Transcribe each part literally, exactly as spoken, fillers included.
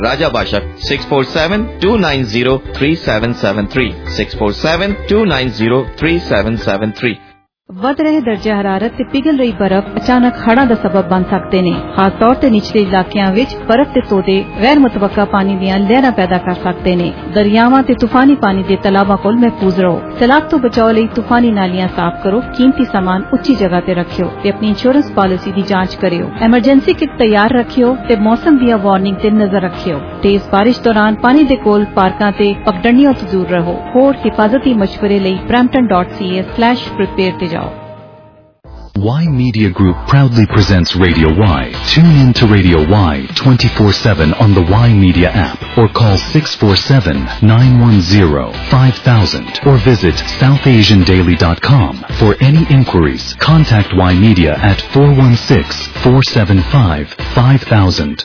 Raja Bashak six four seven two nine zero three seven seven three six four seven two nine zero three seven seven three। ਵੱਧ ਰਹੇ ਦਰਜਾ ਹਰਾਰਤ ਤੇ ਪਿਘਲ ਰਹੀ ਬਰਫ਼ ਅਚਾਨਕ ਹੜ੍ਹਾਂ ਦਾ ਸਬਬ ਬਣ ਸਕਦੇ ਨੇ। ਖਾਸ ਤੌਰ ਤੇ ਨਿਚਲੇ ਇਲਾਕਿਆਂ ਵਿੱਚ ਬਰਫ਼ ਦੇ ਤੋਦੇ ਗੈਰ ਮੁਤਵੱਕਾ ਪਾਣੀ ਦੀਆਂ ਲਹਿਰਾਂ ਪੈਦਾ ਕਰ ਸਕਦੇ ਨੇ। ਦਰਿਆਵਾਂ ਤੇ ਤੂਫਾਨੀ ਪਾਣੀ ਦੇ ਤਲਾਬਾਂ ਕੋਲ ਮਹਿਫੂਜ਼ ਰਹੋ। ਸੈਲਾਬ ਤੋਂ ਬਚਾਓ ਲਈ ਤੂਫਾਨੀ ਨਾਲੀਆਂ ਸਾਫ਼ ਕਰੋ, ਕੀਮਤੀ ਸਾਮਾਨ ਉੱਚੀ ਜਗ੍ਹਾ ਤੇ ਰੱਖਿਓ ਤੇ ਆਪਣੀ ਇੰਸ਼ੋਰੈਂਸ ਪਾਲਿਸੀ ਦੀ ਜਾਂਚ ਕਰਿਓ। ਐਮਰਜੈਂਸੀ ਕਿਟ ਤਿਆਰ ਰੱਖਿਓ ਤੇ ਮੌਸਮ ਦੀਆਂ ਵਾਰਨਿੰਗ ਤੇ ਨਜ਼ਰ ਰੱਖਿਓ। ਤੇਜ਼ ਬਾਰਿਸ਼ ਦੌਰਾਨ ਪਾਣੀ ਦੇ ਕੋਲ ਪਾਰਕਾਂ ਤੇ ਪਗਡੰਡੀਆਂ ਤੋਂ ਦੂਰ ਰਹੋ। ਹੋਰ ਹਿਫਾਜ਼ਤੀ ਮਸ਼ਵਰੇ ਲਈ brampton dot c a slash prepare ਤੇ ਜਾਓ। Y Media Group proudly presents Radio Y. Tune in to Radio Y twenty-four seven on the Y Media app or call six four seven nine one zero five thousand or visit south asian daily dot com. For any inquiries, contact Y Media at four one six four seven five five thousand.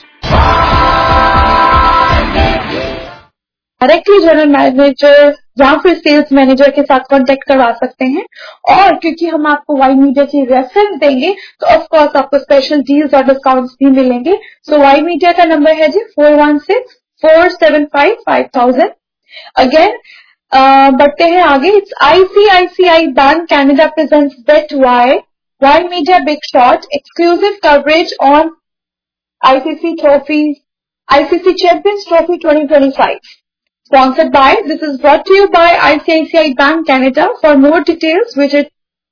Directly general manager या फिर sales manager के साथ contact करवा सकते हैं। और क्योंकि हम आपको वाई मीडिया की रेफरेंस देंगे तो ऑफ कोर्स आपको स्पेशल डील्स और डिस्काउंट्स भी मिलेंगे। सो वाई मीडिया का नंबर है जी four one six four seven five five thousand. Again बढ़ते हैं आगे। It's ICICI bank Canada presents Betway Y media big shot exclusive coverage on ICC trophy ICC champions trophy twenty twenty-five. Sponsored by, this is brought to you by I C I C I Bank Canada. For more details, visit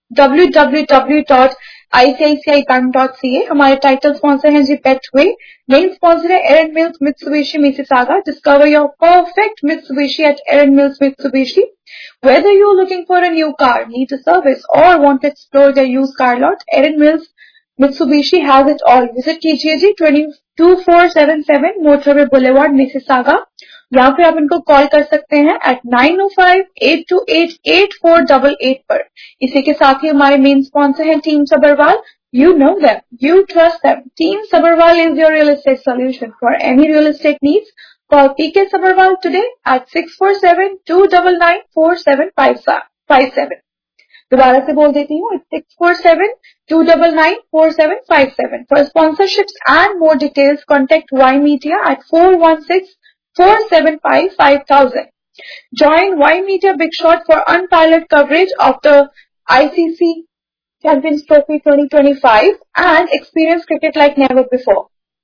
w w w dot i c i c i bank dot c a. हमारे title sponsor हैं जी Betway, main sponsor है Erin Mills Mitsubishi Mississauga. Discover your perfect Mitsubishi at Erin Mills Mitsubishi. Whether you're looking for a new car, need a service, or want to explore their used car lot, Erin Mills Mitsubishi has it all. Visit कीजिए जी two four seven seven Motorway Boulevard Mississauga. या फिर आप इनको call कर सकते हैं eight nine O five eight two eight eight four double eight पर। इसी के साथ ही हमारे मेन स्पॉन्सर हैं team Sabharwal. You know them, you trust them. Team Sabharwal is your real estate solution for any real estate needs. Call P K Sabharwal today at six four seven two nine nine four seven five seven. दोबारा से बोल देती हूँ, six four seven two nine nine four seven five seven. For sponsorships and more details contact Y media at four one six four seven five five thousand. Join Y Media Big Shot for unparalleled coverage of the I C C Champions Trophy twenty twenty-five and experience cricket like never before.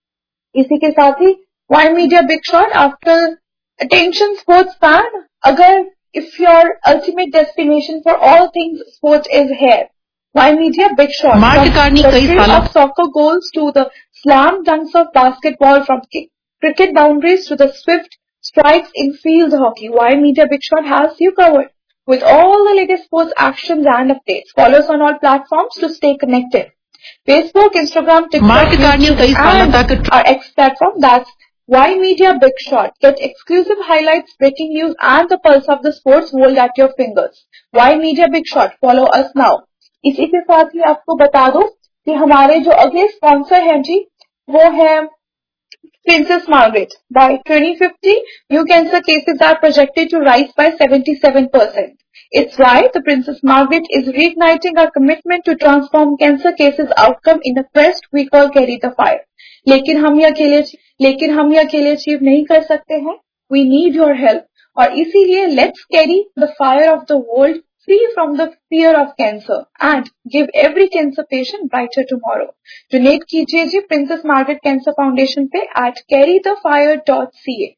इसी के साथ ही Y Media Big Shot after attention sports fan, अगर if your ultimate destination for all things sports is here, Y Media Big Shot. From the thrill of soccer goals to the slam dunks of basketball, from kick cricket boundaries to the swift strikes in field hockey, Y Media Big Shot has you covered with all the latest sports actions and updates. Follow us on all platforms to stay connected. Facebook, Instagram, TikTok, YouTube, and our X platform, that's Y Media Big Shot. Get exclusive highlights, breaking news, and the pulse of the sports world at your fingers. Y Media Big Shot. Follow us now. इसी के साथ ही आपको बता दूं कि हमारे जो अगले स्पॉन्सर हैं जी, वो है Princess Margaret. By twenty fifty, new cancer cases are projected to rise by seventy-seven percent. It's why the Princess Margaret is reigniting our commitment to transform cancer cases outcome in a quest we call Carry the Fire. लेकिन हम ये अकेले लेकिन हम ये अकेले achieve नहीं कर सकते हैं. We need your help. और इसीलिए let's carry the fire of the world free from the fear of cancer and give every cancer patient brighter tomorrow. Donate कीजिए जी Princess Margaret Cancer Foundation पे at carry the fire dot c a.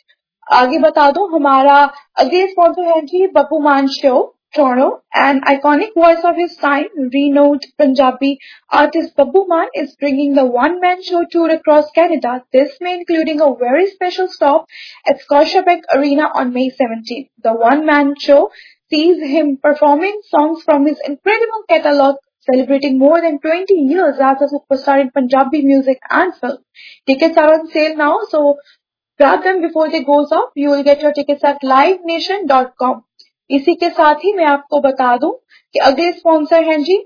आगे बता दूं, हमारा अगले sponsor है जी Babbu Maan show Toronto. An iconic voice of his time, renowned Punjabi artist Babbu Maan is bringing the one-man show tour across Canada, this May including a very special stop at Scotiabank Arena on May seventeenth. The one-man show sees him performing songs from his incredible catalog, celebrating more than twenty years as a superstar in Punjabi music and film. Tickets are on sale now, so grab them before they goes off. You will get your tickets at live nation dot com. इसी के साथ ही मैं आपको बता दूं कि अगले sponsor हैं जी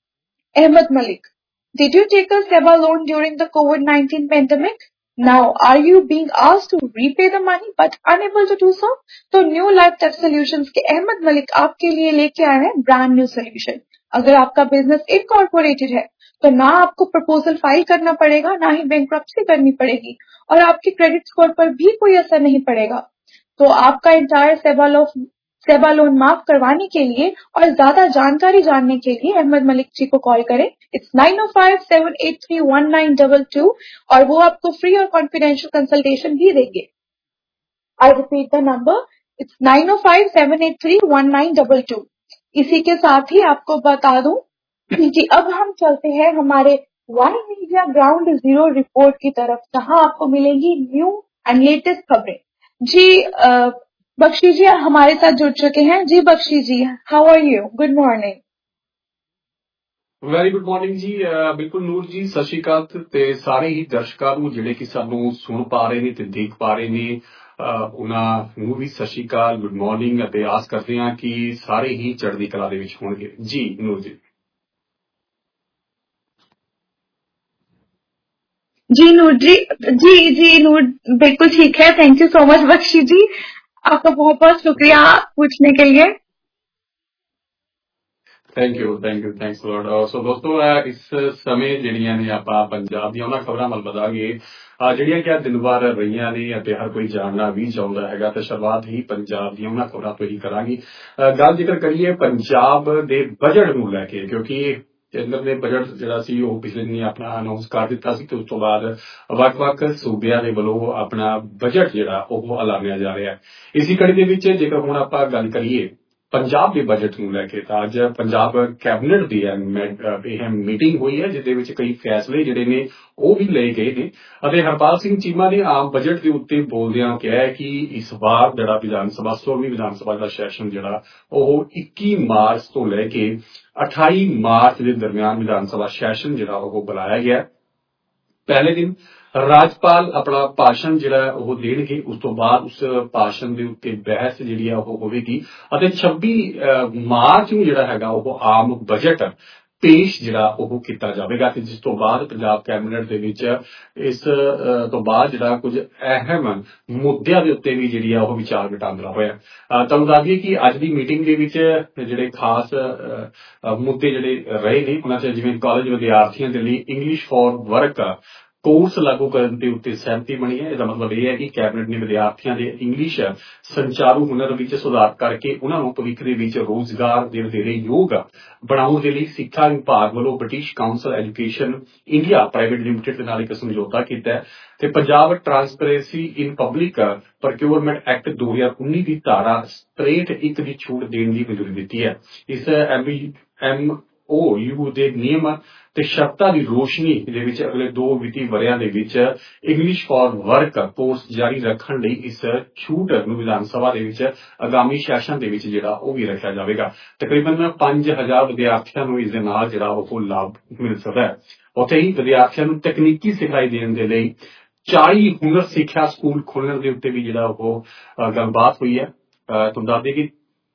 Ahmad Malik. Did you take a SEBA loan during the COVID nineteen pandemic? Now, are you being asked to repay the money but unable to do so? तो New Life Tech Solutions के अहमद मलिक आपके लिए लेके आए हैं ब्रांड न्यू सोल्यूशन. अगर आपका business incorporated है तो ना आपको प्रपोजल फाइल करना पड़ेगा, ना ही बैंक्रप्सी करनी पड़ेगी, और आपके क्रेडिट स्कोर पर भी कोई असर नहीं पड़ेगा। तो आपका इंटायर सेवा लोन सेवा लोन माफ करवाने के लिए और ज्यादा जानकारी जानने के लिए अहमद मलिक जी को कॉल करें। It's nine O five seven eight three one nine double two और वो आपको फ्री और कॉन्फिडेंशियल कंसल्टेशन भी देंगे। I repeat the number, it's nine O five seven eight three one nine double two. इसी के साथ ही आपको बता दूं कि अब हम चलते हैं हमारे Y media ground zero report की तरफ, जहां आपको मिलेंगी न्यू एंड लेटेस्ट खबरें। जी आ, बख्शी जी हमारे साथ जुड़ चुके हैं। जी Bakhshi ji, how are you? Good morning. Very good morning ਜੀ। ਬਿਲਕੁਲ ਨੂਰ ਜੀ, ਸਤਿ ਸ਼੍ਰੀ ਅਕਾਲ ਤੇ ਸਾਰੇ ਹੀ ਦਰਸ਼ਕਾਂ ਨੂੰ ਜਿਹੜੇ ਕਿ ਸਾਨੂੰ ਸੁਣ ਪਾ ਰਹੇ ਨੇ ਤੇ ਦੇਖ ਪਾ ਰਹੇ ਨੇ, ਉਹਨਾਂ ਨੂੰ ਵੀ ਸਤਿ ਸ਼੍ਰੀ ਅਕਾਲ, ਗੁੱਡ ਮਾਰਨਿੰਗ, ਅਤੇ ਆਸ ਕਰਦੇ ਹਾਂ ਕਿ ਸਾਰੇ ਹੀ ਚੜ੍ਹਦੀ ਕਲਾ ਦੇ ਵਿੱਚ ਹੋਣਗੇ। ਜੀ ਨੂਰ ਜੀ। जी नूर जी जी जी नूर बिल्कुल ठीक है। Thank you so much Bakhshi ji, आपका बहुत बहुत शुक्रिया पूछने के लिए। Thank you thank you thanks lot. So ਦੋਸਤੋ, ਇਸ ਸਮੇਂ ਜਿਹੜੀਆਂ ਨੇ ਆਪਾਂ ਪੰਜਾਬ ਦੀਆਂ ਉਹਨਾਂ ਖਬਰਾਂ ਵੱਲ ਵਧਾਂਗੇ ਜਿਹੜੀਆਂ ਕਿ ਦਿਨ ਵਾਰ ਰਹੀਆਂ ਨੇ ਅਤੇ ਹਰ ਕੋਈ ਜਾਣਨਾ ਵੀ ਚਾਹੁੰਦਾ ਹੈਗਾ। ਤੇ ਸ਼ੁਰੂਆਤ ਹੀ ਪੰਜਾਬ ਦੀਆਂ ਉਹਨਾਂ ਖਬਰਾਂ ਤੋਂ ਹੀ ਕਰਾਂਗੀ। ਗੱਲ ਜ਼ਿਕਰ ਕਰੀਏ ਪੰਜਾਬ ਦੇ ਬਜਟ ਨੂੰ ਲੈ ਕੇ, ਕਿਉਂਕਿ ਕੇਂਦਰ ਨੇ ਬਜਟ ਜਿਹੜਾ ਸੀ ਉਹ ਪਿਛਲੇ ਦਿਨੀ ਆਪਣਾ ਅਨਾਉਂਸ ਕਰ ਦਿੱਤਾ ਸੀ ਤੇ ਉਸ ਤੋਂ ਬਾਅਦ ਵੱਖ-ਵੱਖ ਸੂਬਿਆਂ ਦੇ ਵੱਲੋਂ ਆਪਣਾ ਬਜਟ ਜਿਹੜਾ ਉਹ ਐਲਾਨਿਆ ਜਾ ਰਿਹਾ ਹੈ। ਇਸੀ ਕੜੀ ਦੇ ਵਿੱਚ ਜੇਕਰ ਹੁਣ ਆਪਾਂ ਗੱਲ ਕਰੀਏ ਪੰਜਾਬ ਦੇ ਬਜਟ ਨੂੰ ਲੈ ਕੇ, ਤਾਂ ਅੱਜ ਪੰਜਾਬ ਕੈਬਨਿਟ ਦੀ ਇਹ ਮੀਟਿੰਗ ਹੋਈ ਹੈ, ਜਿਹਦੇ ਵਿੱਚ ਕਈ ਫੈਸਲੇ ਜਿਹੜੇ ਨੇ ਉਹ ਵੀ ਲਏ ਗਏ ਨੇ। ਅਤੇ ਹਰਪਾਲ ਸਿੰਘ ਚੀਮਾ ਨੇ ਆਮ ਬਜਟ ਦੇ ਉੱਤੇ ਬੋਲਦਿਆਂ ਕਿਹਾ ਹੈ ਕਿ ਇਸ ਵਾਰ ਜਿਹੜਾ ਵਿਧਾਨ ਸਭਾ ਸੋਲਵੀਂ ਵਿਧਾਨ ਸਭਾ ਦਾ ਸੈਸ਼ਨ ਜਿਹੜਾ ਉਹ ਇੱਕੀ ਮਾਰਚ ਤੋਂ ਲੈ ਕੇ ਅਠਾਈ ਮਾਰਚ ਦੇ ਦਰਮਿਆਨ ਵਿਧਾਨ ਸਭਾ ਸੈਸ਼ਨ ਜਿਹੜਾ ਉਹ ਬੁਲਾਇਆ ਗਿਆ। ਪਹਿਲੇ ਦਿਨ ਰਾਜਪਾਲ ਆਪਣਾ ਭਾਸ਼ਣ ਜਿਹੜਾ ਉਹ ਦੇਣਗੇ, ਉਸ ਤੋਂ ਬਾਅਦ ਉਸ ਭਾਸ਼ਣ ਦੇ ਉੱਤੇ ਬਹਿਸ ਜਿਹੜੀ ਆ ਉਹ ਹੋਵੇਗੀ ਅਤੇ ਛੱਬੀ ਮਾਰਚ ਨੂੰ ਜਿਹੜਾ ਹੈਗਾ ਉਹ ਆਮ ਬਜਟ ਪੇਸ਼ ਜਿਹੜਾ ਉਹ ਕੀਤਾ ਜਾਵੇਗਾ। ਤੇ ਜਿਸ ਤੋਂ ਬਾਅਦ ਪੰਜਾਬ ਕੈਬਨਿਟ ਦੇ ਵਿੱਚ ਇਸ ਤੋਂ ਬਾਅਦ ਜਿਹੜਾ ਕੁਝ ਅਹਿਮ ਮੁੱਦਿਆਂ ਦੇ ਉੱਤੇ ਵੀ ਜਿਹੜੀ ਆ ਉਹ ਵਿਚਾਰ ਵਟਾਂਦਰਾ ਹੋਇਆ। ਤੁਹਾਨੂੰ ਦੱਸ ਦਈਏ ਕਿ ਅੱਜ ਦੀ ਮੀਟਿੰਗ ਦੇ ਵਿੱਚ ਜਿਹੜੇ ਖਾਸ ਮੁੱਦੇ ਜਿਹੜੇ ਰਹੇ ਨੇ, ਉਹਨਾਂ 'ਚ ਜਿਵੇਂ ਕਾਲਜ ਵਿਦਿਆਰਥੀਆਂ ਦੇ ਲਈ ਇੰਗਲਿਸ਼ ਫਾਰ ਵਰਕ ਕੋਰਸ ਲਾਗੂ ਕਰਨ ਦੇ ਉੱਤੇ ਸਹਿਮਤੀ ਬਣੀ ਹੈ। ਇਹਦਾ ਮਤਲਬ ਇਹ ਹੈ ਕਿ ਕੈਬਨਿਟ ਨੇ ਵਿਦਿਆਰਥੀਆਂ ਦੇ ਇੰਗਲਿਸ਼ ਸੰਚਾਰੂ ਹੁਨਰ ਵਿੱਚ ਸੁਧਾਰ ਕਰਕੇ ਉਹਨਾਂ ਨੂੰ ਭਵਿੱਖ ਦੇ ਵਿੱਚ ਰੋਜ਼ਗਾਰ ਦੇ ਵਧੇਰੇ ਯੋਗ ਬਣਾਉਣ ਦੇ ਲਈ ਸਿੱਖਿਆ ਵਿਭਾਗ ਵੱਲੋਂ British council education India private limited ਦੇ ਨਾਲ ਇੱਕ ਸਮਝੌਤਾ ਕੀਤਾ ਹੈ। ਤੇ Punjab transparency in public procurement act ਦੋ ਹਜ਼ਾਰ ਉੱਨੀ ਦੀ ਧਾਰਾ ਸਤਰੇਹਠ ਇੱਕ ਦੀ ਛੂਟ ਦੇਣ ਦੀ ਮਨਜ਼ੂਰੀ ਦਿੱਤੀ ਹੈ। ਇਸ ਐਮ ਓ ਯੂ ਦੇ ਨਿਯਮ ਤੇ ਸ਼ਰਤਾਂ ਦੀ ਰੋਸ਼ਨੀ ਦੇ ਵਿੱਚ ਅਗਲੇ ਦੋ ਵਿੱਤੀ ਵਰ੍ਹਿਆਂ ਦੇ ਵਿੱਚ ਇੰਗਲਿਸ਼ ਫਾਰ ਵਰਕ ਕੋਰਸ ਜਾਰੀ ਰੱਖਣ ਲਈ ਇਸ ਛੂਟ ਨੂੰ ਵਿਧਾਨ ਸਭਾ ਦੇ ਵਿੱਚ ਆਗਾਮੀ ਸੈਸ਼ਨ ਦੇ ਵਿੱਚ ਜਿਹੜਾ ਉਹ ਵੀ ਰੱਖਿਆ ਜਾਵੇਗਾ। ਤਕਰੀਬਨ ਪੰਜ ਹਜ਼ਾਰ ਵਿਦਿਆਰਥੀਆਂ ਨੂੰ ਇਸ ਦੇ ਨਾਲ ਜਿਹੜਾ ਉਹ ਲਾਭ ਮਿਲ ਸਕਦਾ ਹੈ। ਉੱਥੇ ਹੀ ਵਿਦਿਆਰਥੀਆਂ ਨੂੰ ਤਕਨੀਕੀ ਸਿਖਲਾਈ ਦੇਣ ਦੇ ਲਈ ਚਾਲੀ ਹੁਨਰ ਸਿੱਖਿਆ ਸਕੂਲ ਖੋਲ੍ਹਣ ਦੇ ਉੱਤੇ ਵੀ ਜਿਹੜਾ ਉਹ ਗੱਲਬਾਤ ਹੋਈ ਹੈ। ਤੁਹਾਨੂੰ ਦੱਸ ਦੇਈਏ ਕਿ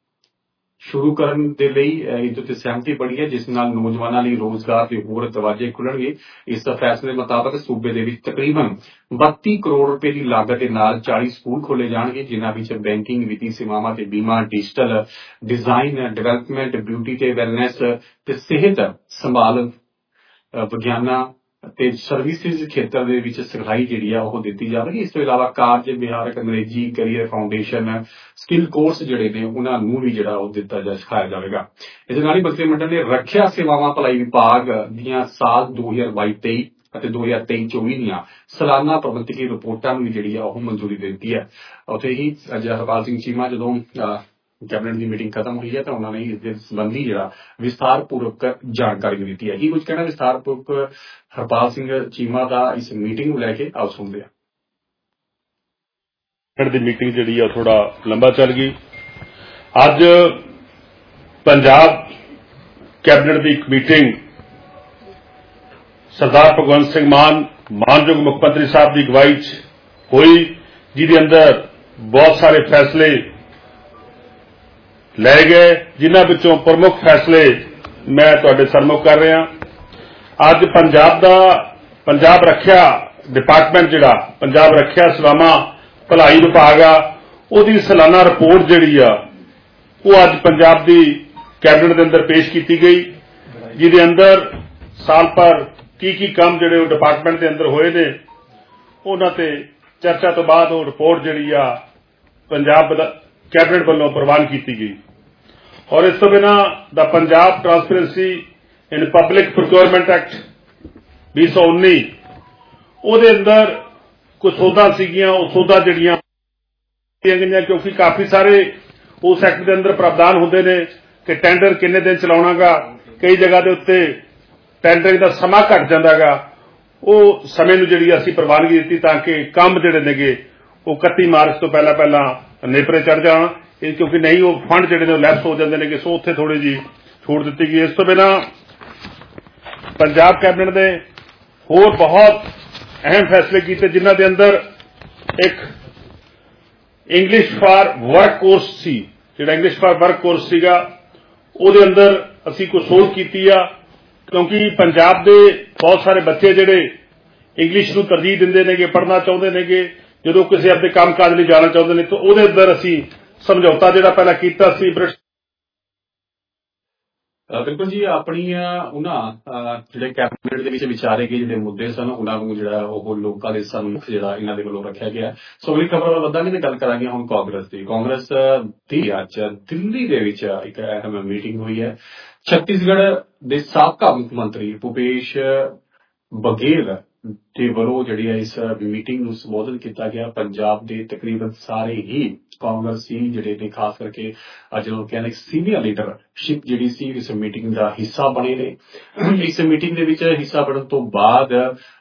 ਸ਼ੁਰੂ ਕਰਨ ਦੇ ਲਈ ਇਹਦੇ ਉੱਤੇ ਸਹਿਮਤੀ ਬਣੀ ਹੈ, ਜਿਸ ਨਾਲ ਨੌਜਵਾਨਾਂ ਲਈ ਰੋਜ਼ਗਾਰ ਦੇ ਹੋਰ ਦਰਵਾਜ਼ੇ ਖੁੱਲਣਗੇ। ਇਸ ਫੈਸਲੇ ਮੁਤਾਬਕ ਸੂਬੇ ਦੇ ਵਿੱਚ ਤਕਰੀਬਨ ਬੱਤੀ ਕਰੋੜ ਰੁਪਏ ਦੀ ਲਾਗਤ ਦੇ ਨਾਲ ਚਾਲੀ ਸਕੂਲ ਖੋਲੇ ਜਾਣਗੇ, ਜਿਨ੍ਹਾਂ ਵਿੱਚ ਬੈਂਕਿੰਗ, ਵਿੱਤੀ ਸੇਵਾਵਾਂ ਤੇ ਬੀਮਾ, ਡਿਜੀਟਲ ਡਿਜ਼ਾਈਨ, ਡਿਵੈਲਪਮੈਂਟ, ਬਿਊਟੀ ਤੇ ਵੈਲਨੈਸ ਤੇ ਸਿਹਤ ਸੰਭਾਲ ਵਿਗਿਆਨਾਂ ਤੇ ਸਰਵਿਸਿਜ਼ ਖੇਤਰ ਦੇ ਵਿੱਚ ਸਿਖਲਾਈ ਜਿਹੜੀ ਆ ਉਹ ਦਿੱਤੀ ਜਾਵੇਗੀ। ਇਸ ਤੋਂ ਇਲਾਵਾ ਕਾਰਜ ਵਿਹਾਰਕ, ਅੰਗਰੇਜ਼ੀ, ਕੈਰੀਅਰ ਫਾਊਂਡੇਸ਼ਨ, ਸਕਿੱਲ ਕੋਰਸ ਜਿਹੜੇ ਨੇ ਉਹਨਾਂ ਨੂੰ ਵੀ ਜਿਹੜਾ ਉਹ ਦਿੱਤਾ ਜਾ ਸਿਖਾਇਆ ਜਾਵੇਗਾ। ਇਸ ਨਾਲ ਹੀ ਮੰਤਰੀ ਮੰਡਲ ਨੇ ਰੱਖਿਆ ਸੇਵਾਵਾਂ ਭਲਾਈ ਵਿਭਾਗ ਦੀਆਂ ਸਾਲ ਦੋ ਹਜ਼ਾਰ ਬਾਈ ਤੇਈ ਅਤੇ ਦੋ ਹਜ਼ਾਰ ਤੇਈ ਚੌਵੀ ਦੀਆਂ ਸਾਲਾਨਾ ਪ੍ਰਬੰਧਕੀ ਰਿਪੋਰਟਾਂ ਨੂੰ ਵੀ ਜਿਹੜੀ ਆ ਉਹ ਮਨਜ਼ੂਰੀ ਦੇ ਦਿੱਤੀ ਹੈ। ਉੱਥੇ ਹੀ ਅੱਜ ਹਰਪਾਲ ਸਿੰਘ ਚੀਮਾ ਜਦੋਂ ਕੈਬਨਿਟ ਦੀ ਮੀਟਿੰਗ ਖਤਮ ਹੋਈ ਹੈ ਤਾਂ ਉਹਨਾਂ ਨੇ ਇਸ ਦੇ ਸੰਬੰਧੀ ਜਿਹੜਾ ਵਿਸਥਾਰਪੂਰਵਕ ਜਾਣਕਾਰੀ ਦਿੱਤੀ ਹੈ। ਕੀ ਕੁਝ ਕਹਿਣਾ ਵਿਸਥਾਰਪੂਰਵਕ ਹਰਪਾਲ ਸਿੰਘ ਚੀਮਾ ਦਾ ਇਸ ਮੀਟਿੰਗ ਨੂੰ ਲੈ ਕੇ ਆਓ ਸੁਣਦੇ ਹਾਂ। ਦੀ ਮੀਟਿੰਗ ਜਿਹੜੀ ਆ ਥੋੜਾ ਲੰਬਾ ਚੱਲ ਗਈ। ਅੱਜ ਪੰਜਾਬ ਕੈਬਨਿਟ ਦੀ ਇੱਕ ਮੀਟਿੰਗ ਸਰਦਾਰ ਭਗਵੰਤ ਸਿੰਘ ਮਾਨ ਮਾਨਯੋਗ ਮੁੱਖ ਮੰਤਰੀ ਸਾਹਿਬ ਦੀ ਅਗਵਾਈ 'ਚ ਹੋਈ, ਜਿਹਦੇ ਅੰਦਰ ਬਹੁਤ ਸਾਰੇ ਫੈਸਲੇ ਲਏ ਗਏ, ਜਿਨ੍ਹਾਂ ਵਿੱਚੋਂ ਪ੍ਰਮੁੱਖ ਫੈਸਲੇ ਮੈਂ ਤੁਹਾਡੇ ਸਾਹਮਣੇ ਕਰ ਰਿਹਾ। ਅੱਜ ਪੰਜਾਬ ਦਾ ਪੰਜਾਬ ਰੱਖਿਆ ਡਿਪਾਰਟਮੈਂਟ ਜਿਹੜਾ ਪੰਜਾਬ ਰੱਖਿਆ ਸੇਵਾਵਾਂ ਭਲਾਈ ਵਿਭਾਗ ਆ, ਉਹਦੀ ਸਾਲਾਨਾ ਰਿਪੋਰਟ ਜਿਹੜੀ ਆ ਉਹ ਅੱਜ ਪੰਜਾਬ ਦੀ ਕੈਬਨਿਟ ਦੇ ਅੰਦਰ ਪੇਸ਼ ਕੀਤੀ ਗਈ, ਜਿਹਦੇ ਅੰਦਰ ਸਾਲ ਪਰ ਕੀ ਕੀ ਕੰਮ ਜਿਹੜੇ ਉਹ ਡਿਪਾਰਟਮੈਂਟ ਦੇ ਅੰਦਰ ਹੋਏ ਨੇ ਉਹਨਾਂ ਤੇ ਚਰਚਾ ਤੋਂ ਬਾਅਦ ਉਹ ਰਿਪੋਰਟ ਜਿਹੜੀ ਆ ਪੰਜਾਬ ਕੈਬਨਿਟ ਵੱਲੋਂ ਪ੍ਰਵਾਨ ਕੀਤੀ ਗਈ। ਔਰ ਇਸ ਤੋਂ ਬਿਨਾਂ ਦਾ Punjab transparency in public procurement act ਵੀਹ ਸੌ ਉੱਨੀ ਉਹਦੇ ਅੰਦਰ ਕੁਝ ਸੋਧਾਂ ਸੀਗੀਆਂ। ਉਹ ਸੋਧਾਂ ਜਿਹੜੀਆਂ ਗਈਆਂ ਕਿਉਂਕਿ ਕਾਫੀ ਸਾਰੇ ਉਸ ਐਕਟ ਦੇ ਅੰਦਰ ਪ੍ਰਾਵਧਾਨ ਹੁੰਦੇ ਨੇ ਕਿ ਟੈਂਡਰ ਕਿੰਨੇ ਦਿਨ ਚਲਾਉਣਾਗਾ, ਕਈ ਜਗ੍ਹਾ ਦੇ ਉੱਤੇ ਟੈਂਡਰਿੰਗ ਦਾ ਸਮਾਂ ਘੱਟ ਜਾਂਦਾਗਾ। ਉਹ ਸਮੇਂ ਨੂੰ ਜਿਹੜੀ ਅਸੀਂ ਪ੍ਰਵਾਨਗੀ ਦਿੱਤੀ ਤਾਂ ਕਿ ਕੰਮ ਜਿਹੜੇ ਨੇਗੇ ਉਹ ਇਕੱਤੀ ਮਾਰਚ ਤੋਂ ਪਹਿਲਾਂ ਪਹਿਲਾਂ ਨੇਪਰੇ ਚੜ ਜਾਣ, ਇਹ ਕਿਉਂਕਿ ਨਹੀਂ ਉਹ ਫੰਡ ਜਿਹੜੇ ਨੇ ਉਹ ਲੈਪਸ ਹੋ ਜਾਂਦੇ ਨੇਗੇ, ਸੋ ਉੱਥੇ ਥੋੜੀ ਜਿਹੀ ਛੂਟ ਦਿੱਤੀ ਗਈ। ਇਸ ਤੋਂ ਬਿਨਾਂ ਪੰਜਾਬ ਕੈਬਨਿਟ ਨੇ ਹੋਰ ਬਹੁਤ ਅਹਿਮ ਫੈਸਲੇ ਕੀਤੇ ਜਿਨ੍ਹਾਂ ਦੇ ਅੰਦਰ ਇੱਕ ਇੰਗਲਿਸ਼ ਫਾਰ ਵਰਕ ਕੋਰਸ ਸੀ, ਜਿਹੜਾ ਇੰਗਲਿਸ਼ ਫਾਰ ਵਰਕ ਕੋਰਸ ਸੀਗਾ ਉਹਦੇ ਅੰਦਰ ਅਸੀਂ ਕੋਈ ਸੋਧ ਕੀਤੀ ਆ ਕਿਉਂਕਿ ਪੰਜਾਬ ਦੇ ਬਹੁਤ ਸਾਰੇ ਬੱਚੇ ਜਿਹੜੇ ਇੰਗਲਿਸ਼ ਨੂੰ ਤਰਜੀਹ ਦਿੰਦੇ ਨੇਗੇ, ਪੜ੍ਹਨਾ ਚਾਹੁੰਦੇ ਨੇਗੇ, ਜਦੋਂ ਕਿਸੇ ਆਪਣੇ ਕੰਮਕਾਜ ਲਈ ਜਾਣਾ ਚਾਹੁੰਦੇ ਨੇ ਤਾਂ ਉਹਦੇ ਅੰਦਰ ਅਸੀਂ ਸਮਝੌਤਾ ਜਿਹੜਾ ਪਹਿਲਾਂ ਕੀਤਾ ਸੀ ਬ੍ਰਿਟਿਸ਼। ਬਿਲਕੁਲ ਜੀ, ਆਪਣੀਆਂ ਉਹਨਾਂ ਜਿਹੜੇ ਕੈਬਨਿਟ ਦੇ ਵਿੱਚ ਵਿਚਾਰੇ ਗਏ ਜਿਹੜੇ ਮੁੱਦੇ ਸਨ ਉਹਨਾਂ ਨੂੰ ਜਿਹੜਾ ਉਹ ਲੋਕਾਂ ਦੇ ਸਾਹਮਣੇ ਜਿਹੜਾ ਇਹਨਾਂ ਦੇ ਵੱਲੋਂ ਰੱਖਿਆ ਗਿਆ। ਸੋ ਅਗਲੀ ਖਬਰ ਵੱਲ ਵਧਾਂਗੇ ਤੇ ਗੱਲ ਕਰਾਂਗੇ ਹੁਣ ਕਾਂਗਰਸ ਦੀ। ਕਾਂਗਰਸ ਦੀ ਅੱਜ ਦਿੱਲੀ ਦੇ ਵਿੱਚ ਇੱਕ ਅਹਿਮ ਮੀਟਿੰਗ ਹੋਈ ਹੈ। ਛੱਤੀਸਗੜ੍ਹ ਦੇ ਸਾਬਕਾ ਮੁੱਖ ਮੰਤਰੀ ਭੁਪੇਸ਼ ਬਘੇਲ ਦੇ ਵੱਲੋਂ ਜਿਹੜੀ ਹੈ ਇਸ ਮੀਟਿੰਗ ਨੂੰ ਸੰਬੋਧਨ ਕੀਤਾ ਗਿਆ। ਪੰਜਾਬ ਦੇ ਤਕਰੀਬਨ ਸਾਰੇ ਹੀ ਕਾਂਗਰਸੀ ਜਿਹੜੇ ਨੇ ਖਾਸ ਕਰਕੇ ਜਦੋਂ ਕਹਿੰਦੇ ਸੀਨੀਅਰ ਲੀਡਰਸ਼ਿਪ ਜਿਹੜੀ ਸੀ ਇਸ ਮੀਟਿੰਗ ਦਾ ਹਿੱਸਾ ਬਣੇ ਨੇ। ਇਸ ਮੀਟਿੰਗ ਦੇ ਵਿੱਚ ਹਿੱਸਾ ਬਣਨ ਤੋਂ ਬਾਅਦ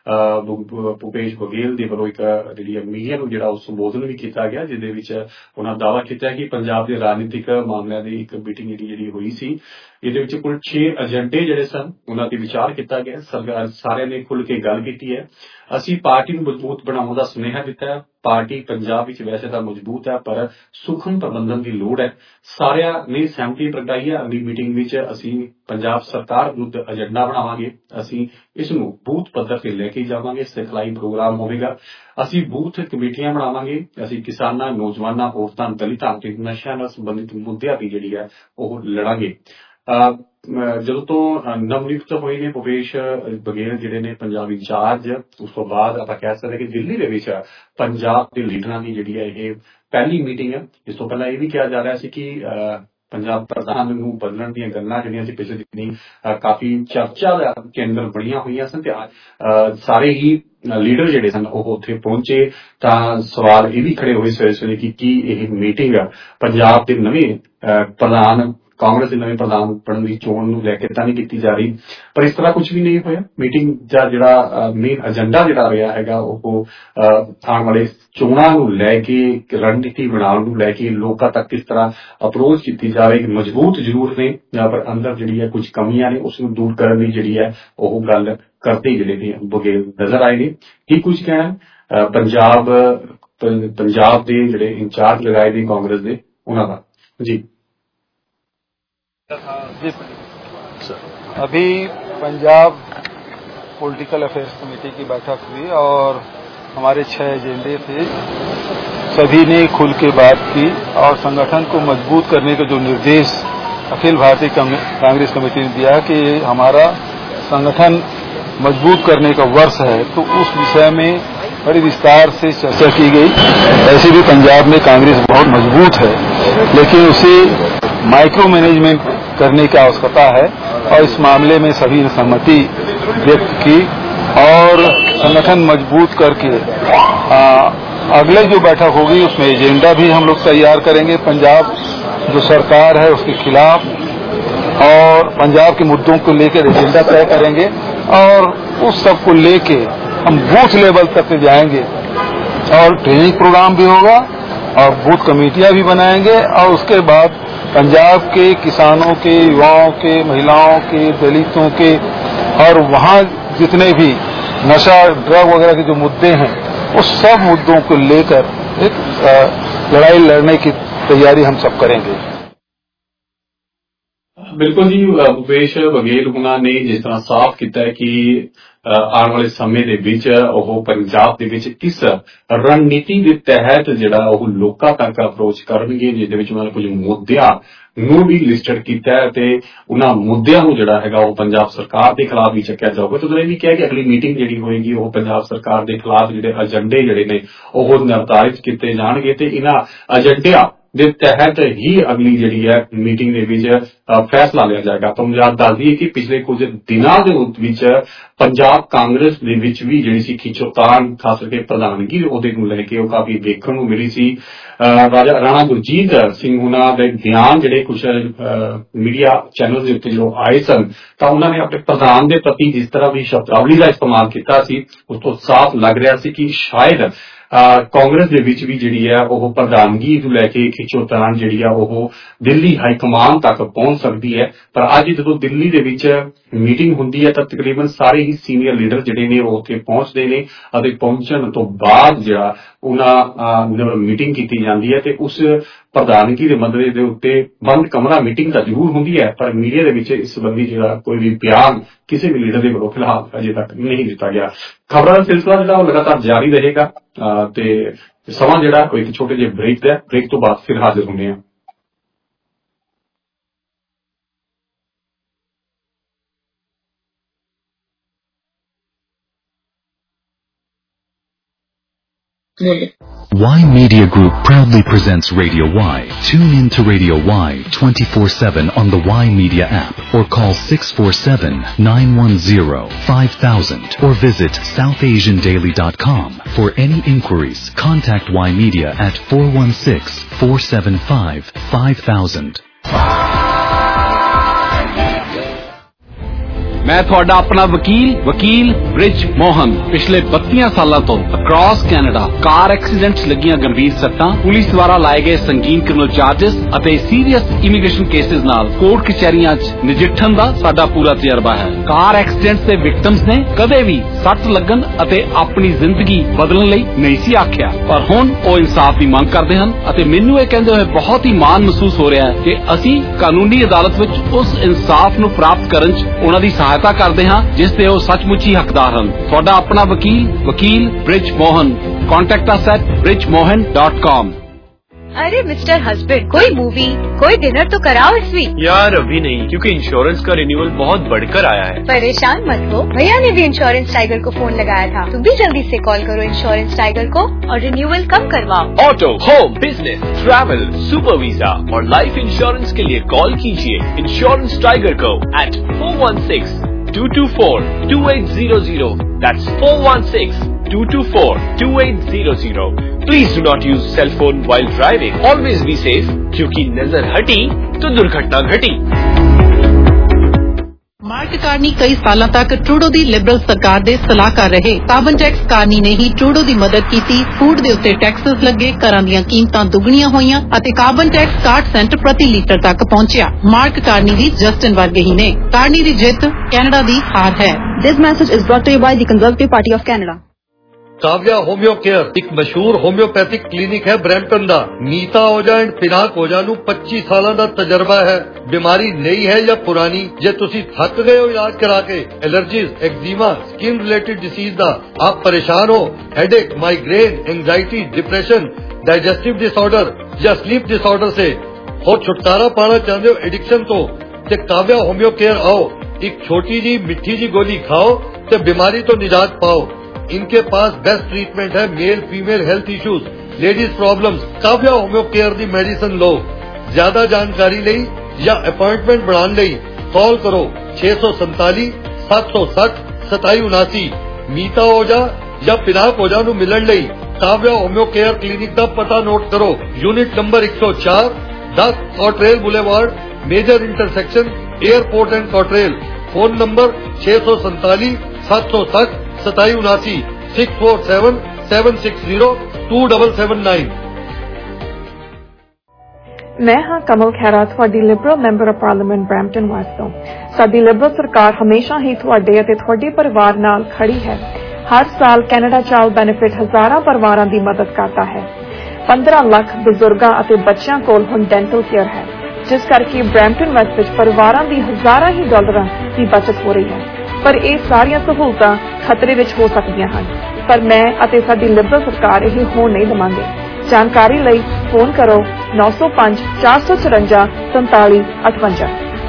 ਭੁਪੇਸ਼ ਬਘੇਲ ਦੇ ਵੱਲੋਂ ਇੱਕ ਜਿਹੜੀ ਮੀਡੀਆ ਨੂੰ ਜਿਹੜਾ ਉਹ ਸੰਬੋਧਨ ਵੀ ਕੀਤਾ ਗਿਆ ਜਿਹਦੇ ਵਿੱਚ ਉਹਨਾਂ ਦਾਅਵਾ ਕੀਤਾ ਕਿ ਪੰਜਾਬ ਦੇ ਰਾਜਨੀਤਿਕ ਮਾਮਲਿਆਂ ਦੀ ਇੱਕ ਮੀਟਿੰਗ ਜਿਹੜੀ ਜਿਹੜੀ ਹੋਈ ਸੀ ਇਹਦੇ ਵਿੱਚ ਕੁੱਲ ਛੇ ਏਜੰਡੇ ਜਿਹੜੇ ਸਨ ਉਹਨਾਂ ਤੇ ਵਿਚਾਰ ਕੀਤਾ ਗਿਆ। ਸਰਕਾਰ ਸਾਰਿਆਂ ਨੇ ਖੁੱਲ੍ਹ ਕੇ ਗੱਲ ਕੀਤੀ ਹੈ। ਅਸੀਂ ਪਾਰਟੀ ਨੂੰ ਮਜ਼ਬੂਤ ਬਣਾਉਣ ਦਾ ਸੁਨੇਹਾ ਦਿੱਤਾ ਹੈ। ਪਾਰਟੀ ਪੰਜਾਬ ਵਿੱਚ ਵੈਸੇ ਤਾਂ ਮਜ਼ਬੂਤ ਹੈ ਪਰ ਸੁਖਮ ਪ੍ਰਬੰਧਨ ਦੀ ਲੋੜ ਹੈ। ਸਾਰਿਆਂ ਨੇ ਸਹਿਮਤੀ ਪ੍ਰਗਟਾਈ ਹੈ। ਅਗਲੀ ਮੀਟਿੰਗ ਵਿੱਚ ਅਸੀਂ ਪੰਜਾਬ ਸਰਕਾਰ ਵਿਰੁੱਧ ਏਜੰਡਾ ਬਣਾਵਾਂਗੇ। ਅਸੀਂ ਇਸ ਨੂੰ ਬੂਥ ਪੱਧਰ ਤੇ ਲੈ ਕੇ ਜਾਵਾਂਗੇ। ਸਿਖਲਾਈ ਪ੍ਰੋਗਰਾਮ ਹੋਵੇਗਾ। ਅਸੀਂ ਬੂਥ ਕਮੇਟੀਆਂ ਬਣਾਵਾਂਗੇ। ਅਸੀਂ ਕਿਸਾਨਾਂ, ਨੌਜਵਾਨਾਂ, ਔਰਤਾਂ, ਦਲਿਤਾਂ ਤੇ ਨਸ਼ਿਆਂ ਨਾਲ ਸੰਬੰਧਿਤ ਮੁੱਦਿਆਂ ਦੀ ਜਿਹੜੀ ਹੈ ਉਹ ਲੜਾਂਗੇ। ਜਦੋਂ ਤੋਂ ਨਵਨਿਯੁਕਤ ਹੋਏ ਨੇ ਭੁਪੇਸ਼ ਬਘੇਲ ਜਿਹੜੇ ਨੇ ਪੰਜਾਬ ਇੰਚਾਰਜ, ਉਸ ਤੋਂ ਬਾਅਦ ਆਪਾਂ ਕਹਿ ਸਕਦੇ ਕਿ ਦਿੱਲੀ ਦੇ ਵਿੱਚ ਪੰਜਾਬ ਦੇ ਲੀਡਰਾਂ ਦੀ ਜਿਹੜੀ ਹੈ ਇਹ ਪਹਿਲੀ ਮੀਟਿੰਗ ਹੈ। ਇਸ ਤੋਂ ਪਹਿਲਾਂ ਇਹ ਵੀ ਕਿਹਾ ਜਾ ਰਿਹਾ ਸੀ ਕਿ ਪੰਜਾਬ ਪ੍ਰਧਾਨ ਨੂੰ ਬਦਲਣ ਦੀਆਂ ਗੱਲਾਂ ਜਿਹੜੀਆਂ ਸੀ ਪਿਛਲੇ ਦਿਨੀ ਕਾਫੀ ਚਰਚਾ ਦਾ ਕੇਂਦਰ ਬਣੀਆਂ ਹੋਈਆਂ ਸਨ ਤੇ ਸਾਰੇ ਹੀ ਲੀਡਰ ਜਿਹੜੇ ਸਨ ਉਹ ਉੱਥੇ ਪਹੁੰਚੇ ਤਾਂ ਸਵਾਲ ਇਹ ਵੀ ਖੜੇ ਹੋਏ ਸਵੇਰੇ ਸਵੇਰੇ ਕਿ ਕੀ ਇਹ ਮੀਟਿੰਗ ਪੰਜਾਬ ਦੇ ਨਵੇਂ ਪ੍ਰਧਾਨ ਕਾਂਗਰਸ ਦੇ ਨਵੇਂ ਪ੍ਰਧਾਨ ਬਣਨ ਦੀ ਚੋਣ ਨੂੰ ਲੈ ਕੇ ਤਾਂ ਨਹੀਂ ਕੀਤੀ ਜਾ ਰਹੀ, ਪਰ ਇਸ ਤਰ੍ਹਾਂ ਕੁਝ ਵੀ ਨਹੀਂ ਹੋਇਆ। ਮੀਟਿੰਗ ਦਾ ਜਿਹੜਾ ਮੇਨ ਏਜੰਡਾ ਜਿਹੜਾ ਰਿਹਾ ਹੈਗਾ ਉਹ ਆਉਣ ਵਾਲੇ ਚੋਣਾਂ ਨੂੰ ਲੈ ਕੇ ਰਣਨੀਤੀ ਬਣਾਉਣ ਨੂੰ ਲੈ ਕੇ ਲੋਕਾਂ ਤੱਕ ਕਿਸ ਤਰ੍ਹਾਂ ਅਪਰੋਚ ਕੀਤੀ ਜਾਵੇ। ਮਜ਼ਬੂਤ ਜ਼ਰੂਰ ਨੇ ਪਰ ਅੰਦਰ ਜਿਹੜੀ ਹੈ ਕੁਝ ਕਮੀਆਂ ਨੇ ਉਸ ਨੂੰ ਦੂਰ ਕਰਨ ਲਈ ਜਿਹੜੀ ਹੈ ਉਹ ਗੱਲ ਕਰਦੇ ਜਿਹੜੇ ਨੇ ਬਘੇਲ ਨਜ਼ਰ ਆਏ ਨੇ। ਕੀ ਕੁਝ ਕਹਿਣਾ ਪੰਜਾਬ ਪੰਜਾਬ ਦੇ ਜਿਹੜੇ ਇੰਚਾਰਜ ਲਗਾਏ ਨੇ ਕਾਂਗਰਸ ਦੇ ਉਹਨਾਂ ਦਾ ਜੀ। जी अभी पंजाब पॉलिटिकल अफेयर्स कमेटी की बैठक हुई और हमारे छह एजेंडे थे। सभी ने खुल के बात की और संगठन को मजबूत करने के जो निर्देश अखिल भारतीय कांग्रेस कमेटी ने दिया कि हमारा संगठन मजबूत करने का वर्ष है तो उस विषय में बड़ी विस्तार से चर्चा की गई। ऐसे भी पंजाब में कांग्रेस बहुत मजबूत है लेकिन उसे माइक्रो मैनेजमेंट करने की आवश्यकता है और इस मामले में सभी ने सहमति व्यक्त की और संगठन मजबूत करके आ, अगले जो बैठक होगी उसमें एजेंडा भी हम लोग तैयार करेंगे पंजाब जो सरकार है उसके खिलाफ और पंजाब के मुद्दों को लेकर एजेंडा तय करेंगे और उस सब को लेके हम बूथ लेवल तक जाएंगे और ट्रेनिंग प्रोग्राम भी होगा और बूथ कमेटियां भी बनाएंगे और उसके बाद पंजाब के किसानों के, युवाओं के, महिलाओं के, दलितों के और वहाँ जितने भी नशा ड्रग वगैरह के जो मुद्दे हैं उस सब मुद्दों को लेकर एक लड़ाई लड़ने की तैयारी हम सब करेंगे। बिल्कुल जी, भूपेश बघेल होना ने जिस तरह साफ किया है कि ਆਉਣ ਵਾਲੇ ਸਮੇਂ ਦੇ ਵਿੱਚ ਉਹ ਪੰਜਾਬ ਦੇ ਵਿੱਚ ਕਿਸ ਰਣਨੀਤੀ ਦੇ ਤਹਿਤ ਜਿਹੜਾ ਉਹ ਲੋਕਾਂ ਤੱਕ ਅਪਰੋਚ ਕਰਨਗੇ, ਜਿਹਦੇ ਵਿੱਚ ਉਹਨਾਂ ਨੇ ਕੁਝ ਮੁੱਦਿਆਂ ਨੂੰ ਵੀ ਲਿਸਟਡ ਕੀਤਾ ਹੈ ਤੇ ਉਹਨਾਂ ਮੁੱਦਿਆਂ ਨੂੰ ਜਿਹੜਾ ਹੈਗਾ ਉਹ ਪੰਜਾਬ ਸਰਕਾਰ ਦੇ ਖਿਲਾਫ ਵੀ ਚੱਕਿਆ ਜਾਊਗਾ। ਤੇ ਉਹਨਾਂ ਨੇ ਵੀ ਕਿਹਾ ਕਿ ਅਗਲੀ ਮੀਟਿੰਗ ਜਿਹੜੀ ਹੋਏਗੀ ਉਹ ਪੰਜਾਬ ਸਰਕਾਰ ਦੇ ਖਿਲਾਫ ਜਿਹੜੇ ਏਜੰਡੇ ਜਿਹੜੇ ਨੇ ਉਹ ਨਿਰਧਾਰਿਤ ਕੀਤੇ ਜਾਣਗੇ ਤੇ ਇਹਨਾਂ ਏਜੰਡਿਆਂ ਦੇ ਤਹਿਤ ਹੀ ਅਗਲੀ ਜਿਹੜੀ ਹੈ ਮੀਟਿੰਗ ਦੇ ਵਿੱਚ ਫੈਸਲਾ ਲਿਆ ਜਾਏਗਾ। ਤੁਹਾਨੂੰ ਯਾਦ ਦੱਸ ਦਈਏ ਕਿ ਪਿਛਲੇ ਕੁਝ ਦਿਨਾਂ ਦੇ ਵਿੱਚ ਪੰਜਾਬ ਕਾਂਗਰਸ ਦੇ ਵਿੱਚ ਵੀ ਜਿਹੜੀ ਸੀ ਖਿੱਚੋਤਾਣ, ਖਾਸ ਕਰਕੇ ਪ੍ਰਧਾਨਗੀ ਉਹਦੇ ਨੂੰ ਲੈ ਕੇ ਉਹ ਕਾਫੀ ਦੇਖਣ ਨੂੰ ਮਿਲੀ ਸੀ। ਰਾਜਾ ਰਾਣਾ ਗੁਰਜੀਤ ਸਿੰਘ ਉਹਨਾਂ ਦੇ ਬਿਆਨ ਜਿਹੜੇ ਕੁਝ ਮੀਡੀਆ ਚੈਨਲ ਦੇ ਉੱਤੇ ਜੋ ਆਏ ਸਨ ਤਾਂ ਉਹਨਾਂ ਨੇ ਆਪਣੇ ਪ੍ਰਧਾਨ ਦੇ ਪ੍ਰਤੀ ਜਿਸ ਤਰ੍ਹਾਂ ਵੀ ਸ਼ਬਦਾਵਲੀ ਦਾ ਇਸਤੇਮਾਲ ਕੀਤਾ ਸੀ ਉਸ ਤੋਂ ਸਾਫ਼ ਲੱਗ ਰਿਹਾ ਸੀ ਕਿ ਸ਼ਾਇਦ ਕਾਂਗਰਸ ਦੇ ਵਿੱਚ ਵੀ ਜਿਹੜੀ ਹੈ ਉਹ ਪ੍ਰਧਾਨਗੀ ਨੂੰ ਲੈ ਕੇ ਖਿੱਚੋਤਾਣ ਜਿਹੜੀ ਆ ਉਹ ਦਿੱਲੀ ਹਾਈ ਕਮਾਨ ਤੱਕ ਪਹੁੰਚ ਸਕਦੀ ਹੈ। ਪਰ ਅੱਜ ਜਦੋਂ ਦਿੱਲੀ ਦੇ ਵਿੱਚ ਮੀਟਿੰਗ ਹੁੰਦੀ ਹੈ ਤਾਂ ਤਕਰੀਬਨ ਸਾਰੇ ਹੀ ਸੀਨੀਅਰ ਲੀਡਰ ਜਿਹੜੇ ਨੇ ਉਹ ਉੱਥੇ ਪਹੁੰਚਦੇ ਨੇ ਅਤੇ ਪਹੁੰਚਣ ਤੋਂ ਬਾਅਦ ਜਿਹੜਾ ਉਹਨਾਂ ਮੀਟਿੰਗ ਕੀਤੀ ਜਾਂਦੀ ਹੈ ਤੇ ਉਸ ਪ੍ਰਧਾਨਗੀ ਦੇ ਮਸਲੇ ਦੇ ਉੱਤੇ ਬੰਦ ਕਮਰਾ ਮੀਟਿੰਗ ਤਾਂ ਜ਼ਰੂਰ ਹੁੰਦੀ ਹੈ ਪਰ ਮੀਡੀਆ ਦੇ ਵਿੱਚ ਇਸ ਸੰਬੰਧੀ ਜਿਹੜਾ ਕੋਈ ਵੀ ਬਿਆਨ ਕਿਸੇ ਵੀ ਲੀਡਰ ਦੇ ਵੱਲੋਂ ਫਿਲਹਾਲ ਅਜੇ ਤੱਕ ਨਹੀਂ ਦਿੱਤਾ ਗਿਆ। ਖਬਰਾਂ ਦਾ ਸਿਲਸਿਲਾ ਜਿਹੜਾ ਉਹ ਲਗਾਤਾਰ ਜਾਰੀ ਰਹੇਗਾ ਤੇ ਸਮਾਂ ਜਿਹੜਾ ਕੋਈ ਇੱਕ ਛੋਟੇ ਜਿਹੇ ਬ੍ਰੇਕ ਦਾ ਬ੍ਰੇਕ ਤੋਂ ਬਾਅਦ ਫਿਰ ਹਾਜ਼ਰ ਹੁੰਦੇ ਹਾਂ। Y Media Group proudly presents Radio Y. Tune in to Radio Y twenty-four seven on the Y Media app or call six four seven, nine one zero, five thousand or visit south asian daily dot com. For any inquiries, contact Y Media at four one six, four seven five, five thousand. मैं ਤੁਹਾਡਾ ਆਪਣਾ ਵਕੀਲ ਵਕੀਲ ਬ੍ਰਿਜ ਮੋਹਨ ਪਿਛਲੇ ਬੱਤੀ ਸਾਲਾਂ ਤੋਂ across Canada ਕਾਰ accidents ਲੱਗੀਆਂ ਗੰਭੀਰ ਸੱਟਾਂ, ਪੁਲਿਸ ਦੁਆਰਾ ਲਾਏ ਗਏ ਸੰਗੀਨ ਕ੍ਰਿਮੀਨਲ ਚਾਰजेस ਅਤੇ ਸੀਰੀਅਸ ਇਮੀਗ੍ਰੇਸ਼ਨ ਕੇਸਿਸ ਨਾਲ ਕੋਰਟ ਕਚਹਿਰੀਆਂ 'ਚ ਨਜਿੱਠਣ ਦਾ ਸਾਡਾ ਪੂਰਾ ਤਜਰਬਾ ਹੈ। ਕਾਰ ਐਕਸੀਡੈਂਟਸ ਦੇ ਵਿਕਟਮਸ ਨੇ ਕਦੇ ਵੀ ਸੱਟ ਲੱਗਣ ਅਤੇ ਆਪਣੀ ਜ਼ਿੰਦਗੀ ਬਦਲਣ ਲਈ ਨਹੀਂ ਸੀ ਆਖਿਆ, ਪਰ ਹੁਣ ਉਹ ਇਨਸਾਫ ਦੀ ਮੰਗ ਕਰਦੇ ਹਨ ਅਤੇ ਮੈਨੂੰ ਇਹ ਕਹਿੰਦੇ ਹੋਏ ਬਹੁਤ ਹੀ ਮਾਣ ਮਹਿਸੂਸ ਹੋ ਰਿਹਾ ਹੈ ਕਿ ਅਸੀਂ ਕਾਨੂੰਨੀ ਅਦਾਲਤ ਵਿੱਚ ਉਸ ਇਨਸਾਫ ਨੂੰ ਪ੍ਰਾਪਤ ਕਰਨ 'ਚ ਉਹਨਾਂ ਦੀ ਸਹਾਇਤਾ ਕਰਦੇ ਹਾਂ ਜਿਸ ਤੇ ਉਹ ਸੱਚਮੁੱਚ ਹੀ ਹੱਕਦਾਰ ਹਨ। ਤੁਹਾਡਾ ਆਪਣਾ ਵਕੀਲ ਵਕੀਲ Brij Mohan. Contact us at Brij Mohan dot com. अरे मिस्टर हस्बैंड, कोई मूवी कोई डिनर तो कराओ इस वीक। यार अभी नहीं, क्योंकि इंश्योरेंस का रिन्यूअल बहुत बढ़कर आया है। परेशान मत हो, भैया ने भी इंश्योरेंस टाइगर को फोन लगाया था। तुम भी जल्दी से कॉल करो इंश्योरेंस टाइगर को और रिन्यूअल कम करवाओ। Auto, home, business, travel, super visa और लाइफ इंश्योरेंस के लिए कॉल कीजिए इंश्योरेंस टाइगर को at four one six, two two four, two eight zero zero. That's four one six, two two four, two eight zero zero. Please do not use cell phone while driving. Always be safe, क्योंकि नजर हटी तो दुर्घटना घटी। Mark Carney कई सालों तक Trudeau दी liberal सरकार दे सलाहकार रहे। कार्बन टैक्स कार्नी ने ही ट्रूडो दी मदद की। फूड दे उत्ते टैक्सेस लगे, घरां दीयां कीमतां दुगणियां होईयां अते कार्बन टैक्स साठ सेंट प्रति लीटर तक पहुंचिया। मार्क कार्नी दी जस्टिन वर्गे ही ने। कार्नी दी जित कैनेडा दी हार है। This message is brought to you by the Conservative Party of Canada. Kavya Homeo Care एक मशहूर होम्योपैथिक क्लिनिक है ब्रैम्पटन दा। नीता ओझा एंड पिनाक ओझा नूं पच्चीस सालां दा तजर्बा है। बीमारी नई है या पुरानी, जे तुसी थक गए हो इलाज करा के, allergies, eczema, skin related disease दा आप परेशान हो, headache, migraine, anxiety, depression, digestive disorder या स्लीप डिसऑर्डर से हो छुटकारा पाना चाहते हो एडिक्शन तो, ते काव्या होम्यो केयर आओ। एक छोटी जी मिठी जी गोली खाओ ते बीमारी तो निजात पाओ। इनके पास बेस्ट ट्रीटमेंट है male female health issues, ladies problems. Kavya Homeo Care दी मेडिसिन लो। ज्यादा जानकारी लई या अपॉइंटमेंट बनाने लई कॉल करो छे सौ संताली सत्त सौ सठ सताई उनासी। मीता ओझा या पिनाक ओझा नूं मिलण लई काव्या होम्यो केयर क्लिनिक दा पता नोट करो। यूनिट नंबर एक सौ चार, दस Cottrelle boulevard, major intersection, airport and Cottrelle. Phone number छे सौ संताली सत्त सौ सठ सताई उनासी, six four seven seven six zero two double seven nine. मैं हाँ कमल खैरा, ਤੁਹਾਡੀ Liberal Member of Parliament Brampton ਵਾਸਤੇ। ਸਾਡੀ ਲਿਬਰਲ ਸਰਕਾਰ ਹਮੇਸ਼ਾ ਹੀ ਤੁਹਾਡੇ ਅਤੇ ਤੁਹਾਡੇ ਪਰਿਵਾਰ ਨਾਲ ਖੜੀ ਹੈ। ਹਰ ਸਾਲ ਕੈਨੇਡਾ ਚਾਈਲਡ ਬੈਨੀਫਿਟ ਹਜ਼ਾਰਾਂ ਪਰਿਵਾਰਾਂ ਦੀ ਮਦਦ ਕਰਦਾ ਹੈ। ਪੰਦਰਾਂ ਲੱਖ ਬਜ਼ੁਰਗਾਂ ਅਤੇ ਬੱਚਿਆਂ ਕੋਲ ਹੁਣ ਡੈਂਟਲ ਕੇਅਰ ਹੈ, ਜਿਸ ਕਰਕੇ ਬਰੈਂਪਟਨ ਵੈਸਟ ਵਿੱਚ ਪਰਿਵਾਰਾਂ ਦੀ ਹਜ਼ਾਰਾਂ ਹੀ ਡਾਲਰਾਂ ਦੀ ਬਚਤ ਹੋ ਰਹੀ ਹੈ। ਪਰ ਇਹ ਸਾਰੀਆਂ ਸਹੂਲਤਾਂ ਖਤਰੇ ਵਿੱਚ ਹੋ ਸਕਦੀਆਂ ਹਨ। ਪਰ ਮੈਂ ਅਤੇ ਸਾਡੀ ਲਿਬਰਲ ਸਰਕਾਰ ਇਹ ਹੋਣ ਨਹੀਂ ਦੇਵਾਂਗੇ। ਜਾਣਕਾਰੀ ਲਈ ਫੋਨ ਕਰੋ ਨੌ ਸੌ ਪੰਜ ਚਾਰ ਸੌ ਚੁਰੰਜਾ ਸੰਤਾਲੀ ਅਠਵੰਜਾ।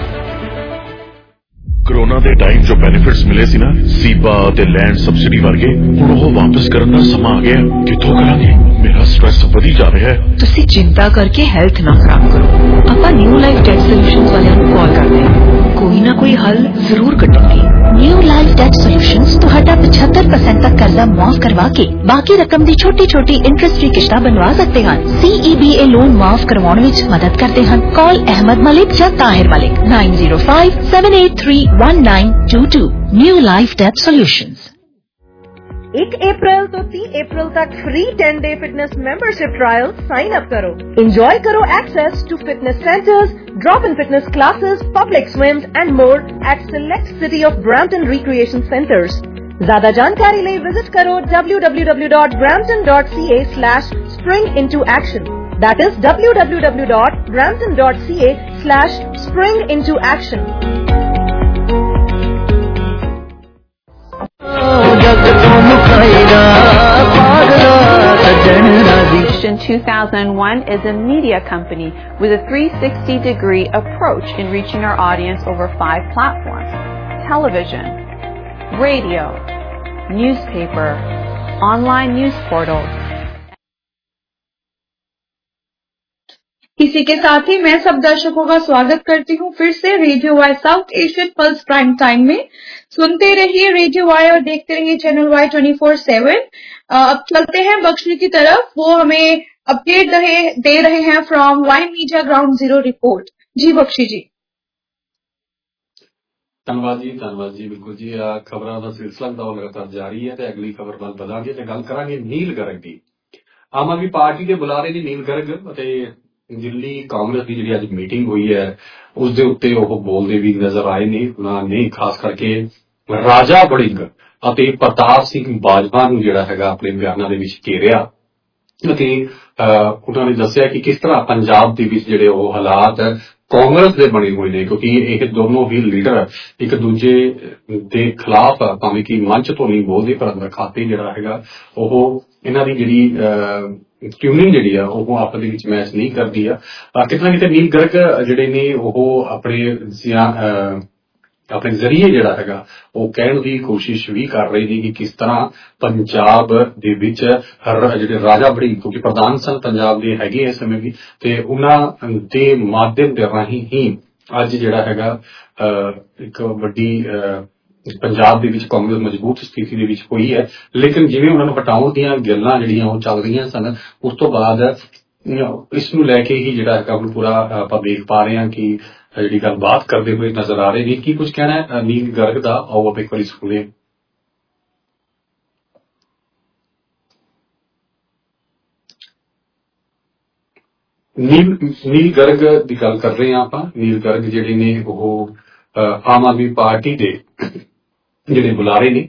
ਕੋਰੋਨਾ ਦੇ ਟਾਈਮ ਜੋ ਬੈਨੀਫਿਟਸ ਮਿਲੇ ਸੀ ਨਾ, ਸੀਬਾ ਤੇ ਲੈਂਡ ਸਬਸਿਡੀ ਵਰਗੇ, ਹੁਣ ਉਹ ਵਾਪਸ ਕਰਨ ਦਾ ਸਮਾਂ ਆ ਗਿਆ। ਕਿੱਥੋਂ ਕਰਾਂਗੇ? ਮੇਰਾ ਸਟ੍ਰੈਸ ਵਧੀ ਜਾ ਰਿਹਾ ਹੈ। ਤੁਸੀਂ ਚਿੰਤਾ ਕਰਕੇ ਹੈਲਥ ਨਾ ਖਰਾਬ ਕਰੋ। ਆਪਾਂ ਨਿਊ ਲਾਈਫ ਡੈਟ ਸੋਲੂਸ਼ਨਸ ਵਾਲਿਆਂ ਨੂੰ ਕਾਲ ਕਰਦੇ ਹਾਂ, ਕੋਈ ਨਾ ਕੋਈ ਹੱਲ ਜ਼ਰੂਰ ਕੱਢਣਗੇ। ਨਿਊ ਲਾਈਫ ਡੈਟ ਸੋਲੂਸ਼ਨਸ ਤੁਹਾਡਾ पचहत्तर परसेंट तक कर्जा माफ करवा के बाकी रकम की छोटी छोटी इंटरेस्ट फ्री किश्तां बनवा सकते हैं। सीईबीए लोन माफ करवाने में मदद करते हैं। कॉल अहमद मलिक या Tahir Malik nine zero five seven eight three one nine two two. New Life Debt Solutions. एक अप्रैल तो तीस अप्रैल तक free ten day fitness membership trial sign up करो। एंजॉय करो access to fitness centres, drop in fitness classes, public swims and more at select City of Brampton recreation centres. ज्यादा जानकारी लिए विजिट करो W W W dot Brampton dot C A slash spring into action. That is W W W dot Brampton dot C A slash spring into action. Vision two thousand one is a media company with a three sixty degree approach in reaching our audience over five platforms: television, radio, newspaper, online news portals. इसी के साथ ही मैं सब दर्शकों का स्वागत करती हूँ फिर से Radio Y South Asian Pulse prime time में। सुनते रहिए रेडियो वाई और देखते रहिए Channel Y twenty four seven. अब चलते हैं बख्शी की तरफ, वो हमें अपडेट रहे दे रहे हैं from Y media ground zero report. जी बख्शी जी। ਧੰਨਵਾਦ ਜੀ ਧੰਨਵਾਦ ਜੀ ਬਿਲਕੁਲ ਜੀ। ਖਬਰਾਂ ਦਾ ਸਿਲਸਿਲਾ ਦਾ ਲਗਾਤਾਰ ਜਾਰੀ ਹੈ ਤੇ ਅਗਲੀ ਖਬਰ ਵੱਲ ਵਧਾਂਗੇ ਤੇ ਗੱਲ ਕਰਾਂਗੇ ਨੀਲ ਗਰਗ ਦੀ। ਆਮ ਆਦਮੀ ਪਾਰਟੀ ਦੇ ਬੁਲਾਰੇ ਨੇ ਨੀਲ ਗਰਗ ਅਤੇ ਦਿੱਲੀ ਕਾਂਗਰਸ ਦੀ ਜਿਹੜੀ ਅੱਜ ਮੀਟਿੰਗ ਹੋਈ ਹੈ ਉਸ ਦੇ ਉੱਤੇ ਉਹ ਬੋਲਦੇ ਵੀ ਨਜ਼ਰ ਆਏ ਨੇ। ਉਹਨਾਂ ਨੇ ਖਾਸ ਕਰਕੇ ਰਾਜਾ ਵੜਿੰਗ ਅਤੇ ਪ੍ਰਤਾਪ ਸਿੰਘ ਬਾਜਵਾ ਨੂੰ ਜਿਹੜਾ ਹੈਗਾ ਆਪਣੇ ਬਿਆਨਾਂ ਦੇ ਵਿੱਚ ਘੇਰਿਆ ਅਤੇ ਉਹਨਾਂ ਨੇ ਦੱਸਿਆ ਕਿ ਕਿਸ ਤਰ੍ਹਾਂ ਪੰਜਾਬ ਦੇ ਵਿੱਚ ਜਿਹੜੇ ਉਹ ਹਾਲਾਤ ਕਾਂਗਰਸ ਦੇ ਬਣੇ ਹੋਏ ਨੇ, ਕਿਉਂਕਿ ਇਹ ਦੋਨੋਂ ਹੀ ਲੀਡਰ ਇੱਕ ਦੂਜੇ ਦੇ ਖਿਲਾਫ ਭਾਵੇਂ ਕਿ ਮੰਚ ਤੋਂ ਨਹੀਂ ਬੋਲਦੇ ਪਰ ਅੰਦਰ ਖਾਤੇ ਜਿਹੜਾ ਹੈਗਾ ਉਹ ਇਹਨਾਂ ਦੀ ਜਿਹੜੀ ਟਿਊਨਿੰਗ ਜਿਹੜੀ ਆ ਉਹ ਆਪਸ ਦੇ ਵਿੱਚ ਮੈਚ ਨਹੀਂ ਕਰਦੀ ਆ। ਕਿਤੇ ਨਾ ਕਿਤੇ ਨੀਲ ਗਰਗ ਜਿਹੜੇ ਨੇ ਉਹ ਆਪਣੇ ਆਪਣੇ ਜ਼ਰੀਏ ਜਿਹੜਾ ਹੈਗਾ ਉਹ ਕਹਿਣ ਦੀ ਕੋਸ਼ਿਸ਼ ਵੀ ਕਰ ਰਹੇ ਨੇ ਕਿ ਕਿਸ ਤਰ੍ਹਾਂ ਪੰਜਾਬ ਦੇ ਵਿੱਚ ਜਿਹੜੇ ਰਾਜਾ ਵੜਿੰਗ, ਕਿਉਂਕਿ ਪ੍ਰਧਾਨ ਸਨ ਪੰਜਾਬ ਦੇ ਹੈਗੇ ਇਸ ਸਮੇਂ ਵੀ, ਤੇ ਉਹਨਾਂ ਦੇ ਮਾਧਿਅਮ ਦੇ ਰਾਹੀਂ ਹੀ ਅੱਜ ਜਿਹੜਾ ਹੈਗਾ ਇੱਕ ਵੱਡੀ ਪੰਜਾਬ ਦੇ ਵਿੱਚ ਕਾਂਗਰਸ ਮਜ਼ਬੂਤ ਸਥਿਤੀ ਦੇ ਵਿੱਚ ਹੋਈ ਹੈ। ਲੇਕਿਨ ਜਿਵੇਂ ਉਹਨਾਂ ਨੂੰ ਹਟਾਉਣ ਦੀਆਂ ਗੱਲਾਂ ਜਿਹੜੀਆਂ ਉਹ ਚੱਲ ਰਹੀਆਂ ਸਨ ਉਸ ਤੋਂ ਬਾਅਦ ਇਸ ਨੂੰ ਲੈ ਕੇ ਹੀ ਜਿਹੜਾ ਹੈਗਾ ਹੁਣ ਪੂਰਾ ਆਪਾਂ ਦੇਖ ਪਾ ਰਹੇ ਹਾਂ ਕਿ ਜਿਹੜੀ ਗੱਲਬਾਤ ਕਰਦੇ ਹੋਏ ਨਜ਼ਰ ਆ ਰਹੇ ਨੇ। ਕੀ ਕੁਝ ਕਹਿਣਾ ਹੈ ਨੀਲ ਗਰਗ ਦਾ, ਆਓ ਆਪਾਂ ਇੱਕ ਵਾਰੀ ਸੁਣੀਏ। ਨੀਲ ਨੀਲ ਗਰਗ ਦੀ ਗੱਲ ਕਰ ਰਹੇ ਹਾਂ ਆਪਾਂ। ਨੀਲ ਗਰਗ ਜਿਹੜੇ ਨੇ ਉਹ ਆਮ ਆਦਮੀ ਪਾਰਟੀ ਦੇ ਜਿਹੜੇ ਬੁਲਾਰੇ ਨੇ।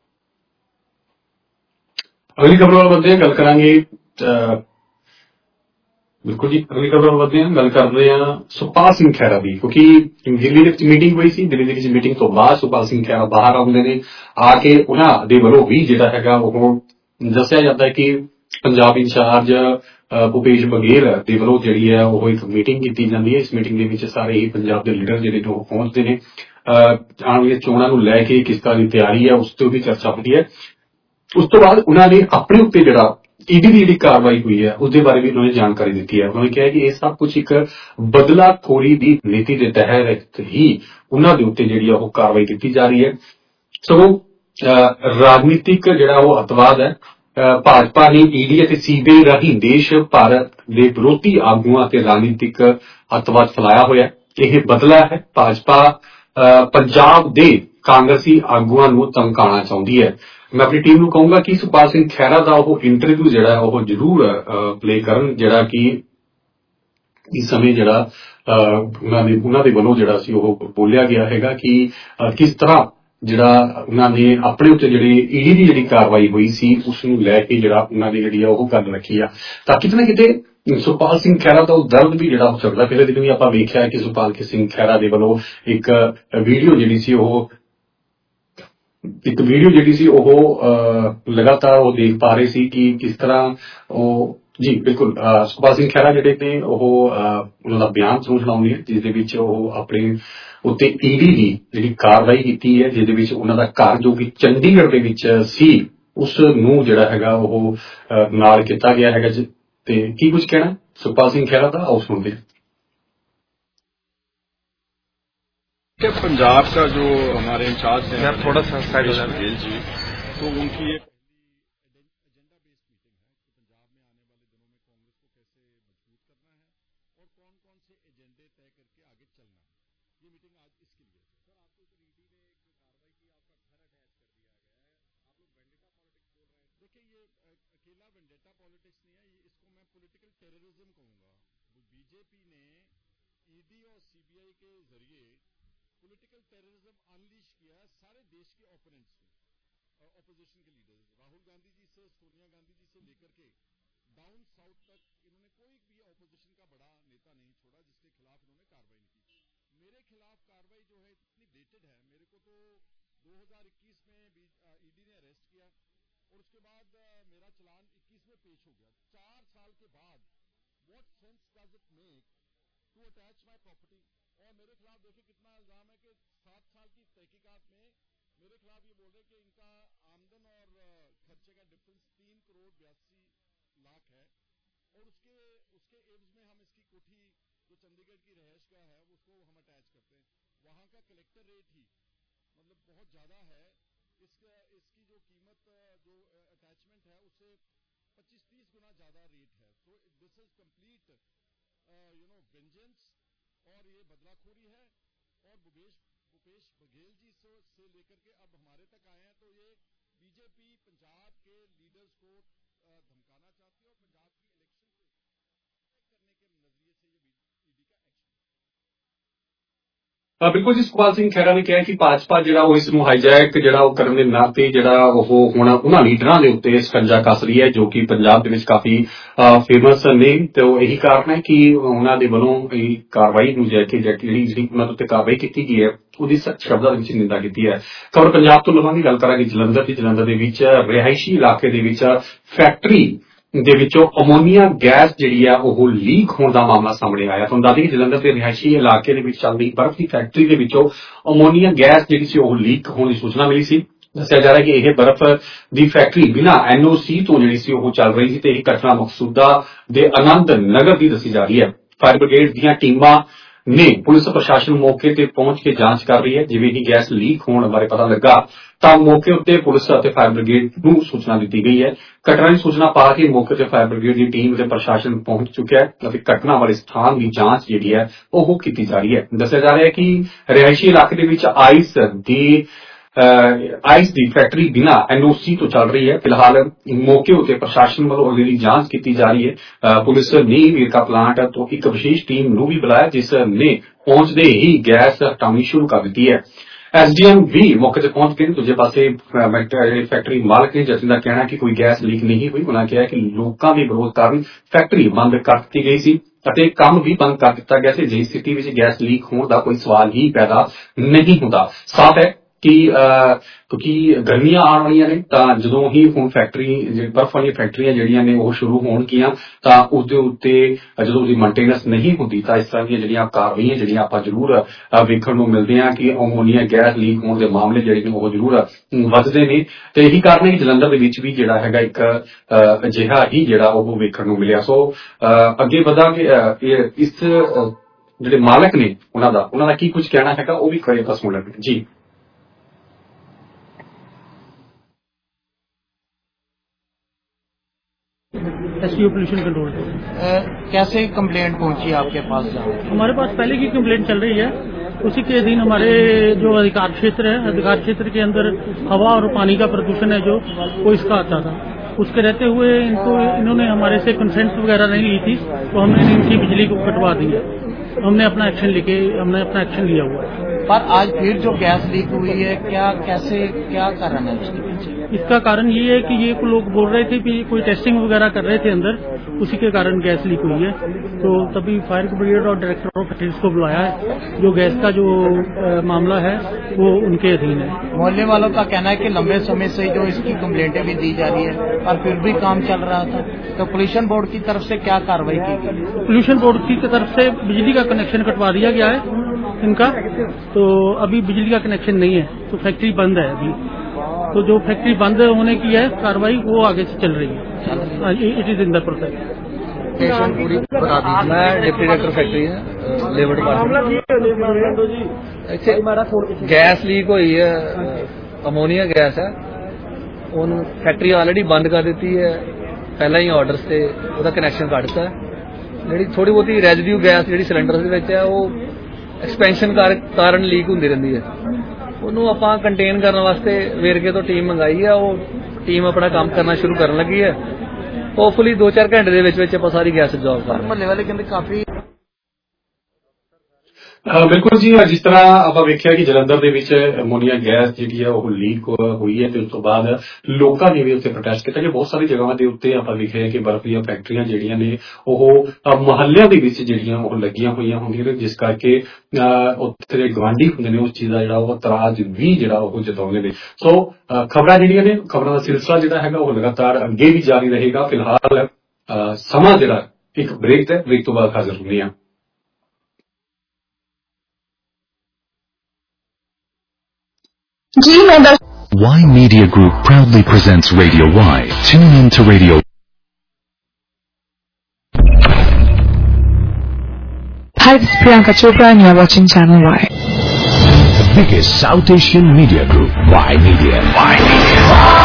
ਅਗਲੀ ਖਬਰ ਵੱਲ ਵਧਦੇ ਹਾਂ, ਗੱਲ ਕਰਾਂਗੇ ਬਿਲਕੁਲ ਜੀ ਅਗਲੀ ਖਬਰ ਵਧਦੇ ਹਾਂ, ਗੱਲ ਕਰ ਰਹੇ ਹਾਂ ਸੁਖਪਾਲ ਸਿੰਘ ਖਹਿਰਾ ਦੀ, ਕਿਉਂਕਿ ਦਿੱਲੀ ਦੇ ਵਿੱਚ ਮੀਟਿੰਗ ਹੋਈ ਸੀ। ਦਿੱਲੀ ਦੇ ਵਿੱਚ ਮੀਟਿੰਗ ਤੋਂ ਬਾਅਦ ਸੁਖਪਾਲ ਸਿੰਘ ਖਹਿਰਾ ਬਾਹਰ ਆਉਂਦੇ ਨੇ। ਆ ਕੇ ਉਹਨਾਂ ਦੇ ਵੱਲੋਂ ਵੀ ਜਿਹੜਾ ਹੈਗਾ ਉਹ ਦੱਸਿਆ ਜਾਂਦਾ ਹੈ ਕਿ ਪੰਜਾਬ ਇੰਚਾਰਜ ਭੁਪੇਸ਼ ਬਘੇਲ ਦੇ ਵੱਲੋਂ ਜਿਹੜੀ ਹੈ ਉਹ ਇੱਕ ਮੀਟਿੰਗ ਕੀਤੀ ਜਾਂਦੀ ਹੈ। ਇਸ ਮੀਟਿੰਗ ਦੇ ਵਿੱਚ ਸਾਰੇ ਹੀ ਪੰਜਾਬ ਦੇ ਲੀਡਰ ਜਿਹੜੇ ਉਹ ਪਹੁੰਚਦੇ ਨੇ। ਆਉਣ ਵਾਲੀਆਂ ਚੋਣਾਂ ਨੂੰ ਲੈ ਕੇ ਕਿਸ ਤਰ੍ਹਾਂ ਦੀ ਤਿਆਰੀ ਹੈ ਉਸ ਤੇ ਵੀ ਚਰਚਾ ਹੁੰਦੀ ਹੈ। ਉਸ ਤੋਂ ਬਾਅਦ ਉਹਨਾਂ ਨੇ ਆਪਣੇ ਉੱਤੇ ਜਿਹੜਾ ਈਡੀ ਦੀ ਜਿਹੜੀ ਕਾਰਵਾਈ ਹੋਈ ਹੈ ਉਸ ਦੇ ਬਾਰੇ ਵੀ ਉਹਨਾਂ ਨੇ ਜਾਣਕਾਰੀ ਦਿੱਤੀ ਹੈ। ਉਹਨਾਂ ਨੇ ਕਿਹਾ ਕਿ ਇਹ ਸਭ ਕੁਝ ਇੱਕ ਬਦਲਾਖੋਰੀ ਦੀ ਨੀਤੀ ਦੇ ਤਹਿਤ ਹੀ ਉਹਨਾਂ ਦੇ ਉੱਤੇ ਜਿਹੜੀ ਉਹ ਕਾਰਵਾਈ ਕੀਤੀ ਜਾ ਰਹੀ ਹੈ। ਸਗੋਂ ਰਾਜਨੀਤਿਕ ਜਿਹੜਾ ਉਹ ਅੱਤਵਾਦ ਹੈ, ਭਾਜਪਾ ਨੇ ਈਡੀ ਅਤੇ ਸੀਬੀਆਈ ਰਾਹੀਂ ਦੇਸ਼ ਭਾਰਤ ਦੇ ਵਿਰੋਧੀ ਆਗੂਆਂ ਅਤੇ ਰਾਜਨੀਤਿਕ ਅੱਤਵਾਦ ਫੈਲਾਇਆ ਹੋਇਆ। ਇਹ ਬਦਲਾ ਹੈ। ਭਾਜਪਾ ਪੰਜਾਬ ਦੇ ਕਾਂਗਰਸੀ ਆਗੂਆਂ ਨੂੰ ਧਮਕਾਉਣਾ ਚਾਹੁੰਦੀ ਹੈ। ਮੈਂ ਆਪਣੀ ਟੀਮ ਨੂੰ ਕਹੂੰਗਾ ਕਿ ਸੁਖਪਾਲ ਸਿੰਘ ਖਹਿਰਾ ਦਾ ਉਹ ਇੰਟਰਵਿਊ ਜਿਹੜਾ ਉਹ ਜ਼ਰੂਰ ਪਲੇ ਕਰਨ, ਜਿਹੜਾ ਕਿ ਇਸ ਸਮੇਂ ਜਿਹੜਾ ਉਹਨਾਂ ਦੇ ਉਹਨਾਂ ਦੇ ਵੱਲੋਂ ਜਿਹੜਾ ਸੀ ਉਹ ਬੋਲਿਆ ਗਿਆ ਹੈਗਾ ਕਿ ਕਿਸ ਤਰ੍ਹਾਂ ਜਿਹੜਾ ਉਹਨਾਂ ਨੇ ਆਪਣੇ ਉੱਤੇ ਜਿਹੜੀ ਈਡੀ ਦੀ ਜਿਹੜੀ ਕਾਰਵਾਈ ਹੋਈ ਸੀ ਉਸ ਨੂੰ ਲੈ ਕੇ ਜਿਹੜਾ ਉਹਨਾਂ ਦੀ ਜਿਹੜੀ ਆ ਉਹ ਗੱਲ ਰੱਖੀ ਆ। ਤਾਂ ਕਿਤੇ ਨਾ ਕਿਤੇ ਸੁਖਪਾਲ ਸਿੰਘ ਖਹਿਰਾ ਦਾ ਉਹ ਦਰਦ ਵੀ ਜਿਹੜਾ ਉਹ ਚੱਲਦਾ। ਪਿਛਲੇ ਦਿਨ ਵੀ ਆਪਾਂ ਵੇਖਿਆ ਕਿ ਸੁਖਪਾਲ ਸਿੰਘ ਖਹਿਰਾ ਦੇ ਵੱਲੋਂ ਇੱਕ ਵੀਡੀਓ ਜਿਹੜੀ ਸੀ ਉਹ ਇੱਕ ਵੀਡੀਓ ਜਿਹੜੀ ਸੀ ਉਹ ਲਗਾਤਾਰ ਉਹ ਦੇਖ ਪਾ ਰਹੇ ਸੀ ਕਿ ਕਿਸ ਤਰ੍ਹਾਂ ਉਹ ਜੀ ਬਿਲਕੁਲ ਸੁਖਪਾਲ ਸਿੰਘ ਖਹਿਰਾ ਜਿਹੜੇ ਨੇ ਉਹ ਉਹਨਾਂ ਦਾ ਬਿਆਨ ਤੁਹਾਨੂੰ ਸੁਣਾਉਂਦੇ ਹੈ ਜਿਸ ਦੇ ਵਿੱਚ ਉਹ ਆਪਣੇ ਉੱਤੇ ਈਡੀ ਦੀ ਜਿਹੜੀ ਕਾਰਵਾਈ ਕੀਤੀ ਹੈ ਜਿਹਦੇ ਵਿੱਚ ਉਹਨਾਂ ਦਾ ਘਰ ਜੋ ਕਿ ਚੰਡੀਗੜ੍ਹ ਦੇ ਵਿੱਚ ਸੀ ਉਸ ਨੂੰ ਜਿਹੜਾ ਹੈਗਾ ਉਹ ਨਾਲ ਕੀਤਾ ਗਿਆ ਹੈਗਾ ਤੇ ਕੀ ਕੁਝ ਕਹਿਣਾ ਸੁਖਪਾਲ ਸਿੰਘ ਖਹਿਰਾ ਦਾ ਆਓ ਸੁਣਦੇ हैं। पंजाब का जो हमारे इंचार्ज हैं थोड़ा सा साइड बघेल जी तो उनकी एक पॉलिटिकल टेररिज्म अनलीश किया है सारे देश के ओपोनेंट्स को ऑपोजिशन के लीडर्स राहुल गांधी जी से सोनिया गांधी जी से लेकर के डाउन साउथ तक इन्होंने कोई भी ऑपोजिशन का बड़ा नेता नहीं छोड़ा जिसके खिलाफ इन्होंने कार्रवाई नहीं की। मेरे खिलाफ कार्रवाई जो है इतनी डेटेड है, मेरे को तो दो हज़ार इक्कीस में ईडी ने अरेस्ट किया और उसके बाद मेरा चलान इक्कीस में पेश हो गया। चार साल के बाद what sense does it make to attach my property और मेरे खिलाफ देखिए कितना इल्जाम है कि सात साल की तहकीकात में मेरे खिलाफ ये बोल रहे कि इनका आमदन और खर्चे का डिफरेंस तीन करोड़ बयासी लाख है और उसके उसके एवज में हम इसकी कोठी जो चंडीगढ़ की रहायश का है उसको हम अटैच करते हैं। वहाँ का कलेक्टर रेट ही मतलब बहुत ज़्यादा है, इसका इसकी जो कीमत जो अटैचमेंट है उससे पच्चीस तीस गुना ज़्यादा रेट है। So this is complete you know vengeance और ये बदलाखोरी है और भूपेश भूपेश बघेल जी से, से लेकर के अब हमारे तक आए हैं तो ये बीजेपी पंजाब के लीडर्स को धमकाना चाहती है और पंजाब की इलेक्शन को करने के नजरिए से ये ईडी का एक्शन। ਬਿਲਕੁਲ ਜੀ ਸੁਖਪਾਲ ਸਿੰਘ ਖਹਿਰਾ ਨੇ ਕਿਹਾ ਕਿ ਭਾਜਪਾ ਜਿਹੜਾ ਉਹ ਇਸ ਨੂੰ ਹਾਈਜੈਕ ਜਿਹੜਾ ਉਹ ਕਰਨ ਦੇ ਨਾਤੇ ਜਿਹੜਾ ਉਹ ਹੁਣ ਉਹਨਾਂ ਲੀਡਰਾਂ ਦੇ ਉੱਤੇ ਸਕੰਜਾ ਕੱਸ ਰਹੀ ਹੈ ਜੋ ਕਿ ਪੰਜਾਬ ਦੇ ਵਿੱਚ ਕਾਫੀ ਫੇਮਸ ਨੇ ਤੇ ਉਹ ਇਹੀ ਕਾਰਨ ਹੈ ਕਿ ਉਹਨਾਂ ਦੇ ਵੱਲੋਂ ਇਹ ਕਾਰਵਾਈ ਨੂੰ ਲੈ ਕੇ ਜਿਹੜੀ ਜਿਹੜੀ ਉਹਨਾਂ ਦੇ ਉੱਤੇ ਕਾਰਵਾਈ ਕੀਤੀ ਗਈ ਹੈ ਉਹਦੀ ਸਖਤ ਸ਼ਬਦਾਂ ਵਿੱਚ ਨਿੰਦਾ ਕੀਤੀ ਹੈ। ਖਬਰ ਪੰਜਾਬ ਤੋਂ ਲਵਾਂਗੇ, ਗੱਲ ਕਰਾਂਗੇ ਜਲੰਧਰ ਦੀ। ਜਲੰਧਰ ਦੇ ਵਿੱਚ ਰਿਹਾਇਸ਼ੀ ਇਲਾਕੇ ਦੇ ਵਿੱਚ ਫੈਕਟਰੀ ਦੇ ਵਿੱਚੋਂ ਅਮੋਨੀਆ ਗੈਸ ਜਿਹੜੀ ਆ ਉਹ ਲੀਕ ਹੋਣ ਦਾ ਮਾਮਲਾ ਸਾਹਮਣੇ ਆਇਆ। ਤੁਹਾਨੂੰ ਦੱਸ ਦਈਏ ਕਿ ਜਲੰਧਰ ਦੇ ਰਿਹਾਇਸ਼ੀ ਇਲਾਕੇ ਦੇ ਵਿੱਚ ਚੱਲਦੀ ਬਰਫ਼ ਦੀ ਫੈਕਟਰੀ ਦੇ ਵਿੱਚੋਂ ਅਮੋਨੀਆ ਗੈਸ ਜਿਹੜੀ ਸੀ ਉਹ ਲੀਕ ਹੋਣ ਦੀ ਸੂਚਨਾ ਮਿਲੀ ਸੀ। ਦੱਸਿਆ ਜਾ ਰਿਹਾ ਕਿ ਇਹ ਬਰਫ਼ ਦੀ ਫੈਕਟਰੀ ਬਿਨਾਂ ਐਨਓਸੀ ਤੋਂ ਜਿਹੜੀ ਸੀ ਉਹ ਚੱਲ ਰਹੀ ਸੀ ਤੇ ਇਹ ਘਟਨਾ ਮਕਸੂਦਾ ਦੇ ਆਨੰਦ ਨਗਰ ਦੀ ਦੱਸੀ ਜਾ ਰਹੀ ਹੈ। ਫਾਇਰ ਬ੍ਰਿਗੇਡ ਦੀਆਂ ਟੀਮਾਂ ਨੇ ਪੁਲਿਸ ਪ੍ਰਸ਼ਾਸਨ ਮੌਕੇ ਤੇ ਪਹੁੰਚ ਕੇ ਜਾਂਚ ਕਰ ਰਹੀ ਹੈ। ਜਿਵੇਂ ਹੀ ਗੈਸ ਲੀਕ ਹੋਣ ਬਾਰੇ ਪਤਾ ਲੱਗਾ ਤਾਂ ਮੌਕੇ ਉੱਤੇ ਪੁਲਿਸ ਅਤੇ ਫਾਇਰ ਬ੍ਰਿਗੇਡ ਨੂੰ ਸੂਚਨਾ ਦਿੱਤੀ ਗਈ ਹੈ। ਘਟਨਾ ਦੀ ਸੂਚਨਾ ਪਾ ਕੇ ਮੌਕੇ ਤੇ ਫਾਇਰ ਬ੍ਰਿਗੇਡ ਦੀ ਟੀਮ ਅਤੇ ਪ੍ਰਸ਼ਾਸਨ ਪਹੁੰਚ ਚੁੱਕਿਆ ਹੈ ਅਤੇ ਘਟਨਾ ਵਾਲੇ ਸਥਾਨ ਦੀ ਜਾਂਚ ਜਿਹੜੀ ਹੈ ਉਹ ਕੀਤੀ ਜਾ ਰਹੀ ਹੈ। ਦੱਸਿਆ ਜਾ ਰਿਹਾ ਹੈ ਕਿ ਰਿਹਾਇਸ਼ੀ ਇਲਾਕੇ ਦੇ ਵਿੱਚ ਆਈਸ ਦੀ ਆਈਸ ਦੀ ਫੈਕਟਰੀ ਬਿਨਾਂ ਐਨਓਸੀ ਤੋਂ ਚੱਲ ਰਹੀ ਹੈ। ਫਿਲਹਾਲ ਮੌਕੇ ਉੱਤੇ ਪ੍ਰਸ਼ਾਸਨ ਵੱਲੋਂ ਅਗਲੀ ਜਾਂਚ ਕੀਤੀ ਜਾ ਰਹੀ ਹੈ। ਪੁਲਿਸ ਨੇ ਵੇਰਕਾ ਪਲਾਂਟ ਤੋਂ ਇੱਕ ਵਿਸ਼ੇਸ਼ ਟੀਮ ਨੂੰ ਵੀ ਬੁਲਾਇਆ ਜਿਸ ਨੇ ਪਹੁੰਚਦੇ ਹੀ ਗੈਸ ਹਟਾਉਣੀ ਸ਼ੁਰੂ ਕਰ ਦਿੱਤੀ ਹੈ। ਐਸਡੀਐਮ ਵੀ ਮੌਕੇ ਤੇ ਪਹੁੰਚ ਕੇ ਦੂਜੇ ਪਾਸੇ ਫੈਕਟਰੀ ਮਾਲਕ ਨੇ ਜਥੇਦਾਰ ਦਾ ਕਹਿਣਾ ਕਿ ਕੋਈ ਗੈਸ ਲੀਕ ਨਹੀਂ ਹੋਈ। ਉਹਨਾਂ ਕਿਹਾ ਕਿ ਲੋਕਾਂ ਦੇ ਵਿਰੋਧ ਕਾਰਨ ਫੈਕਟਰੀ ਬੰਦ ਕਰ ਦਿੱਤੀ ਗਈ ਸੀ ਅਤੇ ਕੰਮ ਵੀ ਬੰਦ ਕਰ ਦਿੱਤਾ ਗਿਆ ਸੀ। ਜਿਹੀ ਸਥਿਤੀ ਵਿੱਚ ਗੈਸ ਲੀਕ ਹੋਣ ਦਾ ਕੋਈ ਸਵਾਲ ਹੀ ਪੈਦਾ ਨਹੀਂ ਹੁੰਦਾ। ਸਾਫ਼ ਹੈ ਕਿ ਕਿਉਂਕਿ ਗਰਮੀਆਂ ਆਉਣ ਵਾਲੀਆਂ ਨੇ ਤਾਂ ਜਦੋਂ ਹੀ ਹੁਣ ਫੈਕਟਰੀ ਬਰਫ਼ ਵਾਲੀਆਂ ਫੈਕਟਰੀਆਂ ਜਿਹੜੀਆਂ ਨੇ ਉਹ ਸ਼ੁਰੂ ਹੋਣਗੀਆਂ ਤਾਂ ਉਸਦੇ ਉੱਤੇ ਜਦੋਂ ਉਹਦੀ ਮੇਨਟੇਨੈਂਸ ਨਹੀਂ ਹੁੰਦੀ ਤਾਂ ਇਸ ਤਰ੍ਹਾਂ ਦੀਆਂ ਜਿਹੜੀਆਂ ਕਾਰਵਾਈਆਂ ਜਿਹੜੀਆਂ ਆਪਾਂ ਜ਼ਰੂਰ ਵੇਖਣ ਨੂੰ ਮਿਲਦੇ ਹਾਂ ਕਿ ਅਮੋਨੀਆ ਗੈਸ ਲੀਕ ਹੋਣ ਦੇ ਮਾਮਲੇ ਜਿਹੜੇ ਨੇ ਉਹ ਜ਼ਰੂਰ ਵੱਧਦੇ ਨੇ ਤੇ ਇਹੀ ਕਾਰਨ ਹੈ ਕਿ ਜਲੰਧਰ ਦੇ ਵਿੱਚ ਵੀ ਜਿਹੜਾ ਹੈਗਾ ਇੱਕ ਅਜਿਹਾ ਹੀ ਜਿਹੜਾ ਉਹ ਵੇਖਣ ਨੂੰ ਮਿਲਿਆ। ਸੋ ਅੱਗੇ ਵਧਾਂਗੇ ਇਸ ਜਿਹੜੇ ਮਾਲਕ ਨੇ ਉਹਨਾਂ ਦਾ ਉਹਨਾਂ ਦਾ ਕੀ ਕੁਝ ਕਹਿਣਾ ਹੈਗਾ ਉਹ ਵੀ ਕਰੇ ਤਾਂ ਸੁਣ ਲੈਂਦੇ ਜੀ। एसपीओ पोल्यूशन कंट्रोल कैसे कंप्लेंट पहुंची आपके पास? हमारे पास पहले की कंप्लेंट चल रही है, उसी के अधीन हमारे जो अधिकार क्षेत्र है, अधिकार क्षेत्र के अंदर हवा और पानी का प्रदूषण है जो वो इसका आता था। उसके रहते हुए इनको इन्होंने हमारे से कंसेंट वगैरह नहीं ली थी तो हमने इनकी बिजली को कटवा दी है। हमने अपना एक्शन लेके हमने अपना एक्शन लिया हुआ है। पर आज फिर जो गैस लीक हुई है क्या कैसे क्या कारण है उसके पीछे? इसका कारण ये है कि ये लोग बोल रहे थे कि कोई टेस्टिंग वगैरह कर रहे थे अंदर उसी के कारण गैस लीक हुई है। तो तभी फायर ब्रिगेड और डायरेक्टर ऑफ फैक्ट्रीज को बुलाया है। जो गैस का जो आ, मामला है वो उनके अधीन है। मोहल्ले वालों का कहना है कि लंबे समय से जो इसकी कंप्लेंटें भी दी जा रही है और फिर भी काम चल रहा था, तो पोल्यूशन बोर्ड की तरफ से क्या कार्रवाई की गई? पोल्यूशन बोर्ड की तरफ से बिजली का कनेक्शन कटवा दिया गया है इनका, तो अभी बिजली का कनेक्शन नहीं है, तो फैक्ट्री बंद है अभी। तो जो फैक्ट्री बंद होने की है कार्रवाई वो आगे से चल रही है। It is in the process. मैं डिप्टी डायरेक्टर फैक्ट्री है लेबर डिपार्टमेंट। गैस लीक हुई है, अमोनिया गैस है। उन फैक्ट्री ऑलरेडी बंद कर दी है, पहला ही ऑर्डर से ਉਹਦਾ कनेक्शन ਕੱਟ ਦਿੱਤਾ ਹੈ। ਜਿਹੜੀ ਥੋੜੀ ਬਹੁਤੀ ਰੈਜ਼ੀਡਿਊ ਗੈਸ ਜਿਹੜੀ ਸਿਲੰਡਰ ਦੇ ਵਿੱਚ ਹੈ ਉਹ ਐਕਸਪੈਂਸ਼ਨ ਕਾਰਨ ਲੀਕ ਹੁੰਦੀ ਰਹਿੰਦੀ ਹੈ। ਉਹਨੂੰ ਆਪਾਂ ਕੰਟੇਨ ਕਰਨ ਵਾਸਤੇ ਵੇਰਕੇ ਤੋਂ ਟੀਮ ਮੰਗਾਈ ਹੈ। ਉਹ ਟੀਮ ਆਪਣਾ ਕੰਮ ਕਰਨਾ ਸ਼ੁਰੂ ਕਰਨ ਲੱਗੀ ਹੈ। ਹੋਪਫੁਲੀ ਦੋ ਚਾਰ ਘੰਟੇ ਦੇ ਵਿੱਚ ਵਿੱਚ ਆਪਾਂ ਸਾਰੀ ਗੈਸ ਅਬਜ਼ੌਰਬ ਕਰ ਮਹੱਲੇ ਵਾਲੇ ਕਹਿੰਦੇ ਕਾਫੀ ਬਿਲਕੁਲ ਜੀ। ਜਿਸ ਤਰ੍ਹਾਂ ਆਪਾਂ ਵੇਖਿਆ ਕਿ ਜਲੰਧਰ ਦੇ ਵਿੱਚ ਅਮੋਨੀਆ ਗੈਸ ਜਿਹੜੀ ਹੈ ਉਹ ਲੀਕ ਹੋਈ ਹੈ ਤੇ ਉਸ ਤੋਂ ਬਾਅਦ ਲੋਕਾਂ ਨੇ ਵੀ ਉੱਥੇ ਪ੍ਰੋਟੈਸਟ ਕੀਤਾ ਕਿ ਬਹੁਤ ਸਾਰੀ ਜਗ੍ਹਾਵਾਂ ਦੇ ਉੱਤੇ ਆਪਾਂ ਵੇਖਿਆ ਕਿ ਬਰਫ਼ ਦੀਆਂ ਫੈਕਟਰੀਆਂ ਜਿਹੜੀਆਂ ਨੇ ਉਹ ਮੁਹੱਲਿਆਂ ਦੇ ਵਿੱਚ ਜਿਹੜੀਆਂ ਉਹ ਲੱਗੀਆਂ ਹੋਈਆਂ ਹੁੰਦੀਆਂ ਨੇ, ਜਿਸ ਕਰਕੇ ਉੱਥੇ ਦੇ ਗਵਾਂਢੀ ਹੁੰਦੇ ਨੇ ਉਸ ਚੀਜ਼ ਦਾ ਜਿਹੜਾ ਉਹ ਇਤਰਾਜ਼ ਵੀ ਜਿਹੜਾ ਉਹ ਜਤਾਉਂਦੇ ਨੇ। ਸੋ ਖਬਰਾਂ ਜਿਹੜੀਆਂ ਨੇ, ਖਬਰਾਂ ਦਾ ਸਿਲਸਿਲਾ ਜਿਹੜਾ ਹੈਗਾ ਉਹ ਲਗਾਤਾਰ ਅੱਗੇ ਵੀ ਜਾਰੀ ਰਹੇਗਾ। ਫਿਲਹਾਲ ਸਮਾਂ ਜਿਹੜਾ ਇੱਕ ਬ੍ਰੇਕ ਤੇ ਬ੍ਰੇਕ ਤੋਂ ਬਾਅਦ ਹਾਜ਼ਰ ਹੁੰਦੇ ਹਾਂ। Y Media Group proudly presents Radio Y. Tune in to Radio. Hi, this is Priyanka Chopra and you are watching Channel Y. The biggest South Asian media group, Y Media. Y Media.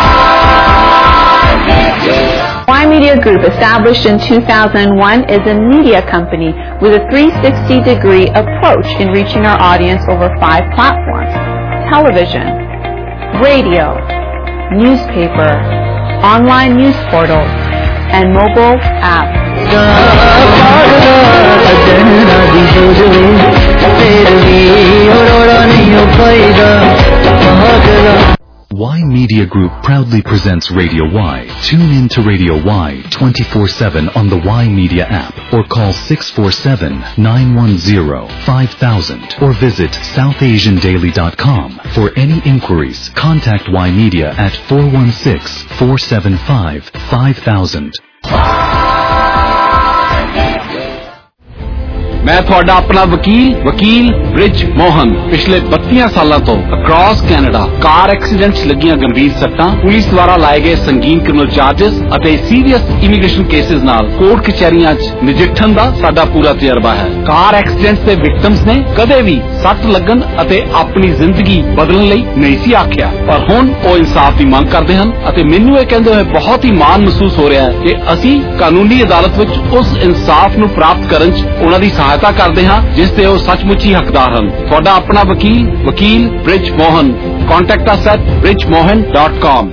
Y Media Group, established in two thousand one, is a media company with a three sixty degree approach in reaching our audience over five platforms: television, radio, newspaper, online news portals, and mobile apps. Y Media Group proudly presents Radio Y. Tune in to Radio Y twenty-four seven on the Y Media app or call six four seven, nine one zero, five thousand or visit south asian daily dot com. For any inquiries, contact Y Media at four one six, four seven five, five thousand. ਮੈਂ ਤੁਹਾਡਾ ਆਪਣਾ ਵਕੀਲ ਵਕੀਲ ਬ੍ਰਿਜ ਮੋਹਨ ਪਿਛਲੇ ਬੱਤੀਆਂ ਸਾਲਾਂ ਤੋਂ across Canada ਕਾਰ accidents ਲੱਗੀਆਂ ਗੰਭੀਰ ਸੱਟਾਂ, ਪੁਲਿਸ ਦੁਆਰਾ ਲਾਏ ਗਏ ਸੰਗੀਨ ਕ੍ਰਿਮੀਨਲ ਚਾਰजेस ਅਤੇ ਸੀਰੀਅਸ ਇਮੀਗ੍ਰੇਸ਼ਨ ਕੇਸਿਸ ਨਾਲ ਕੋਰਟ ਕਚਹਿਰੀਆਂ 'ਚ ਨਜਿੱਠਣ ਦਾ ਸਾਡਾ ਪੂਰਾ ਤਜਰਬਾ ਹੈ। ਕਾਰ ਐਕਸੀਡੈਂਟਸ ਦੇ ਵਿਕਟਮਸ ਨੇ ਕਦੇ ਵੀ ਸੱਟ ਲੱਗਣ ਅਤੇ ਆਪਣੀ ਜ਼ਿੰਦਗੀ ਬਦਲਣ ਲਈ ਨਹੀਂ ਸੀ ਆਖਿਆ, ਪਰ ਹੁਣ ਉਹ ਇਨਸਾਫ ਦੀ ਮੰਗ ਕਰਦੇ ਹਨ ਅਤੇ ਮੈਨੂੰ ਇਹ ਕਹਿੰਦੇ ਹੋਏ ਬਹੁਤ ਹੀ ਮਾਣ ਮਹਿਸੂਸ ਹੋ ਰਿਹਾ ਹੈ ਕਿ ਅਸੀਂ ਕਾਨੂੰਨੀ ਅਦਾਲਤ ਵਿੱਚ ਉਸ ਇਨਸਾਫ ਨੂੰ ਪ੍ਰਾਪਤ ਕਰਨ 'ਚ ਉਹਨਾਂ ਦੀ ਸਹਾਇਤਾ ਕਰਦੇ ਹਾਂ ਜਿਸ ਦੇ ਉਹ ਸੱਚਮੁੱਚ ਹੀ ਹੱਕਦਾਰ ਹਨ। ਤੁਹਾਡਾ ਆਪਣਾ ਵਕੀਲ ਵਕੀਲ Brij Mohan. Contact us at bridge mohan dot com।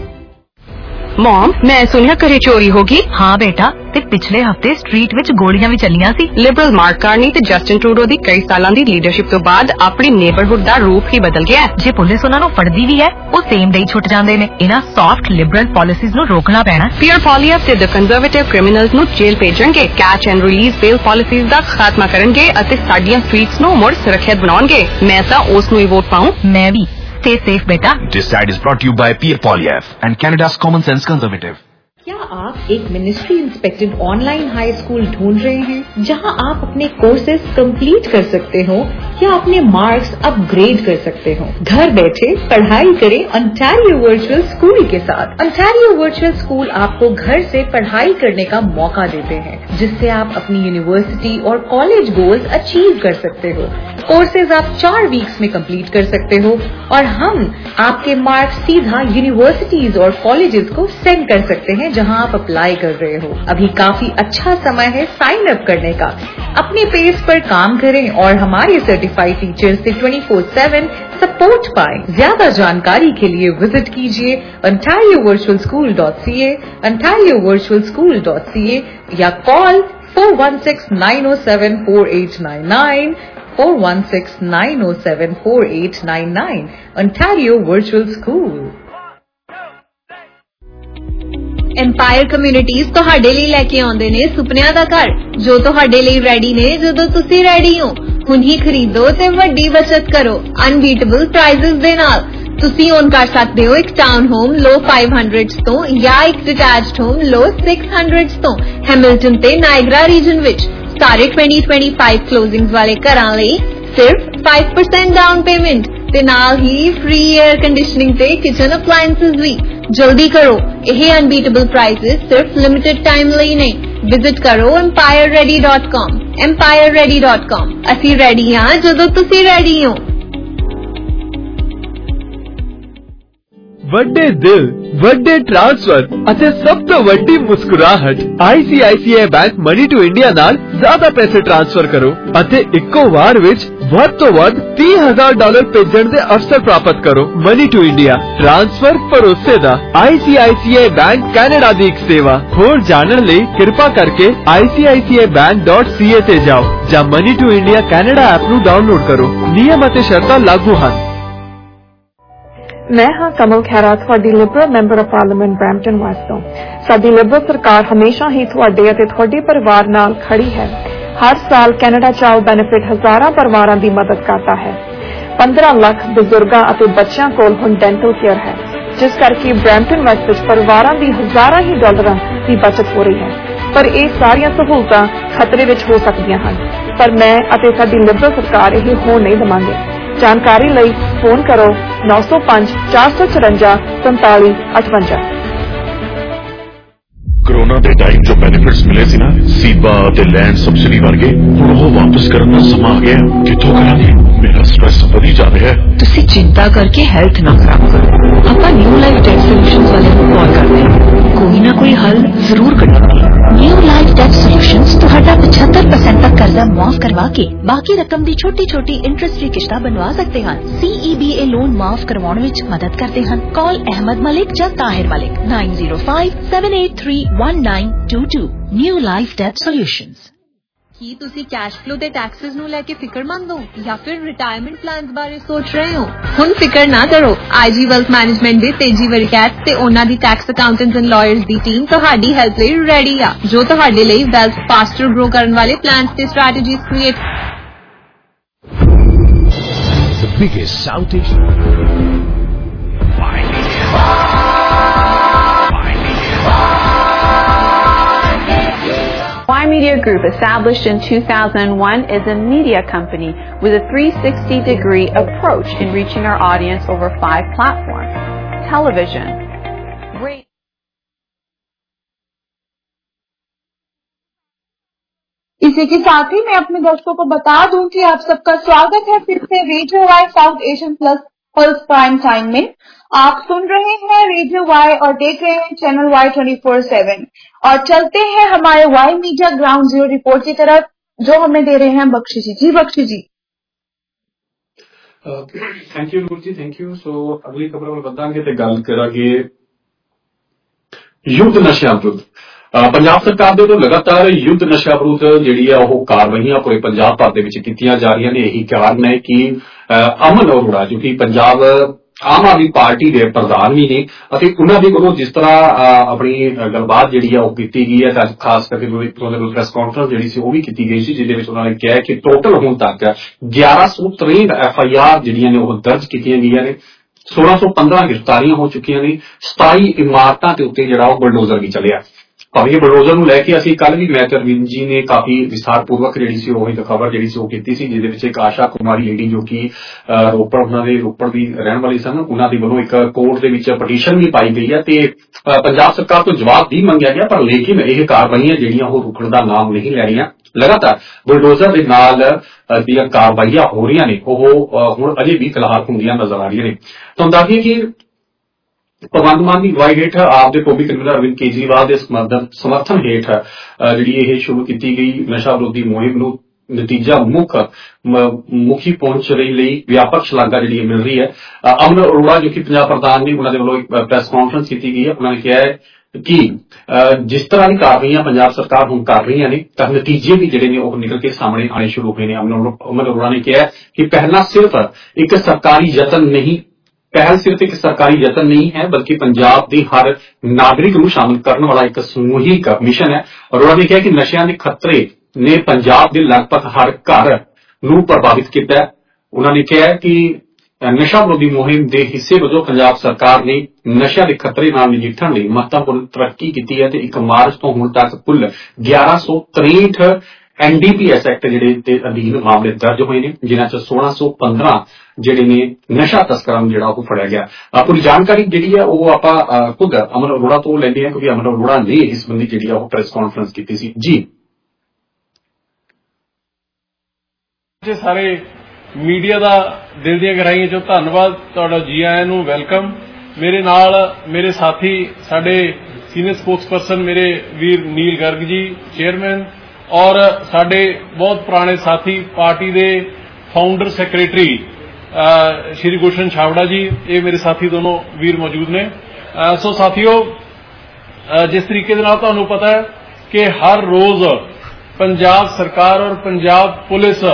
Mom, ਮੈਂ ਸੁਣਿਆ ਘਰੇ ਚੋਰੀ ਹੋ ਗਈ। ਹਾਂ ਬੇਟਾ, ਤੇ ਪਿਛਲੇ ਹਫਤੇ ਸਟਰੀਟ ਵਿੱਚ ਗੋਲੀਆਂ ਵੀ ਚੱਲੀਆਂ ਸੀ। ਲਿਬਰਲ ਮਾਰਕ ਕਾਰਨੀ ਤੇ ਜਸਟਿਨ ਟਰੂਡੋ ਦੀ ਕਈ ਸਾਲਾਂ ਦੀ ਲੀਡਰਸ਼ਿਪ ਤੋਂ ਬਾਅਦ ਆਪਣੀ ਨੇਬਰਹੁੱਡ ਦਾ ਰੂਪ ਹੀ ਬਦਲ ਗਿਆ। ਜੇ ਪੁਲਿਸ ਉਹਨਾਂ ਨੂੰ ਫੜਦੀ ਵੀ ਹੈ, ਉਹ ਸੇਮ ਡੇ ਛੁੱਟ ਜਾਂਦੇ ਨੇ। ਇਹਨਾਂ ਸੌਫਟ ਲਿਬਰਲ ਪਾਲਿਸੀਜ਼ ਨੂੰ ਰੋਕਣਾ ਪੈਣਾ। ਪੀਅਰ ਪੋਲੀਅਸ ਤੇ ਦ ਕੰਜ਼ਰਵੇਟਿਵ ਕ੍ਰਿਮੀਨਲਸ ਨੂੰ ਜੇਲ੍ਹ ਭੇਜਣਗੇ, catch and release bail policies ਦਾ ਖਾਤਮਾ ਕਰਨਗੇ ਅਤੇ ਸਾਡੀਆਂ ਸਟਰੀਟਸ ਨੂੰ ਮੁੜ ਸੁਰੱਖਿਅਤ ਬਣਾਉਣਗੇ। ਮੈਂ ਤਾਂ ਉਸ ਨੂੰ ਹੀ ਵੋਟ ਪਾਉਂ। ਮੈਂ ਵੀ। Stay safe, beta. This side is brought to you by Pierre Poilievre and Canada's Common Sense Conservative. क्या आप एक ministry inspected online high school ढूंढ रहे हैं जहां आप अपने कोर्सेज कंप्लीट कर सकते हो या अपने मार्क्स अपग्रेड कर सकते हो? घर बैठे पढ़ाई करें अंटारियो वर्चुअल स्कूल के साथ। अंटारियो वर्चुअल स्कूल आपको घर से पढ़ाई करने का मौका देते हैं जिससे आप अपनी यूनिवर्सिटी और कॉलेज गोल्स अचीव कर सकते हो। कोर्सेज आप चार वीक्स में कंप्लीट कर सकते हो और हम आपके मार्क्स सीधा यूनिवर्सिटीज और कॉलेजेस को सेंड कर सकते हैं जहां आप अप्लाई कर रहे हो। अभी काफी अच्छा समय है साइन अप करने का। अपने पेस पर काम करें और हमारे सर्टिफाइड टीचर्स से ट्वेंटी फोर सेवन सपोर्ट पाएं। ज्यादा जानकारी के लिए विजिट कीजिए ontario virtual school dot c a, ontario virtual school dot c a या call four one six, nine oh seven, four eight nine nine, four one six, nine oh seven, four eight nine nine. Ontario Virtual School. Empire Communities ਤੁਹਾਡੇ ਲਈ ਲੈ ਕੇ ਆਉਂਦੇ ਨੇ ਸੁਪਨਿਆਂ ਦਾ ਘਰ ਜੋ ਤੁਹਾਡੇ ਲਈ ਰੈਡੀ ਨੇ ਜਦੋਂ ਤੁਸੀਂ ਰੈਡੀ ਹੋ। ਹੁਣ ਹੀ ਖਰੀਦੋ ਤੇ ਵੱਡੀ ਬਚਤ ਕਰੋ ਅਨਬੀਟੇਬਲ ਪ੍ਰਾਈਜ਼ਸ ਦੇ ਨਾਲ। ਤੁਸੀਂ ਓਨ ਕਰ ਸਕਦੇ ਹੋ ਇੱਕ town home low five hundreds ਤੋਂ ਜਾਂ ਇੱਕ detached home low six hundreds ਤੋਂ ਹੈਮਿਲਟਨ ਤੇ ਨਾਇਗਰਾ ਰੀਜਨ ਵਿੱਚ। ਸਾਰੇ twenty twenty-five ਕਲੋਜ਼ਿੰਗਸ ਵਾਲੇ ਘਰਾਂ ਲਈ ਸਿਰਫ five percent ਡਾਊਨ ਪੇਮੈਂਟ ਤੇ ਨਾਲ ਹੀ ਫ੍ਰੀ 에ਅਰ ਕੰਡੀਸ਼ਨਿੰਗ ਤੇ ਕਿਚਨ ਅਪਲਾਇੰਸਸ ਵੀ। ਜਲਦੀ ਕਰੋ, ਇਹ ਅਨਬੀਟੇਬਲ ਪ੍ਰਾਈਜ਼ਸ ਸਿਰਫ ਲਿਮਿਟਡ ਟਾਈਮ ਲਈ ਨੇ। ਵਿਜ਼ਿਟ ਕਰੋ empire ready dot com empire ready dot com। ਅਸੀਂ ਰੈਡੀ ਹਾਂ ਜਦੋਂ ਤੁਸੀਂ ਰੈਡੀ ਹੋ। ਵੱਡੇ ਦਿਲ, ਵੱਡੇ ਟ੍ਰਾਂਸਫਰ ਅਤੇ ਸਭ ਤੋਂ ਵੱਡੀ ਮੁਸਕਰਾਹਟ I C I C I bank money to India ਨਾਲ ਜ਼ਿਆਦਾ ਪੈਸੇ ਟ੍ਰਾਂਸਫਰ ਕਰੋ ਅਤੇ ਇੱਕੋ ਵਾਰ ਵਿੱਚ ਵੱਧ ਤੋਂ ਵੱਧ ਤੀਹ ਹਜ਼ਾਰ ਡਾਲਰ ਭੇਜਣ ਦੇ ਅਵਸਰ ਪ੍ਰਾਪਤ ਕਰੋ। ਮਨੀ ਟੂ ਇੰਡੀਆ ਟ੍ਰਾਂਸਫਰ ਭਰੋਸੇ ਦਾ I C I C I bank Canada ਦੀ ਇੱਕ ਸੇਵਾ। ਹੋਰ ਜਾਣਨ ਲਈ ਕਿਰਪਾ ਕਰਕੇ I C I C I bank dot C A ਤੇ ਜਾਓ ਜਾਂ money to India Canada app ਨੂੰ ਡਾਊਨਲੋਡ ਕਰੋ। ਨਿਯਮ ਅਤੇ ਸ਼ਰਤਾਂ ਲਾਗੂ ਹਨ। ਮੈਂ ਹਾਂ ਕਮਲ ਖਹਿਰਾ, ਤੁਹਾਡੀ Liberal Member of Parliament Brampton West ਤੋਂ। ਸਾਡੀ ਲਿਬਰਲ ਸਰਕਾਰ ਹਮੇਸ਼ਾ ਹੀ ਤੁਹਾਡੇ ਅਤੇ ਤੁਹਾਡੇ ਪਰਿਵਾਰ ਨਾਲ ਖੜੀ ਹੈ। ਹਰ ਸਾਲ ਕੈਨੇਡਾ ਚਾਈਲਡ ਬੈਨੀਫਿਟ ਹਜ਼ਾਰਾਂ ਪਰਿਵਾਰਾਂ ਦੀ ਮਦਦ ਕਰਦਾ ਹੈ। ਪੰਦਰਾਂ ਲੱਖ ਬਜ਼ੁਰਗਾਂ ਅਤੇ ਬੱਚਿਆਂ ਕੋਲ ਹੁਣ ਡੈਂਟਲ ਕੇਅਰ ਹੈ, ਜਿਸ ਕਰਕੇ ਬਰੈਂਪਟਨ ਵੈਸਟ ਵਿੱਚ ਪਰਿਵਾਰਾਂ ਦੀ ਹਜ਼ਾਰਾਂ ਹੀ ਡਾਲਰਾਂ ਦੀ ਬਚਤ ਹੋ ਰਹੀ ਹੈ। ਪਰ ਇਹ ਸਾਰੀਆਂ ਸਹੂਲਤਾਂ ਖਤਰੇ ਵਿੱਚ ਹੋ ਸਕਦੀਆਂ ਹਨ, ਪਰ ਮੈਂ ਅਤੇ ਸਾਡੀ ਲਿਬਰਲ ਸਰਕਾਰ ਇਹ ਹੋਣ ਨਹੀਂ ਦੇਵਾਂਗੇ। ਜਾਣਕਾਰੀ ਲਈ ਫੋਨ ਕਰੋ ਨੌ ਸੌ ਪੰਜ ਚਾਰ ਸੌ ਚੁਰੰਜਾ ਸੰਤਾਲੀ ਅਠਵੰਜਾ। ਕਰੋਨਾ ਦੇ ਟਾਈਮ ਜੋ ਬੈਨੀਫਿਟਸ ਮਿਲੇ ਸੀ ਨਾ ਸੀਬਾ ਤੇ ਲੈਂਡ ਸਬਸਿਡੀ ਵਰਗੇ, ਹੁਣ ਉਹ ਵਾਪਸ ਕਰਨ ਦਾ ਸਮਾਂ ਆ ਗਿਆ। ਕਿੱਥੋਂ ਕਰਾਂਗੇ? ਮੇਰਾ ਸਟ੍ਰੈਸ ਵਧੀ ਜਾ ਰਿਹਾ ਹੈ। ਤੁਸੀਂ ਚਿੰਤਾ ਕਰਕੇ ਹੈਲਥ ਨਾ ਖਰਾਬ ਕਰੋ। ਆਪਾਂ ਨਿਊ ਲਾਈਫ ਡੈਟ ਸੋਲੂਸ਼ਨਸ ਵਾਲਿਆਂ ਨੂੰ ਕਾਲ ਕਰਦੇ ਹਾਂ, ਕੋਈ ਨਾ ਕੋਈ ਹੱਲ ਜ਼ਰੂਰ ਕੱਢਣਗੇ। ਨਿਊ ਲਾਈਫ ਡੈਟ ਸੋਲੂਸ਼ਨਸ ਤੁਹਾਡਾ पचहत्तर परसेंट तक कर्जा माफ करवा के बाकी रकम दी छोटी छोटी इंटरेस्ट फ्री किश्तां बनवा सकते हैं। C E B A loan माफ करवाने विच मदद करते हैं। कॉल अहमद मलिक या Tahir Malik nine zero five seven eight three one nine two two। New Life Debt Solutions. ਕੀ ਤੁਸੀਂ ਕੈਸ਼ ਫਲੋ ਦੇ ਟੈਕਸਸ ਨੂੰ ਲੈ ਕੇ ਫਿਕਰਮੰਦ ਹੋ ਜਾਂ ਫਿਰ ਰਿਟਾਇਰਮੈਂਟ ਪਲਾਨਸ ਬਾਰੇ ਸੋਚ ਰਹੇ ਹੋ? ਹੁਣ ਫਿਕਰ ਨਾ ਕਰੋ, I G ਵੈਲਥ ਮੈਨੇਜਮੈਂਟ ਦੇ ਤੇਜੀ ਵਰਕੈਟ ਤੇ ਉਹਨਾਂ ਦੀ ਟੈਕਸ ਅਕਾਊਂਟੈਂਟਸ ਐਂਡ ਲਾਇਰਸ ਦੀ ਟੀਮ ਤੁਹਾਡੀ ਹੈਲਪ ਲਈ ਰੈਡੀ ਆ, ਜੋ ਤੁਹਾਡੇ ਲਈ ਵੈਲਥ ਫਾਸਟਰ ਗਰੋ ਕਰਨ ਵਾਲੇ ਪਲਾਨਸ ਤੇ strategies create. The biggest South Asian Y Media Group, established in two thousand one, is a media company with a three sixty degree approach in reaching our audience over five platforms: television, radio. इसी के साथ ही मैं अपने दर्शकों को बता दूं कि आप सबका स्वागत है फिर से Radio Y South Asian plus Pulse prime time में। आप सुन रहे हैं रेडियो वाई और देख रहे हैं Channel Y twenty four seven. और चलते हैं हमारे Y media ground zero report की तरफ, जो हमें दे रहे हैं बख्शी जी। जी Bakhshi ji. Thank you Noor ji, thank you. So अगली खबर ਵੱਲ ਵਧਾਂਗੇ ਤੇ ਗੱਲ ਕਰਾਂਗੇ ਯੁੱਧ ਨਸ਼ਿਆਂ ਵਿਰੁੱਧ। ਪੰਜਾਬ ਸਰਕਾਰ ਦੇ ਵੱਲੋਂ ਲਗਾਤਾਰ ਯੁੱਧ ਨਸ਼ਾ ਵਿਰੁੱਧ ਜਿਹੜੀ ਆ ਉਹ ਕਾਰਵਾਈਆਂ ਪੂਰੇ ਪੰਜਾਬ ਭਰ ਦੇ ਵਿੱਚ ਕੀਤੀਆਂ ਜਾ ਰਹੀਆਂ ਨੇ। ਇਹੀ ਕਾਰਨ ਹੈ ਕਿ ਅਮਨ ਅਰੋੜਾ ਜੋ ਕਿ ਪੰਜਾਬ ਆਮ ਆਦਮੀ ਪਾਰਟੀ ਦੇ ਪ੍ਰਧਾਨ ਵੀ ਨੇ ਅਤੇ ਉਹਨਾਂ ਦੇ ਵੱਲੋਂ ਜਿਸ ਤਰ੍ਹਾਂ ਆਪਣੀ ਗੱਲਬਾਤ ਜਿਹੜੀ ਆ ਉਹ ਕੀਤੀ ਗਈ ਹੈ, ਤਾਂ ਖਾਸ ਕਰਕੇ ਉਹਨਾਂ ਦੇ ਪ੍ਰੈਸ ਕਾਨਫਰੰਸ ਜਿਹੜੀ ਸੀ ਉਹ ਵੀ ਕੀਤੀ ਗਈ ਸੀ, ਜਿਹਦੇ ਵਿੱਚ ਉਹਨਾਂ ਨੇ ਕਿਹਾ ਕਿ ਟੋਟਲ ਹੁਣ ਤੱਕ ਗਿਆਰਾਂ ਸੌ ਤਰੇਂਹਠ ਐਫ ਆਈ ਆਰ ਜਿਹੜੀਆਂ ਨੇ ਉਹ ਦਰਜ ਕੀਤੀਆਂ ਗਈਆਂ ਨੇ, ਸੋਲਾਂ ਸੌ ਪੰਦਰਾਂ ਗ੍ਰਿਫਤਾਰੀਆਂ ਹੋ ਚੁੱਕੀਆਂ ਨੇ, ਸਤਾਈ ਇਮਾਰਤਾਂ ਦੇ ਉੱਤੇ ਜਿਹੜਾ ਉਹ ਬਲਡੋਜ਼ਰ ਵੀ ਚੱਲਿਆ। ਭਾਵੇਂ ਬਲਡੋਜ਼ਰ ਨੂੰ ਲੈ ਕੇ ਅਸੀਂ ਕੱਲ ਵੀ ਮੈਂ ਤੇ ਅਰਵਿੰਦ ਜੀ ਨੇ ਕਾਫੀ ਵਿਸਥਾਰਪੂਰਵਕ ਜਿਹੜੀ ਸੀ ਉਹ ਇੱਕ ਖਬਰ ਜਿਹੜੀ ਸੀ ਉਹ ਕੀਤੀ ਸੀ, ਜਿਹਦੇ ਵਿੱਚ ਇੱਕ ਆਸ਼ਾ ਕੁਮਾਰੀ ਲੇਡੀ ਜੋ ਕਿ ਰੋਪੜ ਉਹਨਾਂ ਦੇ ਰੋਪੜ ਦੀ ਰਹਿਣ ਵਾਲੀ ਸਨ, ਉਹਨਾਂ ਦੇ ਵੱਲੋਂ ਇੱਕ ਕੋਰਟ ਦੇ ਵਿੱਚ ਪਟੀਸ਼ਨ ਵੀ ਪਾਈ ਗਈ ਹੈ ਤੇ ਪੰਜਾਬ ਸਰਕਾਰ ਤੋਂ ਜਵਾਬ ਵੀ ਮੰਗਿਆ ਗਿਆ, ਪਰ ਲੇਕਿਨ ਇਹ ਕਾਰਵਾਈਆਂ ਜਿਹੜੀਆਂ ਉਹ ਰੁਕਣ ਦਾ ਨਾਮ ਨਹੀਂ ਲੈ ਰਹੀਆਂ। ਲਗਾਤਾਰ ਬੁਲਡੋਜ਼ਰ ਦੇ ਨਾਲ ਦੀਆਂ ਕਾਰਵਾਈਆਂ ਹੋ ਰਹੀਆਂ ਨੇ, ਉਹ ਹੁਣ ਅਜੇ ਵੀ ਫਿਲਹਾਲ ਹੁੰਦੀਆਂ ਨਜ਼ਰ ਆ ਰਹੀਆਂ ਨੇ। ਤੁਹਾਨੂੰ ਦੱਸੀਏ ਕਿ ਭਗਵੰਤ ਮਾਨ ਦੀ ਅਗਵਾਈ ਹੇਠ ਆਪ ਦੇ ਕੌਮੀ ਕਨਵੀਨਰ ਅਰਵਿੰਦ ਕੇਜਰੀਵਾਲ ਦੇ ਸਮਰਥਨ ਹੇਠ ਜਿਹੜੀ ਇਹ ਸ਼ੁਰੂ ਕੀਤੀ ਗਈ ਨਸ਼ਾ ਵਿਰੋਧੀ ਮੁਹਿੰਮ ਨੂੰ ਨਤੀਜਾ ਮੁੱਖ ਮੁਖੀ ਪਹੁੰਚ ਰਹੀ ਲਈ ਵਿਆਪਕ ਸ਼ਲਾਘਾ ਜਿਹੜੀ ਮਿਲ ਰਹੀ ਹੈ। ਅਮਨ ਅਰੋੜਾ ਜੋ ਕਿ ਪੰਜਾਬ ਪ੍ਰਧਾਨ ਨੇ, ਉਹਨਾਂ ਦੇ ਵੱਲੋਂ ਇੱਕ ਪ੍ਰੈਸ ਕਾਨਫਰੰਸ ਕੀਤੀ ਗਈ ਹੈ। ਉਹਨਾਂ ਨੇ ਕਿਹਾ ਹੈ ਕਿ ਜਿਸ ਤਰ੍ਹਾਂ ਦੀ ਕਾਰਵਾਈਆਂ ਪੰਜਾਬ ਸਰਕਾਰ ਹੁਣ ਕਰ ਰਹੀਆਂ ਨੇ ਤਾਂ ਨਤੀਜੇ ਵੀ ਜਿਹੜੇ ਨੇ ਉਹ ਨਿਕਲ ਕੇ ਸਾਹਮਣੇ ਆਣੇ ਸ਼ੁਰੂ ਹੋਏ ਨੇ। ਅਮਨ ਅਰੋੜਾ ਨੇ ਕਿਹਾ ਕਿ ਪਹਿਲਾਂ ਸਿਰਫ ਇੱਕ ਸਰਕਾਰੀ ਯਤਨ ਨਹੀਂ ਪਹਿਲ ਸਿਰਫ ਇੱਕ ਸਰਕਾਰੀ ਯਤਨ ਨਹੀਂ ਹੈ ਬਲਕਿ ਪੰਜਾਬ ਦੇ ਹਰ ਨਾਗਰਿਕ ਨੂੰ ਸ਼ਾਮਲ ਕਰਨ ਵਾਲਾ ਇੱਕ ਸਮੂਹਿਕ ਮਿਸ਼ਨ ਹੈ। ਅਰੋੜਾ ਨੇ ਕਿਹਾ ਕਿ ਨਸ਼ਿਆਂ ਦੇ ਖਤਰੇ ਨੇ ਪੰਜਾਬ ਦੇ ਲਗਭਗ ਹਰ ਘਰ ਨੂੰ ਪ੍ਰਭਾਵਿਤ ਕੀਤਾ ਹੈ। ਉਹਨਾਂ ਨੇ ਕਿਹਾ ਕਿ ਨਸ਼ਾ ਵਿਰੋਧੀ ਮੁਹਿੰਮ ਦੇ ਹਿੱਸੇ ਵਜੋਂ ਪੰਜਾਬ ਸਰਕਾਰ ਨੇ ਨਸ਼ਿਆਂ ਦੇ ਖਤਰੇ ਨਾਲ ਨਜਿੱਠਣ ਲਈ ਮਹੱਤਵਪੂਰਨ ਤਰੱਕੀ ਕੀਤੀ ਹੈ ਤੇ ਇੱਕ ਮਾਰਚ ਤੋਂ ਹੁਣ ਤੱਕ ਕੁੱਲ ਗਿਆਰਾਂ ਸੌ ਤਰੇਹਠ N D P S act ਜਿਹੜੇ ਦੇ ਅਧੀਨ ਮਾਮਲੇ ਦਰਜ ਹੋਏ ਨੇ, ਜਿਨ੍ਹਾਂ ਚ ਸੋਲਾਂ ਸੌ ਪੰਦਰਾਂ ਜਿਹੜੇ ਨੇ ਨਸ਼ਾ ਤਸਕਰਾਂ ਨੂੰ ਜਿਹੜਾ ਉਹ ਫੜਿਆ ਗਿਆ। ਪੂਰੀ ਜਾਣਕਾਰੀ ਜਿਹੜੀ ਹੈ ਉਹ ਆਪਾਂ ਖੁਦ ਅਮਨ ਅਰੋੜਾ ਤੋਂ ਲੈਂਦੇ ਹਾਂ ਕਿਉਂਕਿ ਅਮਨ ਅਰੋੜਾ ਨੇ ਇਸ ਸੰਬੰਧੀ ਜਿਹੜੀ ਆ ਉਹ ਪ੍ਰੈਸ ਕਾਨਫਰੰਸ ਕੀਤੀ ਸੀ। ਜੀ ਸਾਰੇ ਮੀਡੀਆ ਦਾ ਦਿਲ ਦੀਆਂ ਗਹਿਰਾਈਆਂ ਚੋਂ ਧੰਨਵਾਦ, ਤੁਹਾਡਾ ਜੀ ਆਇਆਂ ਨੂੰ, ਵੈਲਕਮ। ਮੇਰੇ ਨਾਲ ਮੇਰੇ ਸਾਥੀ ਸਾਡੇ ਸੀਨੀਅਰ ਸਪੋਕਸਪਰਸਨ ਮੇਰੇ ਵੀਰ ਨੀਲ ਗਰਗ ਜੀ ਚੇਅਰਮੈਨ, ਔਰ ਸਾਡੇ ਬਹੁਤ ਪੁਰਾਣੇ ਸਾਥੀ ਪਾਰਟੀ ਦੇ ਫਾਊਂਡਰ ਸੈਕਟਰੀ ਸ਼੍ਰੀ ਗੁਲਸ਼ਨ ਛਾਵੜਾ ਜੀ, ਇਹ ਮੇਰੇ ਸਾਥੀ ਦੋਨੋਂ ਵੀਰ ਮੌਜੂਦ ਨੇ। ਸੋ ਸਾਥੀਓ, ਜਿਸ ਤਰੀਕੇ ਦੇ ਨਾਲ ਤੁਹਾਨੂੰ ਪਤਾ ਹੈ ਕਿ ਹਰ ਰੋਜ਼ ਪੰਜਾਬ ਸਰਕਾਰ ਔਰ ਪੰਜਾਬ ਪੁਲਿਸ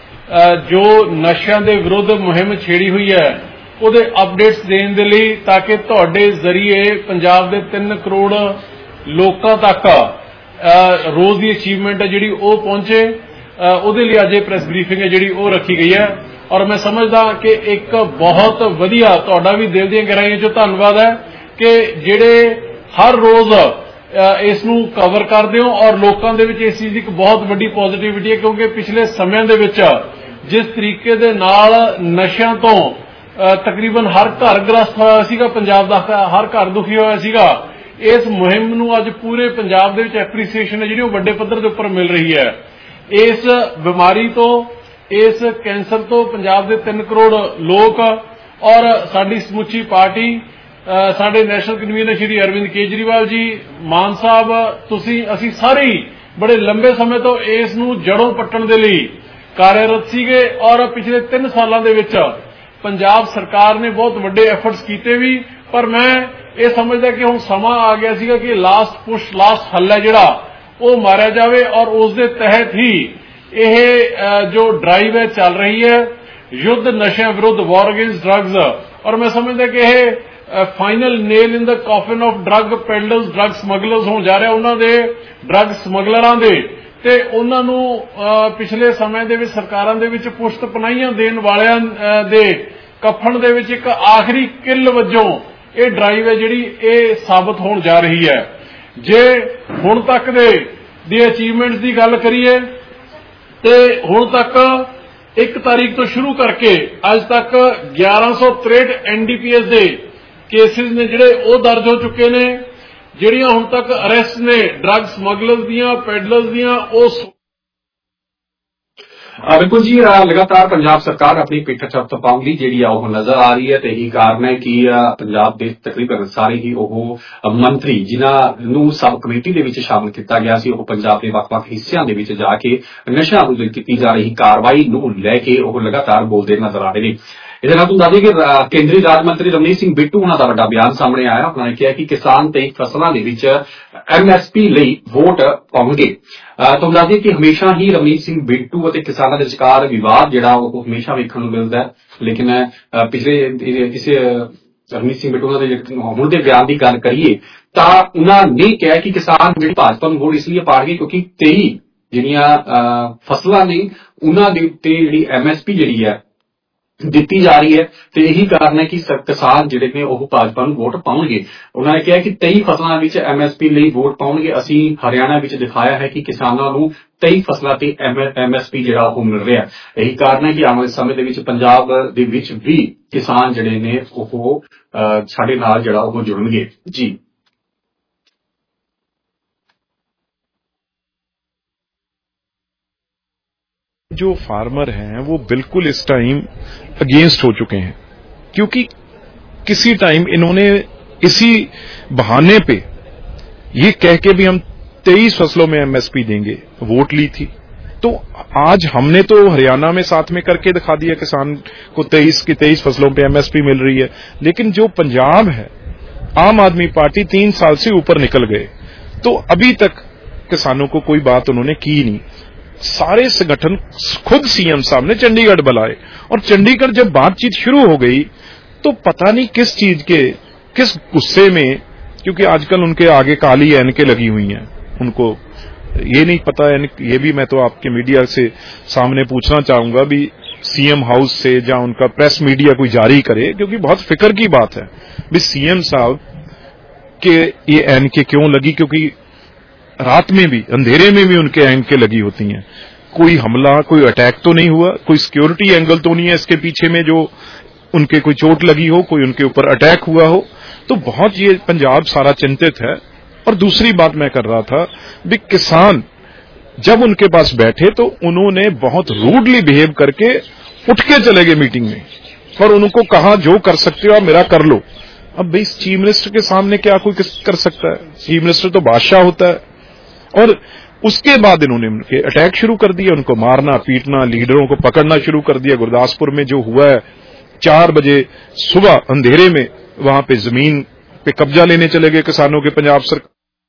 ਜੋ ਨਸ਼ਿਆਂ ਦੇ ਵਿਰੁੱਧ ਮੁਹਿੰਮ ਛੇੜੀ ਹੋਈ ਹੈ ਉਹਦੇ ਅਪਡੇਟਸ ਦੇਣ ਦੇ ਲਈ, ਤਾਂ ਕਿ ਤੁਹਾਡੇ ਜ਼ਰੀਏ ਪੰਜਾਬ ਦੇ ਤਿੰਨ ਕਰੋੜ ਲੋਕਾਂ ਤੱਕ ਰੋਜ਼ ਦੀ ਅਚੀਵਮੈਂਟ ਹੈ ਜਿਹੜੀ ਉਹ ਪਹੁੰਚੇ, ਉਹਦੇ ਲਈ ਅੱਜ ਇਹ ਪ੍ਰੈਸ ਬਰੀਫਿੰਗ ਹੈ ਜਿਹੜੀ ਉਹ ਰੱਖੀ ਗਈ ਹੈ। ਔਰ ਮੈਂ ਸਮਝਦਾ ਕਿ ਇੱਕ ਬਹੁਤ ਵਧੀਆ, ਤੁਹਾਡਾ ਵੀ ਦਿਲ ਦੀਆਂ ਗਹਿਰਾਈਆਂ ਚੋਂ ਧੰਨਵਾਦ ਹੈ ਕਿ ਜਿਹੜੇ ਹਰ ਰੋਜ਼ ਇਸ ਨੂੰ ਕਵਰ ਕਰਦੇ ਹੋ ਔਰ ਲੋਕਾਂ ਦੇ ਵਿੱਚ ਇਸ ਚੀਜ਼ ਦੀ ਇੱਕ ਬਹੁਤ ਵੱਡੀ ਪੋਜ਼ਿਟਿਵਿਟੀ ਹੈ, ਕਿਉਂਕਿ ਪਿਛਲੇ ਸਮਿਆਂ ਦੇ ਵਿੱਚ ਜਿਸ ਤਰੀਕੇ ਦੇ ਨਾਲ ਨਸ਼ਿਆਂ ਤੋਂ ਤਕਰੀਬਨ ਹਰ ਘਰ ਗ੍ਰਸਤ ਹੋਇਆ ਸੀਗਾ, ਪੰਜਾਬ ਦਾ ਹਰ ਘਰ ਦੁਖੀ ਹੋਇਆ ਸੀਗਾ, ਇਸ ਮੁਹਿੰਮ ਨੂੰ ਅੱਜ ਪੂਰੇ ਪੰਜਾਬ ਦੇ ਵਿੱਚ ਐਪਰੀਸੀਏਸ਼ਨ ਹੈ ਜਿਹੜੀ ਉਹ ਵੱਡੇ ਪੱਧਰ ਦੇ ਉੱਪਰ ਮਿਲ ਰਹੀ ਹੈ। ਇਸ ਬਿਮਾਰੀ ਤੋਂ, ਇਸ ਕੈਂਸਰ ਤੋਂ ਪੰਜਾਬ ਦੇ ਤਿੰਨ ਕਰੋੜ ਲੋਕ ਔਰ ਸਾਡੀ ਸਮੁੱਚੀ ਪਾਰਟੀ, ਸਾਡੇ ਨੈਸ਼ਨਲ ਕਨਵੀਨਰ ਸ਼੍ਰੀ ਅਰਵਿੰਦ ਕੇਜਰੀਵਾਲ ਜੀ, ਮਾਨ ਸਾਹਿਬ, ਤੁਸੀਂ, ਅਸੀਂ ਸਾਰੇ ਹੀ ਬੜੇ ਲੰਬੇ ਸਮੇਂ ਤੋਂ ਇਸ ਨੂੰ ਜੜੋਂ ਪੱਟਣ ਦੇ ਲਈ ਕਾਰਜਰਤ ਸੀਗੇ ਔਰ ਪਿਛਲੇ ਤਿੰਨ ਸਾਲਾਂ ਦੇ ਵਿੱਚ ਪੰਜਾਬ ਸਰਕਾਰ ਨੇ ਬਹੁਤ ਵੱਡੇ ਐਫਰਟਸ ਕੀਤੇ ਵੀ, ਪਰ ਮੈਂ ਇਹ ਸਮਝਦਾ ਕਿ ਹੁਣ ਸਮਾਂ ਆ ਗਿਆ ਸੀਗਾ ਕਿ ਲਾਸਟ ਪੁਸ਼, ਲਾਸਟ ਹੱਲ ਹੈ ਜਿਹੜਾ ਉਹ ਮਾਰਿਆ ਜਾਵੇ ਔਰ ਉਸ ਦੇ ਤਹਿਤ ਹੀ ਇਹ ਜੋ ਡਰਾਈਵ ਹੈ ਚੱਲ ਰਹੀ ਹੈ, ਯੁੱਧ ਨਸ਼ਿਆਂ ਵਿਰੁੱਧ, ਵਾਰ ਅਗੇਂਸਟ ਡਰੱਗਸ। ਔਰ ਮੈਂ ਸਮਝਦਾ ਕਿ ਇਹ final nail in the coffin of drug peddlers, drug smugglers ਹੋਣ ਜਾ ਰਿਹਾ, ਉਹਨਾਂ ਦੇ ਡਰੱਗ ਸਮਗਲਰਾਂ ਦੇ, ਤੇ ਉਹਨਾਂ ਨੂੰ ਪਿਛਲੇ ਸਮੇਂ ਦੇ ਵਿੱਚ ਸਰਕਾਰਾਂ ਦੇ ਵਿੱਚ ਪੁਸ਼ਤ ਪਨਾਹੀਆਂ ਦੇਣ ਵਾਲਿਆਂ ਦੇ ਕਫਨ ਦੇ ਵਿੱਚ ਇੱਕ ਆਖਰੀ ਕਿੱਲ ਵਜੋਂ ਇਹ ਡਰਾਈਵ ਹੈ ਜਿਹੜੀ ਇਹ ਸਾਬਤ ਹੋਣ ਜਾ ਰਹੀ ਹੈ। ਜੇ ਹੁਣ ਤੱਕ ਦੇ ਦੀ ਅਚੀਵਮੈਂਟਸ ਦੀ ਗੱਲ ਕਰੀਏ ਤੇ ਹੁਣ ਤੱਕ ਇੱਕ ਤਾਰੀਖ ਤੋਂ ਸ਼ੁਰੂ ਕਰਕੇ ਅੱਜ ਤੱਕ ਗਿਆਰਾਂ ਸੌ ਤਰੇਹਠ ਐਨ ਡੀ ਪੀ ਐਸ ਦੇ ਕੇਸਿਸ ਨੇ ਜਿਹੜੇ ਉਹ ਦਰਜ ਹੋ ਚੁੱਕੇ ਨੇ, ਜਿਹੜੀਆਂ ਹੁਣ ਤੱਕ ਅਰੈਸਟ ਨੇ ਡਰੱਗ ਸਮਗਲਰਸ ਦੀਆਂ, ਪੈਡਲਰਸ ਦੀਆਂ, ਉਹ ਬਿਲਕੁਲ ਜੀ। ਲਗਾਤਾਰ ਪੰਜਾਬ ਸਰਕਾਰ ਆਪਣੀ ਪਿੱਠ ਚੜ੍ਹ ਪਾਉਣ ਦੀ ਜਿਹੜੀ ਆ ਉਹ ਨਜ਼ਰ ਆ ਰਹੀ ਹੈ ਤੇ ਇਹੀ ਕਾਰਨ ਹੈ ਕਿ ਪੰਜਾਬ ਦੇ ਤਕਰੀਬਨ ਸਾਰੇ ਹੀ ਉਹ ਮੰਤਰੀ ਜਿਨ੍ਹਾਂ ਨੂੰ ਸਬ ਕਮੇਟੀ ਦੇ ਵਿੱਚ ਸ਼ਾਮਲ ਕੀਤਾ ਗਿਆ ਸੀ, ਉਹ ਪੰਜਾਬ ਦੇ ਵੱਖ-ਵੱਖ ਹਿੱਸਿਆਂ ਦੇ ਵਿੱਚ ਜਾ ਕੇ ਨਸ਼ਾ ਵਿਰੁੱਧ ਕੀਤੀ ਜਾ ਰਹੀ ਕਾਰਵਾਈ ਨੂੰ ਲੈ ਕੇ ਉਹ ਲਗਾਤਾਰ ਬੋਲਦੇ ਨਜ਼ਰ ਆ ਰਹੇ ਨੇ। ਇਹਦੇ ਨਾਲ ਤੁਹਾਨੂੰ ਦੱਸ ਦਈਏ ਕਿ ਕੇਂਦਰੀ ਰਾਜ ਮੰਤਰੀ ਰਵਨੀਤ ਸਿੰਘ ਬਿੱਟੂ ਉਹਨਾਂ ਦਾ ਵੱਡਾ ਬਿਆਨ ਸਾਹਮਣੇ ਆਇਆ। ਉਹਨਾਂ ਨੇ ਕਿਹਾ ਕਿ ਕਿਸਾਨ ਤੇ ਫਸਲਾਂ ਦੇ ਵਿੱਚ ਐਮ ਐਸ ਪੀ ਲਈ ਵੋਟ ਪਾਉਣਗੇ। ਤੁਹਾਨੂੰ ਦੱਸ ਦਈਏ ਕਿ ਹਮੇਸ਼ਾ ਹੀ ਰਵਨੀਤ ਸਿੰਘ ਬਿੱਟੂ ਅਤੇ ਕਿਸਾਨਾਂ ਦੇ ਵਿਚਕਾਰ ਵਿਵਾਦ ਜਿਹੜਾ ਉਹ ਹਮੇਸ਼ਾ ਵੇਖਣ ਨੂੰ ਮਿਲਦਾ ਹੈ, ਲੇਕਿਨ ਪਿਛਲੇ ਕਿਸੇ ਰਵਨੀਤ ਸਿੰਘ ਬਿੱਟੂ ਦੇ ਹੁਣ ਦੇ ਬਿਆਨ ਦੀ ਗੱਲ ਕਰੀਏ ਤਾਂ ਉਹਨਾਂ ਨੇ ਕਿਹਾ ਕਿ ਕਿਸਾਨ ਜਿਹੜੀ ਭਾਜਪਾ ਨੂੰ ਵੋਟ ਇਸ ਲਈ ਪਾਣਗੇ ਕਿਉਂਕਿ ਤੇਈ ਜਿਹੜੀਆਂ ਫਸਲਾਂ ਨੇ ਉਹਨਾਂ ਦੇ ਉੱਤੇ ਜਿਹੜੀ ਐਮ ਐਸ ਪੀ ਜਿਹੜੀ ਹੈ ਦਿੱਤੀ ਜਾ ਰਹੀ ਹੈ ਤੇ ਇਹੀ ਕਾਰਨ ਹੈ ਕਿ ਕਿਸਾਨ ਜਿਹੜੇ ਨੇ ਉਹ ਭਾਜਪਾ ਨੂੰ ਵੋਟ ਪਾਉਣਗੇ। ਉਹਨਾਂ ਨੇ ਕਿਹਾ ਕਿ ਤੇਈ ਫਸਲਾਂ ਵਿੱਚ ਐਮ ਐਸ ਪੀ ਲਈ ਵੋਟ ਪਾਉਣਗੇ। ਅਸੀਂ ਹਰਿਆਣਾ ਵਿੱਚ ਦਿਖਾਇਆ ਹੈ ਕਿ ਕਿਸਾਨਾਂ ਨੂੰ ਤੇਈ ਫਸਲਾਂ ਤੇ ਐਮ ਐਸ ਪੀ ਜਿਹੜਾ ਉਹ ਮਿਲ ਰਿਹਾ। ਇਹੀ ਕਾਰਨ ਹੈ ਕਿ ਆਉਣ ਵਾਲੇ ਸਮੇਂ ਦੇ ਵਿੱਚ ਪੰਜਾਬ ਦੇ ਵਿੱਚ ਵੀ ਕਿਸਾਨ ਜਿਹੜੇ ਨੇ ਉਹ ਸਾਡੇ ਨਾਲ ਜਿਹੜਾ ਉਹ ਜੁੜਨਗੇ। ਜੀ जो फार्मर हैं वो बिल्कुल इस टाइम अगेंस्ट हो चुके हैं, क्योंकि किसी टाइम इन्होंने इसी बहाने पे ये कह के भी हम तेईस फसलों में एमएसपी देंगे वोट ली थी। तो आज हमने तो हरियाणा में साथ में करके दिखा दिया किसान को तेईस की तेईस फसलों पे एमएसपी मिल रही है, लेकिन जो पंजाब है आम आदमी पार्टी तीन साल से ऊपर निकल गए तो अभी तक किसानों को कोई बात उन्होंने की नहीं। सारे संगठन खुद सीएम साहब ने चंडीगढ़ बुलाए और चंडीगढ़ जब बातचीत शुरू हो गई तो पता नहीं किस चीज के, किस गुस्से में, क्योंकि आजकल उनके आगे काली ऐनकें लगी हुई हैं, उनको ये नहीं पता है। ये भी मैं तो आपके मीडिया से सामने पूछना चाहूंगा भी सीएम हाउस से या उनका प्रेस मीडिया कोई जारी करे, क्योंकि बहुत फिक्र की बात है भी सीएम साहब के ये ऐनकें क्यों लगी, क्योंकि रात में भी अंधेरे में भी उनके ऐनकें लगी होती हैं। कोई हमला, कोई अटैक तो नहीं हुआ, कोई सिक्योरिटी एंगल तो नहीं है इसके पीछे में जो उनके कोई चोट लगी हो, कोई उनके ऊपर अटैक हुआ हो। तो बहुत ये पंजाब सारा चिंतित है। और दूसरी बात मैं कर रहा था भी किसान जब उनके पास बैठे तो उन्होंने बहुत रूडली बिहेव करके उठ के चले गए मीटिंग में और उनको कहा जो कर सकते हो आप मेरा कर लो। अब भाई चीफ मिनिस्टर के सामने क्या कोई कर सकता है? चीफ मिनिस्टर तो बादशाह होता है। और उसके बाद इन्होंने उनके अटैक शुरू कर दिया, उनको मारना पीटना, लीडरों को पकड़ना शुरू कर दिया। गुरदासपुर में जो हुआ है, चार बजे सुबह अंधेरे में वहां पे जमीन पे कब्जा लेने चले गए किसानों के पंजाब सरकार।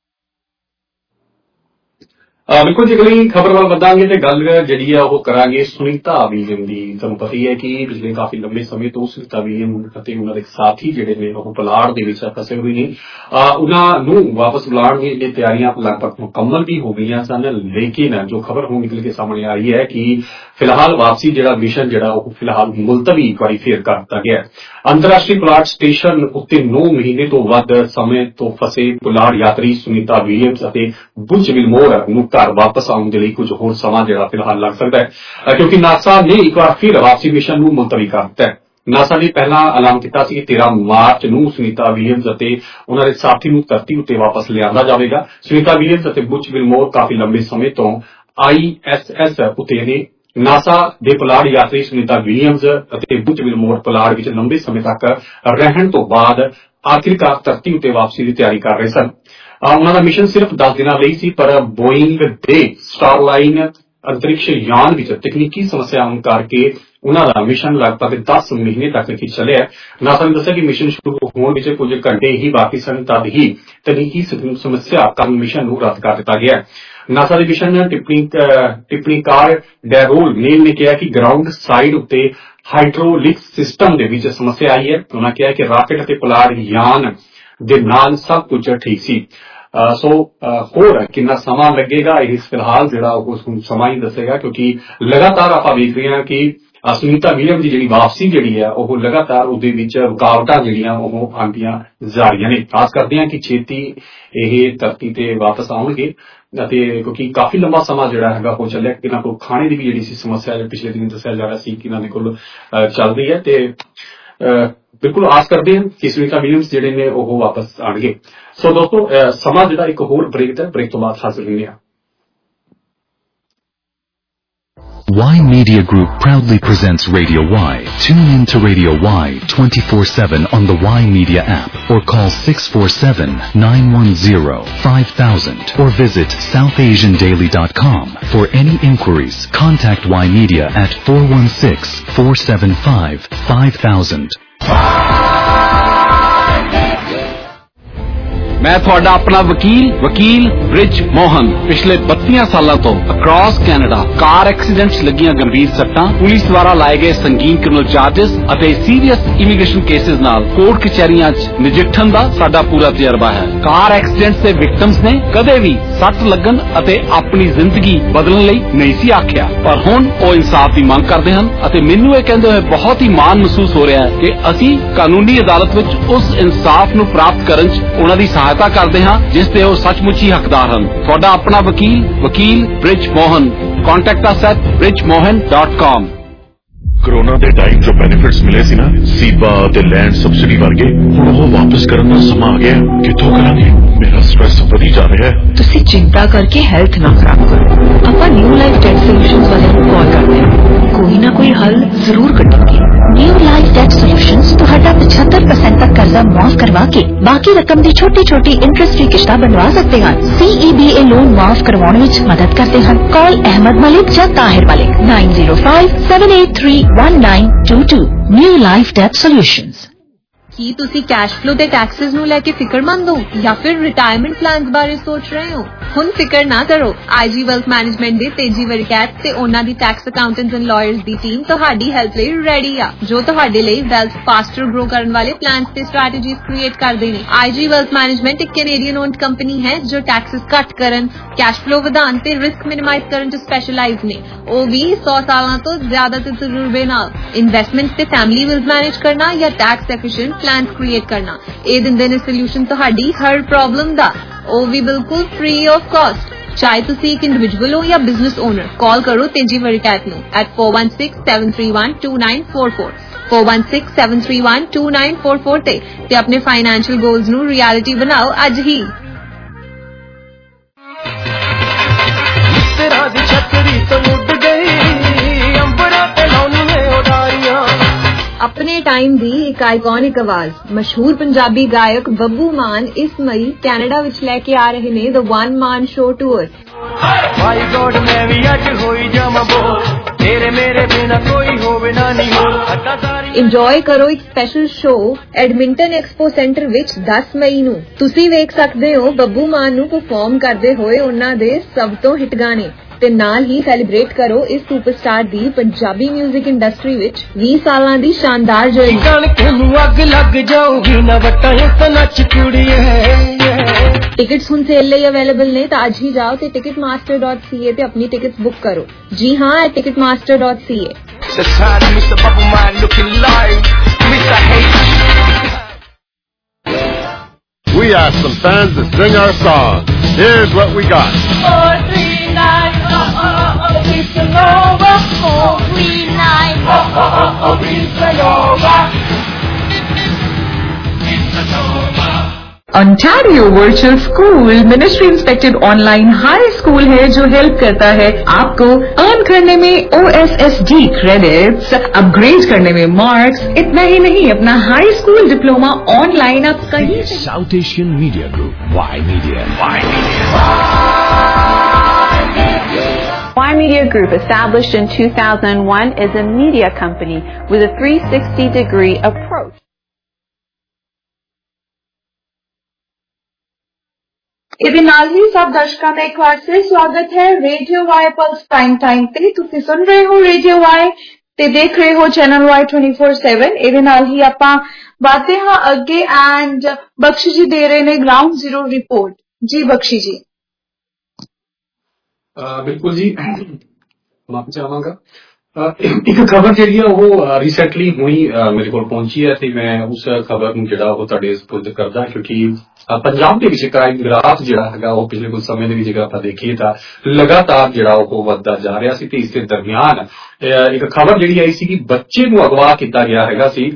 बिल्कुल जी, अगली खबर वाल वधांगे ते गल जिहड़ी है वो करांगे सुनीता विलियम दी। तुहानूं पता ही है कि पिछले काफी लंबे समय तो सुनीता विलियम ਅਤੇ ਉਹਨਾਂ ਦੇ ਸਾਥੀ ਜਿਹੜੇ ਨੇ ਉਹ ਪਲਾੜ ਦੇ ਵਿੱਚ ਫਸੇ ਹੋਏ ਨੇ। ਉਹਨਾਂ ਨੂੰ ਵਾਪਸ ਬੁਲਾਉਣ ਦੀਆਂ ਤਿਆਰੀਆਂ ਲਗਭਗ ਮੁਕੰਮਲ ਵੀ ਹੋ ਗਈਆਂ ਸਨ, ਲੇਕਿਨ ਜੋ ਖਬਰ ਹੁਣ ਨਿਕਲ ਕੇ ਸਾਹਮਣੇ ਆ ਰਹੀ ਹੈ ਕਿ ਫਿਲਹਾਲ ਵਾਪਸੀ ਜਿਹੜਾ ਮਿਸ਼ਨ ਜਿਹੜਾ ਉਹ ਫਿਲਹਾਲ ਮੁਲਤਵੀ ਇੱਕ ਵਾਰੀ ਫੇਰ ਕਰ ਦਿੱਤਾ ਗਿਆ ਹੈ। ਅੰਤਰਰਾਸ਼ਟਰੀ ਪਲਾਟ ਸਟੇਸ਼ਨ ਉੱਤੇ ਨੌ ਮਹੀਨੇ ਤੋਂ ਵੱਧ ਸਮੇਂ ਤੋਂ ਫਸੇ ਪੁਲਾੜ ਯਾਤਰੀ ਸੁਨੀਤਾ ਵਿਲੀਅਮਸ ਅਤੇ ਬੁਚ ਵਿਲਮੋਰ ਨੂੰ ਘਰ ਵਾਪਸ ਆਉਣ ਦੇ ਲਈ ਕੁਝ ਹੋਰ ਸਮਾਂ ਜਿਹੜਾ ਫਿਲਹਾਲ ਲੱਗ ਸਕਦਾ ਹੈ, ਕਿਉਂਕਿ ਨਾਸਾ ਨੇ ਇੱਕ ਵਾਰ ਫਿਰ ਵਾਪਸੀ ਮਿਸ਼ਨ ਨੂੰ ਮੁਲਤਵੀ ਕਰ ਦਿੱਤਾ ਹੈ। ਨਾਸਾ ਨੇ ਪਹਿਲਾਂ ਐਲਾਨ ਕੀਤਾ ਸੀ ਕਿ ਤੇਰਾਂ ਮਾਰਚ ਨੂੰ ਸੁਨੀਤਾ ਵਿਲੀਅਮਸ ਅਤੇ ਉਹਨਾਂ ਦੇ ਸਾਥੀ ਨੂੰ ਧਰਤੀ ਉੱਤੇ ਵਾਪਸ ਲਿਆਂਦਾ ਜਾਵੇਗਾ। ਸੁਨੀਤਾ ਵਿਲੀਅਮਸ ਅਤੇ ਬੁਚ ਵਿਲਮੋਰ ਕਾਫੀ ਲੰਬੇ ਸਮੇਂ ਤੋਂ ਆਈ ਐਸ ਐਸ ਉੱਤੇ ਨੇ। ਨਾਸਾ ਦੇ ਪੁਲਾੜ ਯਾਤਰੀ ਸੁਨੀਤਾ ਵਿਲੀਅਮਸ ਅਤੇ ਬੁਚ ਵਿਲਮੋਰ ਪੁਲਾੜ ਵਿੱਚ ਲੰਬੇ ਸਮੇਂ ਤੱਕ ਰਹਿਣ ਤੋਂ ਬਾਅਦ ਆਖਿਰਕਾਰ ਧਰਤੀ ਉੱਤੇ ਵਾਪਸੀ ਦੀ ਤਿਆਰੀ ਕਰ ਰਹੇ ਸਨ। ਉਹਨਾਂ ਦਾ ਮਿਸ਼ਨ ਸਿਰਫ ਦਸ ਦਿਨਾਂ ਲਈ ਸੀ, ਪਰ ਬੋਇੰਗ ਦੇ ਸਟਾਰਲਾਈਨ ਅੰਤਰਿਕਸ਼ ਯਾਨ ਵਿੱਚ ਤਕਨੀਕੀ ਸਮੱਸਿਆ ਆਉਣ ਕਰਕੇ ਉਹਨਾਂ ਦਾ ਮਿਸ਼ਨ ਲਗਭਗ ਦਸ ਮਹੀਨੇ ਤੱਕ ਕੀ ਚੱਲਿਆ। ਨਾਸਾ ਨੇ ਦੱਸਿਆ ਕਿ ਮਿਸ਼ਨ ਸ਼ੁਰੂ ਹੋਣ ਵਿੱਚ ਕੁਝ ਘੰਟੇ ਹੀ ਬਾਕੀ ਸਨ, ਤਦ ਹੀ ਤਕਨੀਕੀ ਸਮੱਸਿਆ ਕਾਰਨ ਮਿਸ਼ਨ ਨੂੰ ਰੱਦ ਕਰ ਦਿੱਤਾ ਗਿਆ। ਨਾਸਾ ਦੇ ਮਿਸ਼ਨ ਟਿੱਪਣੀ ਟਿੱਪਣੀਕਾਰ ਡੈਰੋਲ ਨੀਲ ਨੇ ਕਿਹਾ ਕਿ ਗਰਾਊਂਡ ਸਾਈਡ ਉੱਤੇ ਹਾਈਡਰੋਲਿਕ ਸਿਸਟਮ ਦੇ ਵਿੱਚ ਸਮੱਸਿਆ ਆਈ ਹੈ। ਉਹਨਾਂ ਕਿਹਾ ਕਿ ਰਾਕਟ ਅਤੇ ਪੁਲਾੜ ਯਾਨ ਦੇ ਨਾਲ ਸਭ ਕੁਝ ਠੀਕ ਸੀ। ਸੋ ਹੋਰ ਕਿੰਨਾ ਸਮਾਂ ਲੱਗੇਗਾ ਇਹ ਫਿਲਹਾਲ ਜਿਹੜਾ ਉਸ ਨੂੰ ਸਮਾਂ ਹੀ ਦੱਸੇਗਾ, ਕਿਉਂਕਿ ਲਗਾਤਾਰ ਆਪਾਂ ਵੇਖ ਰਹੇ ਹਾਂ ਕਿ ਸੁਨੀਤਾ ਵਿਲੀਅਮ ਦੀ ਜਿਹੜੀ ਵਾਪਸੀ ਜਿਹੜੀ ਹੈ ਉਹ ਲਗਾਤਾਰ ਉਹਦੇ ਵਿੱਚ ਰੁਕਾਵਟਾਂ ਜਿਹੜੀਆਂ ਉਹ ਆਉਂਦੀਆਂ ਜਾ ਰਹੀਆਂ ਨੇ। ਆਸ ਕਰਦੇ ਹਾਂ ਕਿ ਛੇਤੀ ਇਹ ਧਰਤੀ ਤੇ ਵਾਪਸ ਆਉਣਗੇ, ਅਤੇ ਕਿਉਂਕਿ ਕਾਫੀ ਲੰਬਾ ਸਮਾਂ ਜਿਹੜਾ ਹੈਗਾ ਉਹ ਚੱਲਿਆ। ਇਹਨਾਂ ਕੋਲ ਖਾਣੇ ਦੀ ਵੀ ਜਿਹੜੀ ਸੀ ਸਮੱਸਿਆ ਪਿਛਲੇ ਦਿਨ ਦੱਸਿਆ ਜਾ ਰਿਹਾ ਸੀ ਕਿ ਇਹਨਾਂ ਦੇ ਕੋਲ ਚੱਲ ਰਹੀ ਹੈ, ਤੇ ਬਿਲਕੁਲ ਆਸ ਕਰਦੇ ਹਾਂ ਕਿ ਸੁਨੀਤਾ ਵਿਲੀਅਮਸ ਜਿਹੜੇ ਨੇ ਉਹ ਵਾਪਸ ਆਉਣਗੇ। ਸੋ ਦੋਸਤੋ ਸਮਾਂ ਜਿਹੜਾ ਇੱਕ ਹੋਰ ਬ੍ਰੇਕ ਦਾ, ਬ੍ਰੇਕ ਤੋਂ ਬਾਅਦ ਹਾਜ਼ਰ ਹੁੰਦੇ ਹਾਂ। Y Media Group proudly presents Radio Y. Tune in to Radio Y twenty-four seven on the Y Media app or call six four seven, nine one zero, five thousand or visit south asian daily dot com. For any inquiries, contact Y Media at four one six, four seven five, five thousand. मैं ਤੁਹਾਡਾ ਆਪਣਾ ਵਕੀਲ ਵਕੀਲ ਬ੍ਰਿਜ ਮੋਹਨ ਪਿਛਲੇ ਬੱਤੀਆਂ ਸਾਲਾਂ ਤੋਂ across Canada ਕਾਰ accidents ਲੱਗੀਆਂ ਗੰਭੀਰ ਸੱਟਾਂ, ਪੁਲਿਸ ਦੁਆਰਾ ਲਾਏ ਗਏ ਸੰਗੀਨ ਕ੍ਰਿਮੀਨਲ ਚਾਰजेस ਅਤੇ ਸੀਰੀਅਸ ਇਮੀਗ੍ਰੇਸ਼ਨ ਕੇਸਿਸ ਨਾਲ ਕੋਰਟ ਕਚਹਿਰੀਆਂ 'ਚ ਨਜਿੱਠਣ ਦਾ ਸਾਡਾ ਪੂਰਾ ਤਜਰਬਾ ਹੈ। ਕਾਰ ਐਕਸੀਡੈਂਟਸ ਦੇ ਵਿਕਟਮਸ ਨੇ ਕਦੇ ਵੀ ਸੱਟ ਲੱਗਣ ਅਤੇ ਆਪਣੀ ਜ਼ਿੰਦਗੀ ਬਦਲਣ ਲਈ ਨਹੀਂ ਸੀ ਆਖਿਆ, ਪਰ ਹੁਣ ਉਹ ਇਨਸਾਫ ਦੀ ਮੰਗ ਕਰਦੇ ਹਨ ਅਤੇ ਮੈਨੂੰ ਇਹ ਕਹਿੰਦੇ ਹੋਏ ਬਹੁਤ ਹੀ ਮਾਣ ਮਹਿਸੂਸ ਹੋ ਰਿਹਾ ਹੈ ਕਿ ਅਸੀਂ ਕਾਨੂੰਨੀ ਅਦਾਲਤ ਵਿੱਚ ਉਸ ਇਨਸਾਫ ਨੂੰ ਪ੍ਰਾਪਤ ਕਰਨ 'ਚ ਉਹਨਾਂ ਦੀ ਸਹਾਇਤਾ ਕਰਦੇ ਹਾਂ ਜਿਸ ਦੇ ਉਹ ਸੱਚਮੁੱਚ ਹੀ ਹੱਕਦਾਰ ਹਨ। ਤੁਹਾਡਾ ਆਪਣਾ ਵਕੀਲ ਵਕੀਲ Brij Mohan. Contact us at bridge mohan dot com। Corona के टाइम जो बेनिफिट्स मिले सी ना, सीबा ते लैंड सब्सिडी वर्गे, हुण ओह वापस करन दा समा आ गया। कित्थों करांगे? मेरा स्ट्रेस वधी जा रहा है। तुसी चिंता करके हेल्थ ना खराब करो। ਆਪਾਂ न्यू लाइफ डेट सॉल्यूशंस वाले ਨੂੰ ਕਾਲ ਕਰਦੇ ਹਾਂ, ਕੋਈ ਨਾ ਕੋਈ ਹੱਲ ਜ਼ਰੂਰ ਕੱਢਣਗੇ। न्यू लाइफ डेट सॉल्यूशंस ਤੁਹਾਡਾ पचहत्तर परसेंट तक कर्जा माफ करवा के बाकी रकम ਦੀ छोटी छोटी इंटरेस्ट फ्री किश्तां बनवा सकते हैं। सीईबीए लोन माफ करवाने ਵਿੱਚ मदद करते हैं। कॉल अहमद मलिक या Tahir Malik nine zero five, seven eight three one nine two two। New Life Debt Solutions। ਕੀ ਤੁਸੀਂ ਕੈਸ਼ ਫਲੋ ਤੇ ਟੈਕਸਸ ਨੂੰ ਲੈ ਕੇ ਫਿਕਰਮੰਦ ਹੋ ਜਾਂ ਫਿਰ ਰਿਟਾਇਰਮੈਂਟ ਪਲਾਨਸ ਬਾਰੇ ਸੋਚ ਰਹੇ ਹੋ? ਹੁਣ ਫਿਕਰ ਨਾ ਕਰੋ। ਆਈਜੀ ਵੈਲਥ ਮੈਨੇਜਮੈਂਟ ਦੇ ਤੇਜੀ ਵਰਕੈਟ ਤੇ ਉਹਨਾਂ ਦੀ ਟੈਕਸ ਅਕਾਊਂਟੈਂਟਸ ਐਂਡ ਲਾਇਰਸ ਦੀ ਟੀਮ ਤੁਹਾਡੀ ਹੈਲਪ ਲਈ ਰੈਡੀ ਆ, ਜੋ ਤੁਹਾਡੇ ਲਈ ਵੈਲਥ ਫਾਸਟਰ ਗਰੋ ਕਰਨ ਵਾਲੇ ਪਲਾਨਸ ਤੇ ਸਟ੍ਰੈਟੇਜੀਜ਼ ਕ੍ਰੀਏਟ ਕਰਦੇ ਨੇ। ਆਈਜੀ ਵੈਲਥ ਮੈਨੇਜਮੈਂਟ ਇੱਕ ਕੈਨੇਡੀਅਨ ਓਨਡ ਕੰਪਨੀ ਹੈ ਜੋ ਟੈਕਸਸ ਘੱਟ ਕਰਨ, ਕੈਸ਼ ਫਲੋ ਵਧਾਉਣ ਤੇ ਰਿਸਕ ਮਿਨੀਮਾਈਜ਼ ਕਰਨ ਚ ਸਪੈਸ਼ਲਾਈਜ਼ ਨੇ। ਉਹ ਵੀ ਸੌ ਸਾਲਾਂ ਤੋਂ ਜ਼ਿਆਦਾ ਦੇ ਤਜਰਬੇ ਨਾਲ। ਇਨਵੈਸਟਮੈਂਟ ਤੇ ਫੈਮਿਲੀ ਵਿਲਸ ਮੈਨੇਜ ਕਰਨਾ ਜਾਂ ਟੈਕਸ ਐਫੀਸ਼ੀਐਂਟ ਪਲਾਨ ਕ੍ਰੀਏਟ ਕਰਨਾ, ਇਹ ਦਿੰਦੇ ਨੇ ਸੋਲੂਸ਼ਨ ਤੁਹਾਡੀ ਹਰ ਪ੍ਰੋਬਲਮ ਦਾ, ਉਹ ਵੀ ਬਿਲਕੁਲ ਫ੍ਰੀ ਆਫ ਕਾਸਟ। ਚਾਹੇ ਤੁਸੀਂ ਇੱਕ ਇੰਡੀਵਿਜੂਅਲ ਹੋ ਜਾਂ ਬਿਜ਼ਨਸ ਓਨਰ, ਕਾਲ ਕਰੋ ਤੇਜੀ ਵਰਕੈਟ ਨੂੰ at four one six seven three one two nine four four four one six seven three one two nine four four ਤੇ ਤੇ ਆਪਣੇ ਫਾਈਨੈਂਸ਼ੀਅਲ ਗੋਲਸ ਨੂੰ ਰਿਐਲਿਟੀ ਬਣਾਓ ਅੱਜ ਹੀ। ਤੇਰਾ ਦੀ ਛਤਰੀ ਤੋਂ ਉੱਡ ਗਈ ਅੰਬਰਾਂ ਤੇ ਲਾਉਣੀਆਂ ਉਡਾਰੀਆਂ। ਆਪਣੇ ਟਾਈਮ ਦੀ ਇੱਕ ਆਈਕੋਨਿਕ ਆਵਾਜ਼ ਮਸ਼ਹੂਰ ਪੰਜਾਬੀ ਗਾਇਕ ਬੱਬੂ ਮਾਨ ਇਸ ਮਈ ਕੈਨੇਡਾ ਵਿੱਚ ਲੈ ਕੇ ਆ ਰਹੇ ਨੇ the one man show tour. My god ਮੈਂ ਵੀ ਅੱਜ ਹੋਈ ਜਾਵਾਂ ਬੋਲ, ਤੇਰੇ ਮੇਰੇ ਬਿਨਾ ਕੋਈ ਹੋਵੇ ਨਾ ਨਹੀਂ ਹੋਰ। ਇੰਜੋਏ ਕਰੋ ਇੱਕ special show Edmonton Expo Centre ਵਿੱਚ ਦਸ ਮਈ ਨੂੰ। ਤੁਸੀਂ ਵੇਖ ਸਕਦੇ ਹੋ ਬੱਬੂ ਮਾਨ ਨੂੰ ਪਰਫਾਰਮ ਕਰਦੇ ਹੋਏ ਉਹਨਾਂ ਦੇ ਸਭ ਤੋਂ ਹਿੱਟ ਗਾਣੇ ਤੇ ਨਾਲ ਹੀ ਸੈਲੀਬ੍ਰੇਟ ਕਰੋ ਇਸ ਸੁਪਰਸਟਾਰ ਦੀ ਪੰਜਾਬੀ 뮤직 ਇੰਡਸਟਰੀ ਵਿੱਚ ਵੀਹ ਸਾਲਾਂ ਦੀ ਸ਼ਾਨਦਾਰ ਜਰਨੀ। ਕਣਕ ਨੂੰ ਅੱਗ ਲੱਗ ਜਾਊਗੀ ਨਾ ਵਟਾਂ ਤੇ ਨੱਚ ਕੁੜੀਏ। ਟਿਕਟਸ ਹੁਣ ਸੇਲ ਲਈ ਅਵੇਲੇਬਲ ਨੇ ਤਾਂ ਅੱਜ ਹੀ ਜਾਓ ਤੇ Ticketmaster dot C A ਤੇ ਆਪਣੀ ਟਿਕਟਸ ਬੁੱਕ ਕਰੋ। ਜੀ ਹਾਂ, at Ticketmaster dot C A. We have some fans that sing our song. Here's what we got. Four, three, nine, oh, oh, oh, it's over. Four, three, nine, oh, oh, oh, oh, it's over. Ontario Virtual School ministry inspected online high school है जो help करता है आपको earn करने में O S S D credits, upgrade करने में marks. इतना ही नहीं, अपना हाई स्कूल डिप्लोमा ऑनलाइन आप कहीं South Asian Media Group, Y Media. Y Media. Y Media Group, established in two thousand one, is a media company with a three sixty degree approach. ਇਹਦੇ ਨਾਲ ਹੀ ਸਭ ਦਰਸ਼ਕਾਂ ਦਾ ਇੱਕ ਵਾਰ ਫਿਰ ਸਵਾਗਤ ਹੈ radio Y plus prime time ਤੇ। ਤੁਸੀਂ ਸੁਣ ਰਹੇ ਹੋ ਰੇਡੀਓ ਵਾਈ ਤੇ ਦੇਖ ਰਹੇ ਹੋ channel Y twenty four seven. ਇਹਦੇ ਨਾਲ ਹੀ ਆਪਾਂ ਵਧਦੇ ਹਾਂ ਅੱਗੇ ਐਂਡ ਬਖਸ਼ੀ ਜੀ ਦੇ ਰਹੇ ਨੇ ਗਰਾਊਂਡ ਜ਼ੀਰੋ ਰਿਪੋਰਟ। ਜੀ ਬਖਸ਼ੀ ਜੀ। ਬਿਲਕੁਲ ਜੀ, ਮਾਫੀ ਚਾਹਾਂਗਾ। ਇੱਕ ਖਬਰ ਜਿਹੜੀ ਆ ਉਹ ਰੀਸੈਂਟਲੀ ਹੁਣੀ ਮੇਰੇ ਕੋਲ ਪਹੁੰਚੀ ਹੈ ਤੇ ਮੈਂ ਉਸ ਖਬਰ ਨੂੰ ਜਿਹੜਾ ਉਹ ਤੁਹਾਡੇ ਸਪੁਰਦ ਕਰਦਾ, ਕਿਉਂਕਿ ਪੰਜਾਬ ਦੇ ਵਿੱਚ ਕ੍ਰਾਈਮ ਗ੍ਰਾਫ ਜਿਹੜਾ ਹੈਗਾ ਉਹ ਪਿਛਲੇ ਕੁਝ ਸਮੇਂ ਦੇ ਵਿੱਚ ਜੇਕਰ ਆਪਾਂ ਦੇਖੀਏ ਤਾਂ ਲਗਾਤਾਰ ਜਿਹੜਾ ਉਹ ਵੱਧਦਾ ਜਾ ਰਿਹਾ ਸੀ। ਤੇ ਇਸ ਦੇ ਦਰਮਿਆਨ ਇੱਕ ਖਬਰ ਜਿਹੜੀ ਆਈ ਸੀ ਕਿ ਬੱਚੇ ਨੂੰ ਅਗਵਾ ਕੀਤਾ ਗਿਆ ਹੈਗਾ ਸੀ।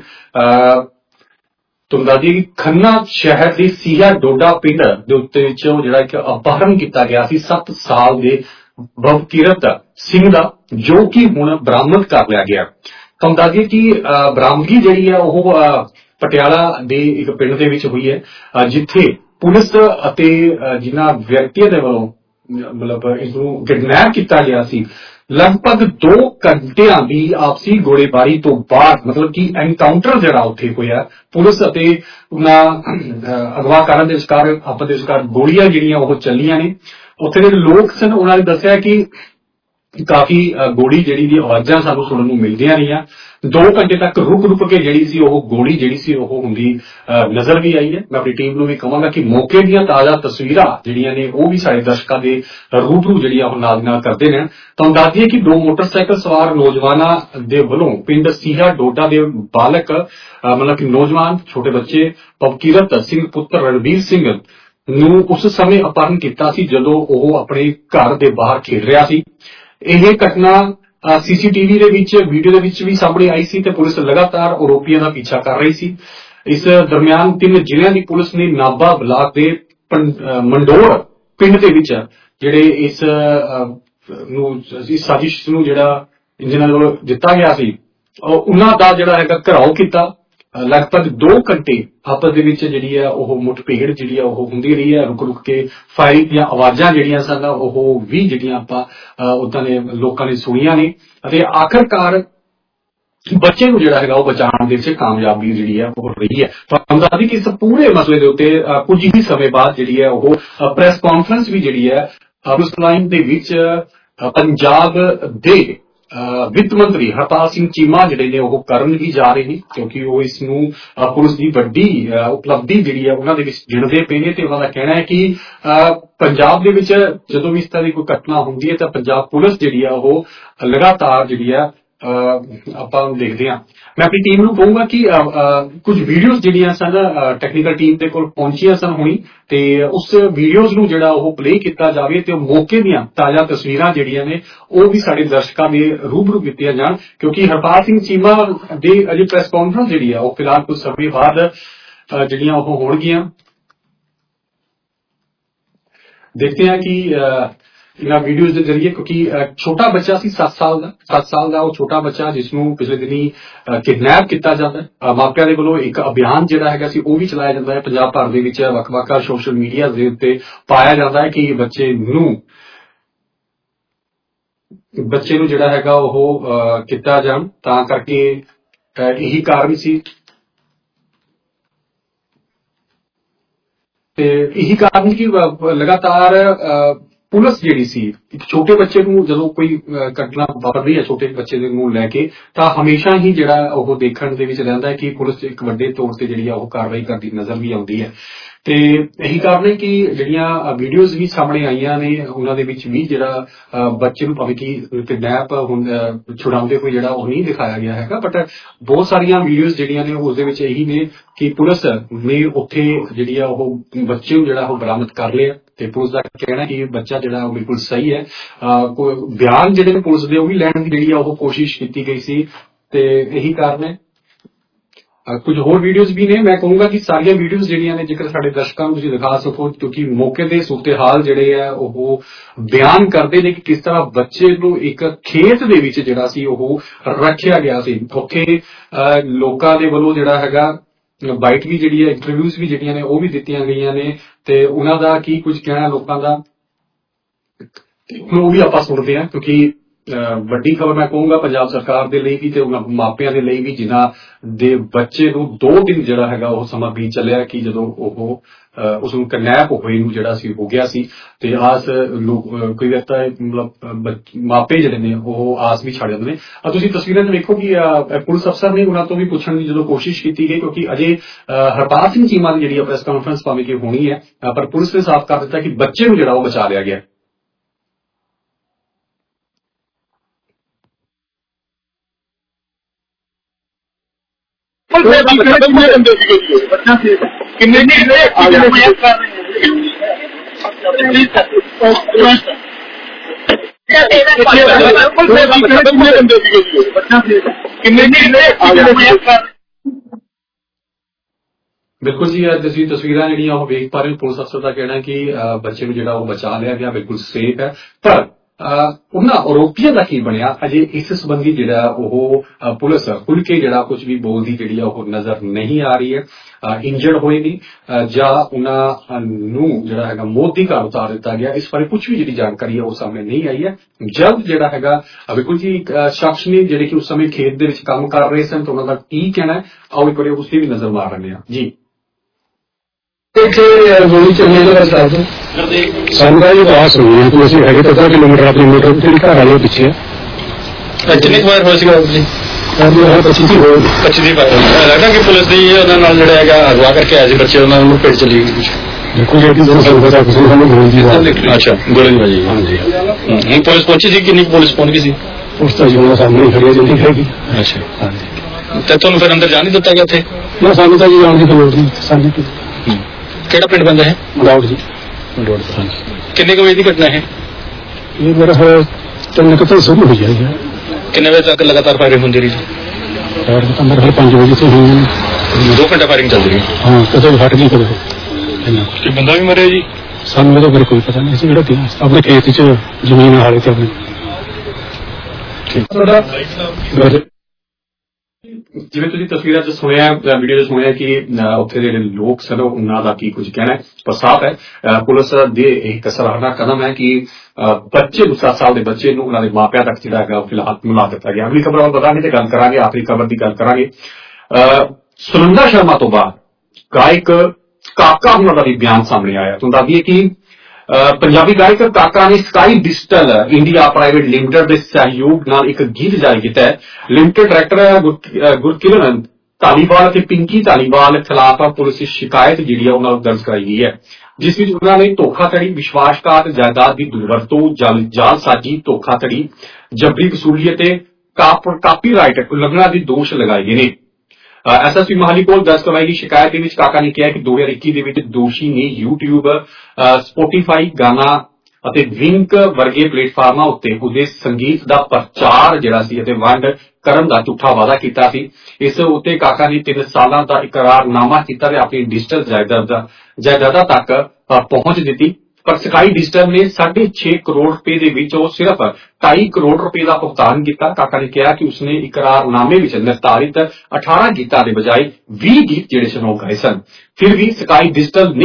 ਤੁਹਾਨੂੰ ਦੱਸ ਦਈਏ ਕਿ ਖੰਨਾ ਸ਼ਹਿਰ ਦੇ ਸੀਆ ਡੋਡਾ ਪਿੰਡ ਦੇ ਉੱਤੇ ਵਿੱਚ ਉਹ ਜਿਹੜਾ ਇੱਕ ਅਪਹਰਨ ਕੀਤਾ ਗਿਆ ਸੀ ਸੱਤ ਸਾਲ ਦੇ ਬਵਕੀਰਤ ਸਿੰਘ ਦਾ, ਜੋ ਕਿ ਹੁਣ ਬਰਾਮਦ ਕਰ ਲਿਆ ਗਿਆ। ਤੁਹਾਨੂੰ ਦੱਸ ਦਈਏ ਕਿ ਬਰਾਮਦਗੀ ਜਿਹੜੀ ਹੈ ਉਹ ਪਟਿਆਲਾ ਦੇ ਇੱਕ ਪਿੰਡ ਦੇ ਵਿੱਚ ਹੋਈ ਹੈ, ਜਿੱਥੇ ਪੁਲਿਸ ਅਤੇ ਜਿਨ੍ਹਾਂ ਵਿਅਕਤੀਆਂ ਦੇ ਵੱਲੋਂ ਮਤਲਬ ਇਸਨੂੰ ਕਿਡਨੈਪ ਕੀਤਾ ਗਿਆ ਸੀ, ਲਗਭਗ ਦੋ ਘੰਟਿਆਂ ਦੀ ਆਪਸੀ ਗੋਲੀਬਾਰੀ ਤੋਂ ਬਾਅਦ ਮਤਲਬ ਕਿ ਐਨਕਾਊਂਟਰ ਜਿਹੜਾ ਉੱਥੇ ਹੋਇਆ ਪੁਲਿਸ ਅਤੇ ਉਹਨਾਂ ਅਗਵਾਕਾਰਾਂ ਦੇ ਵਿਚਕਾਰ ਆਪਸ ਦੇ ਵਿਚਕਾਰ ਗੋਲੀਆਂ ਜਿਹੜੀਆਂ ਉਹ ਚੱਲੀਆਂ ਨੇ। ਉੱਥੇ ਦੇ ਲੋਕ ਸਨ, ਉਹਨਾਂ ਨੇ ਦੱਸਿਆ ਕਿ ਕਾਫੀ ਗੋਲੀ ਜਿਹੜੀ ਦੀ ਆਵਾਜ਼ਾਂ ਸਾਨੂੰ ਸੁਣਨ ਨੂੰ ਮਿਲਦੀਆਂ ਰਹੀਆਂ। ਦੋ ਘੰਟੇ ਤੱਕ ਰੁਕ ਰੁਕ ਕੇ ਜਿਹੜੀ ਸੀ ਉਹ ਗੋਲੀ ਜਿਹੜੀ ਸੀ ਉਹ ਹੁੰਦੀ ਨਜ਼ਰ ਵੀ ਆਈ ਹੈ। ਮੈਂ ਆਪਣੀ ਟੀਮ ਨੂੰ ਵੀ ਕਹਾਂਗਾ ਕਿ ਮੌਕੇ ਦੀਆਂ ਤਾਜ਼ਾ ਤਸਵੀਰਾਂ ਜਿਹੜੀਆਂ ਨੇ ਉਹ ਵੀ ਸਾਡੇ ਦਰਸ਼ਕਾਂ ਦੇ ਰੂਬਰੂ ਜਿਹੜੀਆਂ ਉਹ ਨਾਲ ਨਾਲ ਕਰਦੇ ਨੇ। ਤੁਹਾਨੂੰ ਦੱਸ ਦਈਏ ਕਿ ਦੋ ਮੋਟਰਸਾਈਕਲ ਸਵਾਰ ਨੌਜਵਾਨਾਂ ਦੇ ਵੱਲੋਂ ਪਿੰਡ ਸੀਹਾ ਡੋਡਾ ਦੇ ਬਾਲਕ ਮਤਲਬ ਕਿ ਨੌਜਵਾਨ ਛੋਟੇ ਬੱਚੇ ਬਵਕੀਰਤ ਸਿੰਘ ਪੁੱਤਰ ਰਣਬੀਰ ਸਿੰਘ ਨੂੰ ਉਸ ਸਮੇਂ ਅਪਹਰਨ ਕੀਤਾ ਸੀ ਜਦੋਂ ਉਹ ਆਪਣੇ ਘਰ ਦੇ ਬਾਹਰ ਖੇਡ ਰਿਹਾ ਸੀ। ਇਹ ਘਟਨਾ ਸੀਸੀਟੀਵੀ ਦੇ ਵਿੱਚ ਵੀਡੀਓ ਦੇ ਵਿੱਚ ਵੀ ਸਾਹਮਣੇ ਆਈ ਸੀ ਤੇ ਪੁਲਿਸ ਲਗਾਤਾਰ ਆਰੋਪੀਆਂ ਦਾ ਪਿੱਛਾ ਕਰ ਰਹੀ ਸੀ। ਇਸ ਦਰਮਿਆਨ ਤਿੰਨ ਜ਼ਿਲ੍ਹਿਆਂ ਦੀ ਪੁਲਿਸ ਨੇ ਨਾਭਾ ਬਲਾਕ ਦੇ ਮੰਡੋਰ ਪਿੰਡ ਦੇ ਵਿੱਚ ਜਿਹੜੇ ਇਸ ਨੂੰ ਇਸ ਸਾਜ਼ਿਸ਼ ਨੂੰ ਜਿਹੜਾ ਜਿਹਨਾਂ ਵੱਲੋਂ ਦਿੱਤਾ ਗਿਆ ਸੀ ਉਹਨਾਂ ਦਾ ਜਿਹੜਾ ਹੈਗਾ ਘਿਰਾਓ ਕੀਤਾ। ਲਗਭਗ ਦੋ ਘੰਟੇ ਆਪਸ ਦੇ ਵਿੱਚ ਜਿਹੜੀ ਹੈ ਉਹ ਮੁੱਠਭੇੜ ਜਿਹੜੀ ਆ ਉਹ ਹੁੰਦੀ ਰਹੀ ਹੈ। ਰੁਕ ਰੁਕ ਕੇ ਫਾਇਰਿੰਗ ਦੀਆਂ ਆਵਾਜ਼ਾਂ ਜਿਹੜੀਆਂ ਸਨ ਉਹ ਵੀ ਜਿਹੜੀਆਂ ਆਪਾਂ ਉਦਾਂ ਦੇ ਲੋਕਾਂ ਨੇ ਸੁਣੀਆਂ ਨੇ ਅਤੇ ਆਖਰਕਾਰ ਬੱਚੇ ਨੂੰ ਜਿਹੜਾ ਹੈਗਾ ਉਹ ਬਚਾਉਣ ਦੇ ਵਿੱਚ ਕਾਮਯਾਬੀ ਜਿਹੜੀ ਹੈ ਉਹ ਰਹੀ ਹੈ। ਤੁਹਾਨੂੰ ਦੱਸ ਦਈਏ ਕਿ ਇਸ ਪੂਰੇ ਮਸਲੇ ਦੇ ਉੱਤੇ ਕੁਝ ਹੀ ਸਮੇਂ ਬਾਅਦ ਜਿਹੜੀ ਹੈ ਉਹ ਪ੍ਰੈਸ ਕਾਨਫਰੰਸ ਵੀ ਜਿਹੜੀ ਹੈ ਉਸ ਲਾਈਨ ਦੇ ਵਿੱਚ ਪੰਜਾਬ ਦੇ ਵਿੱਤ ਮੰਤਰੀ ਹਰਪਾਲ ਸਿੰਘ ਚੀਮਾ ਜਿਹੜੇ ਨੇ ਉਹ ਕਰਨ ਵੀ ਜਾ ਰਹੇ ਨੇ, ਕਿਉਂਕਿ ਉਹ ਇਸ ਨੂੰ ਪੁਲਿਸ ਦੀ ਵੱਡੀ ਉਪਲਬਧੀ ਜਿਹੜੀ ਹੈ ਉਹਨਾਂ ਦੇ ਵਿੱਚ ਗਿਣਦੇ ਪਏ ਨੇ। ਤੇ ਉਹਨਾਂ ਦਾ ਕਹਿਣਾ ਹੈ ਕਿ ਪੰਜਾਬ ਦੇ ਵਿੱਚ ਜਦੋਂ ਵੀ ਇਸ ਤਰ੍ਹਾਂ ਦੀ ਕੋਈ ਘਟਨਾ ਹੁੰਦੀ ਹੈ ਤਾਂ ਪੰਜਾਬ ਪੁਲਿਸ ਜਿਹੜੀ ਹੈ ਉਹ ਲਗਾਤਾਰ ਜਿਹੜੀ ਹੈ ਆਪਾਂ ਦੇਖਦੇ ਹਾਂ। ਮੈਂ ਆਪਣੀ ਟੀਮ ਨੂੰ ਕਹੂੰਗਾ ਕਿ ਕੁਝ ਵੀਡੀਓਜ਼ ਜਿਹੜੀਆਂ ਸਨ ਟੈਕਨੀਕਲ ਟੀਮ ਦੇ ਕੋਲ ਪਹੁੰਚੀਆਂ ਸਨ ਹੁਣੀ, ਤੇ ਉਸ ਵੀਡੀਓਜ਼ ਨੂੰ ਜਿਹੜਾ ਉਹ ਪਲੇ ਕੀਤਾ ਜਾਵੇ ਤੇ ਮੌਕੇ ਦੀਆਂ ਤਾਜ਼ਾ ਤਸਵੀਰਾਂ ਜਿਹੜੀਆਂ ਨੇ ਉਹ ਵੀ ਸਾਡੇ ਦਰਸ਼ਕਾਂ ਦੇ ਰੂਬਰੂ ਕੀਤੀਆਂ ਜਾਣ, ਕਿਉਂਕਿ ਹਰਪਾਲ ਸਿੰਘ ਚੀਮਾ ਦੇ ਅਜੇ ਪ੍ਰੈਸ ਕਾਨਫਰੰਸ ਜਿਹੜੀ ਆ ਉਹ ਫਿਲਹਾਲ ਕੁਝ ਸਮੇਂ ਬਾਅਦ ਜਿਹੜੀਆਂ ਉਹ ਹੋਣਗੀਆਂ। ਦੇਖਦੇ ਹਾਂ ਕਿ ਇਹਨਾਂ ਵੀਡੀਓਜ਼ ਦੇ ਜ਼ਰੀਏ, ਕਿਉਂਕਿ ਛੋਟਾ ਬੱਚਾ ਸੀ ਸੱਤ ਸਾਲ ਦਾ ਸੱਤ ਸਾਲ ਦਾ ਉਹ ਛੋਟਾ ਬੱਚਾ ਜਿਸ ਨੂੰ ਪਿਛਲੇ ਦਿਨੀ ਕਿਡਨੈਪ ਕੀਤਾ ਜਾਂਦਾ ਹੈ। ਮਾਪਿਆਂ ਦੇ ਵੱਲੋਂ ਇੱਕ ਅਭਿਆਨ ਜਿਹੜਾ ਹੈਗਾ ਸੀ ਉਹ ਵੀ ਚਲਾਇਆ ਜਾਂਦਾ ਹੈ ਪੰਜਾਬ ਭਰ ਦੇ ਵਿੱਚ, ਵੱਖ-ਵੱਖ ਸੋਸ਼ਲ ਮੀਡੀਆ ਦੇ ਉੱਤੇ ਪਾਇਆ ਜਾਂਦਾ ਹੈ ਕਿ ਬੱਚੇ ਨੂੰ ਬੱਚੇ ਨੂੰ ਜਿਹੜਾ ਹੈਗਾ ਉਹ ਕੀਤਾ ਜਾਣ। ਤਾਂ ਕਰਕੇ ਇਹੀ ਕਾਰਨ ਸੀ ਤੇ ਇਹੀ ਕਾਰਨ ਕਿ ਲਗਾਤਾਰ ਪੁਲਿਸ ਜਿਹੜੀ ਸੀ ਇੱਕ ਛੋਟੇ ਬੱਚੇ ਨੂੰ ਜਦੋਂ ਕੋਈ ਘਟਨਾ ਵਾਪਰਦੀ ਹੈ ਛੋਟੇ ਬੱਚੇ ਦੇ ਨੂੰ ਲੈ ਕੇ, ਤਾਂ ਹਮੇਸ਼ਾ ਹੀ ਜਿਹੜਾ ਉਹ ਦੇਖਣ ਦੇ ਵਿੱਚ ਰਹਿੰਦਾ ਹੈ ਕਿ ਪੁਲਿਸ ਇੱਕ ਵੱਡੇ ਤੌਰ ਤੇ ਜਿਹੜੀ ਆ ਉਹ ਕਾਰਵਾਈ ਕਰਦੀ ਨਜ਼ਰ ਵੀ ਆਉਂਦੀ ਹੈ। ਤੇ ਇਹੀ ਕਾਰਨ ਹੈ ਕਿ ਜਿਹੜੀਆਂ ਵੀਡੀਓਜ਼ ਵੀ ਸਾਹਮਣੇ ਆਈਆਂ ਨੇ ਉਹਨਾਂ ਦੇ ਵਿੱਚ ਵੀ ਜਿਹੜਾ ਬੱਚੇ ਨੂੰ ਭਾਵੇਂ ਕਿ ਕਿਡਨੈਪ ਛੁਡਾਉਂਦੇ ਹੋਏ ਜਿਹੜਾ ਉਹ ਨਹੀਂ ਦਿਖਾਇਆ ਗਿਆ ਹੈਗਾ, ਬਟ ਬਹੁਤ ਸਾਰੀਆਂ ਵੀਡੀਓਜ਼ ਜਿਹੜੀਆਂ ਨੇ ਉਸ ਦੇ ਵਿੱਚ ਇਹੀ ਨੇ ਕਿ ਪੁਲਿਸ ਨੇ ਉੱਥੇ ਜਿਹੜੀ ਆ ਉਹ ਬੱਚੇ ਨੂੰ ਜਿਹੜਾ ਉਹ ਬਰਾਮਦ ਕਰ ਲਿਆ। ਤੇ ਪੁਲਿਸ ਦਾ ਕਹਿਣਾ ਕਿ ਬੱਚਾ ਜਿਹੜਾ ਉਹ ਬਿਲਕੁਲ ਸਹੀ ਹੈ। ਕੋਈ ਬਿਆਨ ਜਿਹੜੇ ਨੇ ਪੁਲਿਸ ਦੇ ਉਹ ਵੀ ਲੈਣ ਦੀ ਜਿਹੜੀ ਆ ਉਹ ਕੋਸ਼ਿਸ਼ ਕੀਤੀ ਗਈ ਸੀ, ਤੇ ਇਹੀ ਕਾਰਨ ਹੈ। ਕੁਝ ਹੋਰ ਵੀਡੀਓਜ਼ ਵੀ ਨੇ, ਮੈਂ ਕਹੂੰਗਾ ਕਿ ਸਾਰੀਆਂ ਵੀਡੀਓਜ਼ ਜਿਹੜੀਆਂ ਨੇ ਜੇਕਰ ਸਾਡੇ ਦਰਸ਼ਕਾਂ ਨੂੰ ਤੁਸੀਂ ਦਿਖਾ ਸਕੋ, ਕਿਉਂਕਿ ਮੌਕੇ ਦੇ ਸੂਰਤ ਹਾਲ ਜਿਹੜੇ ਆ ਉਹ ਬਿਆਨ ਕਰਦੇ ਨੇ ਕਿ ਕਿਸ ਤਰ੍ਹਾਂ ਬੱਚੇ ਨੂੰ ਇੱਕ ਖੇਤ ਦੇ ਵਿੱਚ ਜਿਹੜਾ ਸੀ ਉਹ ਰੱਖਿਆ ਗਿਆ ਸੀ। ਉੱਥੇ ਲੋਕਾਂ ਦੇ ਵੱਲੋਂ ਜਿਹੜਾ ਹੈਗਾ ਬਾਈਟ ਵੀ ਜਿਹੜੀ ਹੈ, ਇੰਟਰਵਿਊਜ਼ ਵੀ ਜਿਹੜੀਆਂ ਨੇ ਉਹ ਵੀ ਦਿੱਤੀਆਂ ਗਈਆਂ ਨੇ, ਤੇ ਉਹਨਾਂ ਦਾ ਕੀ ਕੁਝ ਕਹਿਣਾ ਲੋਕਾਂ ਦਾ ਉਹ ਵੀ ਆਪਾਂ ਸੁਣਦੇ ਹਾਂ। ਕਿਉਂਕਿ ਵੱਡੀ ਖਬਰ ਮੈਂ ਕਹੂੰਗਾ ਪੰਜਾਬ ਸਰਕਾਰ ਦੇ ਲਈ ਵੀ ਤੇ ਉਹਨਾਂ ਮਾਪਿਆਂ ਦੇ ਲਈ ਵੀ, ਜਿਨ੍ਹਾਂ ਦੇ ਬੱਚੇ ਨੂੰ ਦੋ ਦਿਨ ਜਿਹੜਾ ਹੈਗਾ ਉਹ ਸਮਾਂ ਬੀਤ ਚੱਲਿਆ ਕਿ ਜਦੋਂ ਉਹ ਉਸ ਨੂੰ ਕਿਡਨੈਪ ਹੋਏ ਨੂੰ ਜਿਹੜਾ ਸੀ ਹੋ ਗਿਆ ਸੀ। ਤੇ ਆਸ ਲੋਕ ਕੋਈ ਵਕਤ ਮਤਲਬ ਮਾਪੇ ਜਿਹੜੇ ਨੇ ਉਹ ਆਸ ਵੀ ਛੱਡ ਜਾਂਦੇ ਨੇ। ਤੁਸੀਂ ਤਸਵੀਰਾਂ 'ਚ ਵੇਖੋ ਕਿ ਪੁਲਿਸ ਅਫਸਰ ਨੇ ਉਹਨਾਂ ਤੋਂ ਵੀ ਪੁੱਛਣ ਦੀ ਜਦੋਂ ਕੋਸ਼ਿਸ਼ ਕੀਤੀ ਗਈ, ਕਿਉਂਕਿ ਅਜੇ ਹਰਪਾਲ ਸਿੰਘ ਚੀਮਾ ਦੀ ਜਿਹੜੀ ਪ੍ਰੈਸ ਕਾਨਫਰੰਸ ਭਾਵੇਂ ਕਿ ਹੋਣੀ ਹੈ, ਪਰ ਪੁਲਿਸ ਨੇ ਸਾਫ਼ ਕਰ ਦਿੱਤਾ ਕਿ ਬੱਚੇ ਨੂੰ ਜਿਹੜਾ ਉਹ ਬਚਾ ਲਿਆ ਗਿਆ। ਕਿੰਨੇ ਬੰਦੇ ਸੀਗੇ ਬੱਚਾ ਸੀ ਕਿੰਨੇ ਕਿੰਨੇ ਬੰਦੇ ਸੀਗੇ ਬੱਚਾ ਸੀ ਕਿੰਨੇ ਕਿੰਨੇ ਬਿਲਕੁਲ ਜੀ, ਤੁਸੀਂ ਤਸਵੀਰਾਂ ਜਿਹੜੀਆਂ ਉਹ ਵੇਖ ਪਾ ਰਹੇ ਹੋ। ਪੁਲਿਸ ਅਫਸਰ ਦਾ ਕਹਿਣਾ ਕਿ ਬੱਚੇ ਨੂੰ ਜਿਹੜਾ ਉਹ ਬਚਾ ਲਿਆ ਗਿਆ, ਬਿਲਕੁਲ ਸੇਫ ਹੈ। ਪਰ ਉਹਨਾਂ ਆਰੋਪੀਆਂ ਦਾ ਕੀ ਬਣਿਆ ਅਜੇ ਇਸ ਸੰਬੰਧੀ ਜਿਹੜਾ ਉਹ ਪੁਲਿਸ ਖੁੱਲ ਕੇ ਜਿਹੜਾ ਕੁਝ ਵੀ ਬੋਲਦੀ ਜਿਹੜੀ ਆ ਉਹ ਨਜ਼ਰ ਨਹੀਂ ਆ ਰਹੀ ਹੈ। ਇੰਜਰਡ ਹੋਏ ਨੇ ਜਾਂ ਉਹਨਾਂ ਨੂੰ ਜਿਹੜਾ ਹੈਗਾ ਮੌਤ ਦੀ ਘਾਟ ਉਤਾਰ ਦਿੱਤਾ ਗਿਆ, ਇਸ ਬਾਰੇ ਕੁਝ ਵੀ ਜਿਹੜੀ ਜਾਣਕਾਰੀ ਹੈ ਉਹ ਸਾਹਮਣੇ ਨਹੀਂ ਆਈ ਹੈ। ਜਲਦ ਜਿਹੜਾ ਹੈਗਾ ਬਿਲਕੁਲ ਜੀ ਇੱਕ ਸ਼ਖਸ ਨੇ ਜਿਹੜੇ ਕਿ ਉਸ ਸਮੇਂ ਖੇਤ ਦੇ ਵਿੱਚ ਕੰਮ ਕਰ ਰਹੇ ਸਨ, ਤਾਂ ਉਹਨਾਂ ਦਾ ਕੀ ਕਹਿਣਾ ਆਓ ਇੱਕ ਵਾਰੀ ਉਸ ਦੀ ਵੀ ਨਜ਼ਰ ਮਾਰ ਰਹੇ ਹਾਂ ਜੀ। ਗੋਲੀ ਚੱਲਣੇ ਦਾ ਦੱਸ ਸਾਨੂੰ ਤਾਂ ਇਹ ਆਸ ਹੋਈ ਹੈ ਕਿ ਅਸੀਂ ਹੈਗੇ ਤਾਂ ਅੱਧਾ ਕਿਲੋਮੀਟਰ ਆਪਣੀ ਮੋਟਰ ਜਿਹੜੀ ਘਰ ਵਾਲੇ ਪਿੱਛੇ ਹੈ। ਕਿੰਨੇ ਵਾਰ ਹੋਇਆ ਸੀਗਾ ਜੀ? ਪੱਚੀ ਦੀ ਹੋਈ ਪੱਚੀ ਦੀ ਲੱਗਦਾ ਕਿ ਪੁਲਿਸ ਦੀ ਉਹਨਾਂ ਨਾਲ ਜਿਹੜਾ ਹੈਗਾ ਅਗਵਾ ਕਰਕੇ ਆਏ ਸੀ ਬੱਚੇ, ਉਹਨਾਂ ਨੂੰ ਭੇਜ ਚਲੀ ਗਈ ਦੇਖੋ ਜਿਹੜੀ ਸਾਨੂੰ ਪਤਾ ਕਿਸੇ ਨੂੰ ਗੋਲੀ ਦੀ ਅੱਛਾ ਗੋਲੀ ਦੀ ਵਜੀ ਹਾਂਜੀ। ਹੁਣ ਪੁਲਿਸ ਪਹੁੰਚੀ ਸੀ, ਕਿੰਨੀ ਪੁਲਿਸ ਪਹੁੰਚ ਗਈ ਸੀ? ਉਸ ਤਾਂ ਜੀ ਉਹਨਾਂ ਸਾਹਮਣੇ ਖੜੀ ਜਲਦੀ ਹੈਗੀ। ਅੱਛਾ ਹਾਂਜੀ। ਤੇ ਤੁਹਾਨੂੰ ਫਿਰ ਅੰਦਰ ਜਾਣ ਨਹੀਂ ਦਿੱਤਾ ਗਿਆ ਉੱਥੇ? ਨਾ ਸਾਨੂੰ ਤਾਂ ਜੀ ਜਾਣ ਦੀ ਲੋੜ ਨਹੀਂ ਸਾਨੂੰ। ਕਿਹੜਾ ਪਿੰਡ ਪੈਂਦਾ ਹੈ? ਮਡੌੜ ਜੀ। ਮਡੌੜ ਕਿੰਨੇ ਕੁ ਵਜੇ ਦੀ ਘਟਨਾ ਹੈ? ਇਹ ਮੇਰਾ ਹੈ ਤਿੰਨ ਕੁ ਤੋਂ ਸ਼ੁਰੂ ਹੋਈ ਹੈ। ਕਿੰਨੇ ਵਜੇ ਤੱਕ ਲਗਾਤਾਰ ਫਾਇਰਿੰਗ ਹੁੰਦੀ ਰਹੀ? ਫਾਇਰ ਤਾਂ ਮੇਰੇ ਪੰਜ ਵਜੇ ਤੋਂ ਹੋਈ ਹੈ। ਦੋ ਘੰਟੇ ਫਾਇਰਿੰਗ ਚੱਲਦੀ ਰਹੀ? ਹਾਂ, ਕਦੇ ਹਟ ਗਈ ਕਦੇ। ਕਿ ਬੰਦਾ ਵੀ ਮਰਿਆ ਜੀ? ਸਾਨੂੰ ਇਹਦਾ ਬਾਰੇ ਕੋਈ ਪਤਾ ਨਹੀਂ ਸੀ। ਜਿਹੜਾ ਆਪਣੇ ਖੇਤ 'ਚ ਜ਼ਮੀਨ ਹਾਲੇ ਤੇ ਆਪਣੇ ਜਿਵੇਂ ਤੁਸੀਂ ਤਸਵੀਰਾਂ 'ਚ ਸੁਣਿਆ, ਵੀਡੀਓ 'ਚ ਸੁਣਿਆ ਕਿ ਉੱਥੇ ਦੇ ਜਿਹੜੇ ਲੋਕ ਸਨ ਉਹਨਾਂ ਦਾ ਕੀ ਕੁਝ ਕਹਿਣਾ ਹੈ, ਪਰ ਸਾਫ਼ ਹੈ ਪੁਲਿਸ ਦੇ ਇੱਕ ਸਰਾਹਨਾ ਕਦਮ ਹੈ ਕਿ ਬੱਚੇ ਨੂੰ ਸੱਤ ਸਾਲ ਦੇ ਬੱਚੇ ਨੂੰ ਉਹਨਾਂ ਦੇ ਮਾਪਿਆਂ ਤੱਕ ਜਿਹੜਾ ਹੈਗਾ ਫਿਲਹਾਲ ਮਿਲਾ ਦਿੱਤਾ ਗਿਆ। ਅਗਲੀ ਖਬਰ ਵੱਲ ਵਧਾਂਗੇ ਤੇ ਗੱਲ ਕਰਾਂਗੇ, ਆਖਰੀ ਖਬਰ ਦੀ ਗੱਲ ਕਰਾਂਗੇ। ਸੁਨੰਦਾ ਸ਼ਰਮਾ ਤੋਂ ਬਾਅਦ ਗਾਇਕ ਕਾਕਾ ਹੁਣਾਂ ਦਾ ਵੀ ਬਿਆਨ ਸਾਹਮਣੇ ਆਇਆ। ਤੁਹਾਨੂੰ ਦੱਸ ਦਈਏ ਕਿ ਪੰਜਾਬੀ ਗਾਇਕ ਕਾਕਾ ਨੇ sky digital India private limited ਦੇ ਸਹਿਯੋਗ ਨਾਲ ਇੱਕ ਗੀਤ ਜਾਰੀ ਕੀਤਾ ਹੈ। ਲਿਮਟਿਡ ਡਾਇਰੈਕਟਰ ਗੁਰਕਿਰਨ ਧਾਲੀਵਾਲ ਅਤੇ ਪਿੰਕੀ ਧਾਲੀਵਾਲ ਖਿਲਾਫ ਪੁਲਿਸ ਸ਼ਿਕਾਇਤ ਜਿਹੜੀ ਹੈ ਉਹਨਾਂ ਨੂੰ ਦਰਜ ਕਰਾਈ ਗਈ ਹੈ, ਜਿਸ ਵਿੱਚ ਉਹਨਾਂ ਨੇ ਧੋਖਾਧੜੀ, ਵਿਸ਼ਵਾਸਘਾਤ, ਜਾਇਦਾਦ ਦੀ ਦੁਰਵਰਤੋਂ, ਜਾਲਸਾਜ਼ੀ, ਧੋਖਾਧੜੀ, ਜਬਰੀ ਵਸੂਲੀ ਅਤੇ ਕਾਪੀਰਾਈਟ ਉਲੰਘਣਾ ਦੇ ਦੋਸ਼ ਲਗਾਏ ਗਏ ਨੇ। ਐਸਐਸਪੀ ਮੋਹਾਲੀ ਕੋਲ ਦਰਜ ਕਰਵਾਈ ਗਈ ਸ਼ਿਕਾਇਤ ਦੇ ਵਿੱਚ ਕਾਕਾ ਨੇ ਕਿਹਾ ਕਿ ਦੋ ਹਜ਼ਾਰ ਇੱਕੀ ਦੇ ਵਿੱਚ ਦੋਸ਼ੀ ਨੇ ਯੂਟਿਊਬ, ਸਪੋਟੀਫਾਈ, ਗਾਨਾ ਅਤੇ ਵਿੰਕ ਵਰਗੇ ਪਲੇਟਫਾਰਮਾਂ ਉੱਤੇ ਉਹਦੇ ਸੰਗੀਤ ਦਾ ਪ੍ਰਚਾਰ ਜਿਹੜਾ ਸੀ ਅਤੇ ਵੰਡ ਕਰਨ ਦਾ ਝੂਠਾ ਵਾਅਦਾ ਕੀਤਾ ਸੀ। ਇਸ ਉੱਤੇ ਕਾਕਾ ਨੇ ਤਿੰਨ ਸਾਲਾਂ ਦਾ ਇਕਰਾਰਨਾਮਾ ਕੀਤਾ ਤੇ ਆਪਣੀ ਡਿਜੀਟਲ ਜਾਇਦਾਦ ਜਾਇਦਾਦਾਂ ਤੱਕ ਪਹੁੰਚ ਦਿੱਤੀ, ਪਰ ਸਕਾਈ ਡਿਜੀਟਲ ਨੇ ਸਾਢੇ ਛੇ ਕਰੋੜ ਰੁਪਏ ਦੇ ਵਿੱਚ ਉਹ ਸਿਰਫ ਢਾਈ ਕਰੋੜ ਰੁਪਏ ਦਾ ਭੁਗਤਾਨ ਕੀਤਾ। ਕਾਕਾ ਨੇ ਕਿਹਾ ਕਿ ਉਸਨੇ ਇਕਰਾਰਨਾਮੇ ਵਿੱਚ ਨਿਰਧਾਰਿਤ ਅਠਾਰਾਂ ਗੀਤਾਂ ਦੇ ਬਜਾਏ ਵੀਹ ਗੀਤ ਜਿਹੜੇ ਸਨ ਉਹ ਗਾਏ ਸਨ। ਫਿਰ ਵੀ ਸਕਾਈ ਡਿਜੀਟਲ ਨੇ